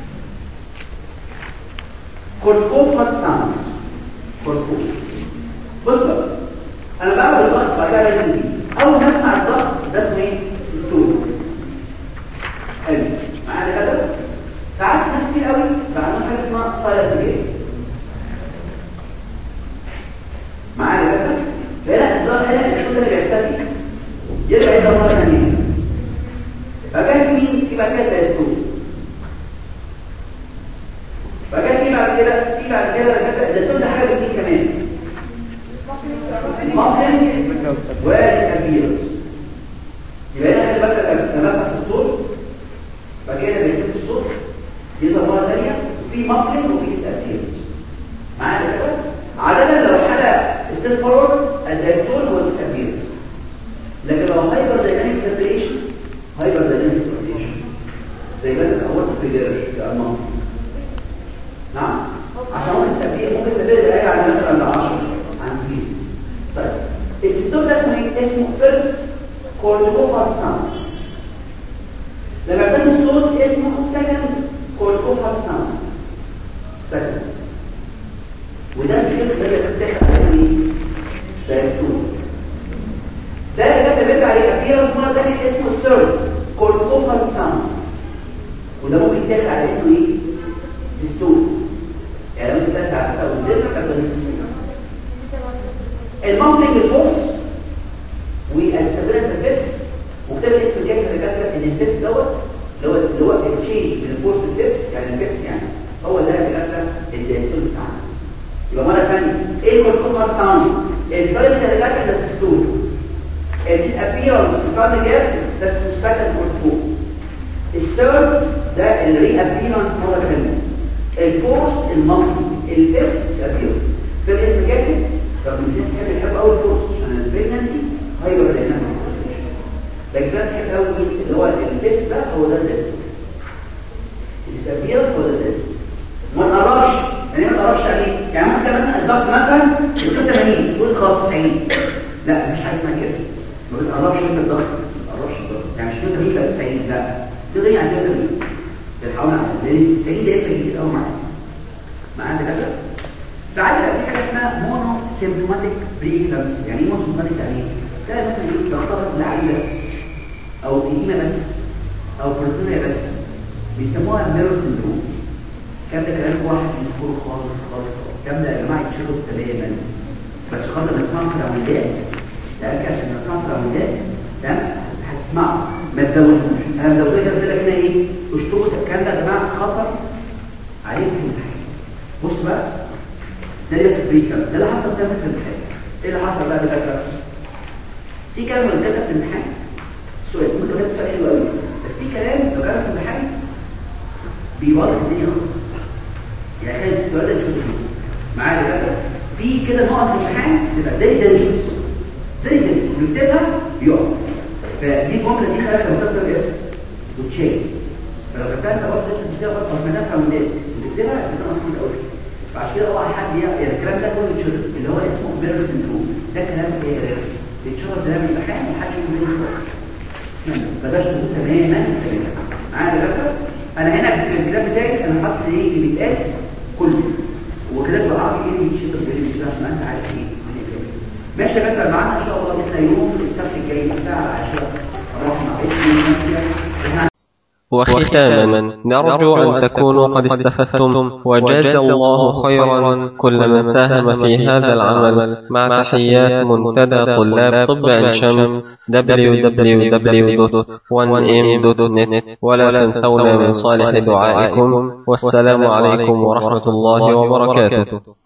كورتيكوفات ساوندز. كورتيكوف بص بقى انا بعمل الضغط بعد كده لازم دي اول ما اسمع الضغط ده اسمه ايه؟ سيستول. حلو معانا كده. ساعات ناس كتير قوي بقى عندهم حاجه اسمها سايلنت جيم معانا كده. فهنا الضغط هنا السيستول اللي بيختفي يرجع يبقى مره ثانيه. فكان في بعد كده دايستول. فكان في بعد كده الدايستول ده حاجه دي كمان ممكن واسابيرس. يبقى هنا خلي بالك لما اسمع السيستول بعد كده بيكتب الصوت يظهر مره ثانيه وفي مفلن وفي اسابيرس معانا كده. عاده لو حاله ستيل فورورد الدايستول هو الاسابيرس، لكن لو هايبر دايناميك سيركيليشن هايبر دايناميك سيركيليشن زي مثلا اول تريجر كأنه نعم عشان ممكن تسبيه الايه على مثلا 10 عن كتير. طيب السيستم ده اسمه ايه؟ اسمه فيرست كورتيكوفال ساوند. لما يبتدي الصوت اسمه سكند كورتيكوفال ساوند. سكند وده مش كده اللي بتفتح على ايه؟ دايستول. ده اللي بيرجع عليه ابيرنس مره ثانيه اسمه الثيرد كورتيكوفال ساوند، وده ممكن يتاخد على انه ايه؟ سيستول. يعني ممكن تاخد على ساوند ديفرنت كابتن سيستول. المامبلينج الفورس والسبيرنس البيبس وكتاب الاسم الجاي اللي كاتبه ان البيبس دوت اللي هو التشينج من الفورس للبيبس، يعني البيبس يعني هو ده اللي كاتبه الدايستول بتاعنا. يبقى مره ثانيه ايه الكورتيكال ساوند الفيرست اللي جت ده السيستول الابيرنس بتاع الجاب ده السكند كورتيكال الثيرد ده الري ابيرنس مره ثانيه الفورس المالتي الفيرست ابيرنس في الاسم كاتب طب الناس كانت بتحب قوي الفورس عشان البريجنسي هايبر دايناميك لكن الناس بتحب قوي اللي هو الفيرست ده هو ده الاسم الابيرنس هو ده الاسم ما نقربش يعني ما نقربش عليه يعني ممكن مثلا الضغط مثلا يكون 80 تقول خلاص 90 لا مش حاجه اسمها كده ما بتقربش انت الضغط ما بتقربش الضغط يعني مش 80 بقى 90 لا تقدر يعني تقدر بنحاول نعمل لان 90 ده يفرق كتير قوي معانا كده ساعات بقى في حاجه اسمها مونو سيمبتوماتيك بريكلامس يعني ايه مونو سيمبتوماتيك يعني تلاقي مثلا ايه ضغطها بس العالي بس او تقيمه بس او بروتونيه بس بيسموها ميرو سندروم كام ده كلام واحد مذكور خالص كام ده يا جماعه يتشرب تماما بس خاطر نسمعه في العمليات لان عشان نسمعه في العمليات ده هتسمعه ما تزودوش انا زودت كده هنا ايه اشطبوا الكلام ده يا جماعه خطر عليكم في الامتحان بص بقى ده اللي في البريكا ده اللي حصل سنه في الامتحان ايه اللي حصل بقى ده في كلام اللي كتب في الامتحان السؤال ممكن ده سؤال حلو قوي بس في كلام لو كان في الامتحان بيوضح الدنيا خالص يعني خلي السؤال ده نشوفه معايا بقى في كده نقط في الامتحان تبقى ده دنجرس بنكتبها بيقع فدي الجمله دي خليها لما تكتب الاسم وتشيك فلو كتبتها انت برضه مش هتشتغل برضه اصل ده فاوندات بتكتبها بتبقى اصلا قوي فعشان كده اوعى حد يعني الكلام ده كله يتشرب اللي هو اسمه ميرور سندروم ده كلام ايه بيتشرب ده من الامتحان ومحدش يقول لي خالص بلاش تقول تماما معايا بقى انا هنا في الكتاب بتاعي انا حاطط ايه اللي بيتقال كله وكتاب بالعربي ايه اللي بيتشرب اللي بيتشرب عشان انت عارف ايه ماشي يا باشا معانا ان شاء الله احنا يوم السبت الجاي الساعه 10 رحنا باذن وختاما نرجو أن تكونوا قد استفدتم وجزى الله خيرا كل من ساهم في هذا العمل مع تحيات منتدى طلاب طب عين شمس www.1m.net ولا تنسونا من صالح دعائكم والسلام عليكم ورحمة الله وبركاته.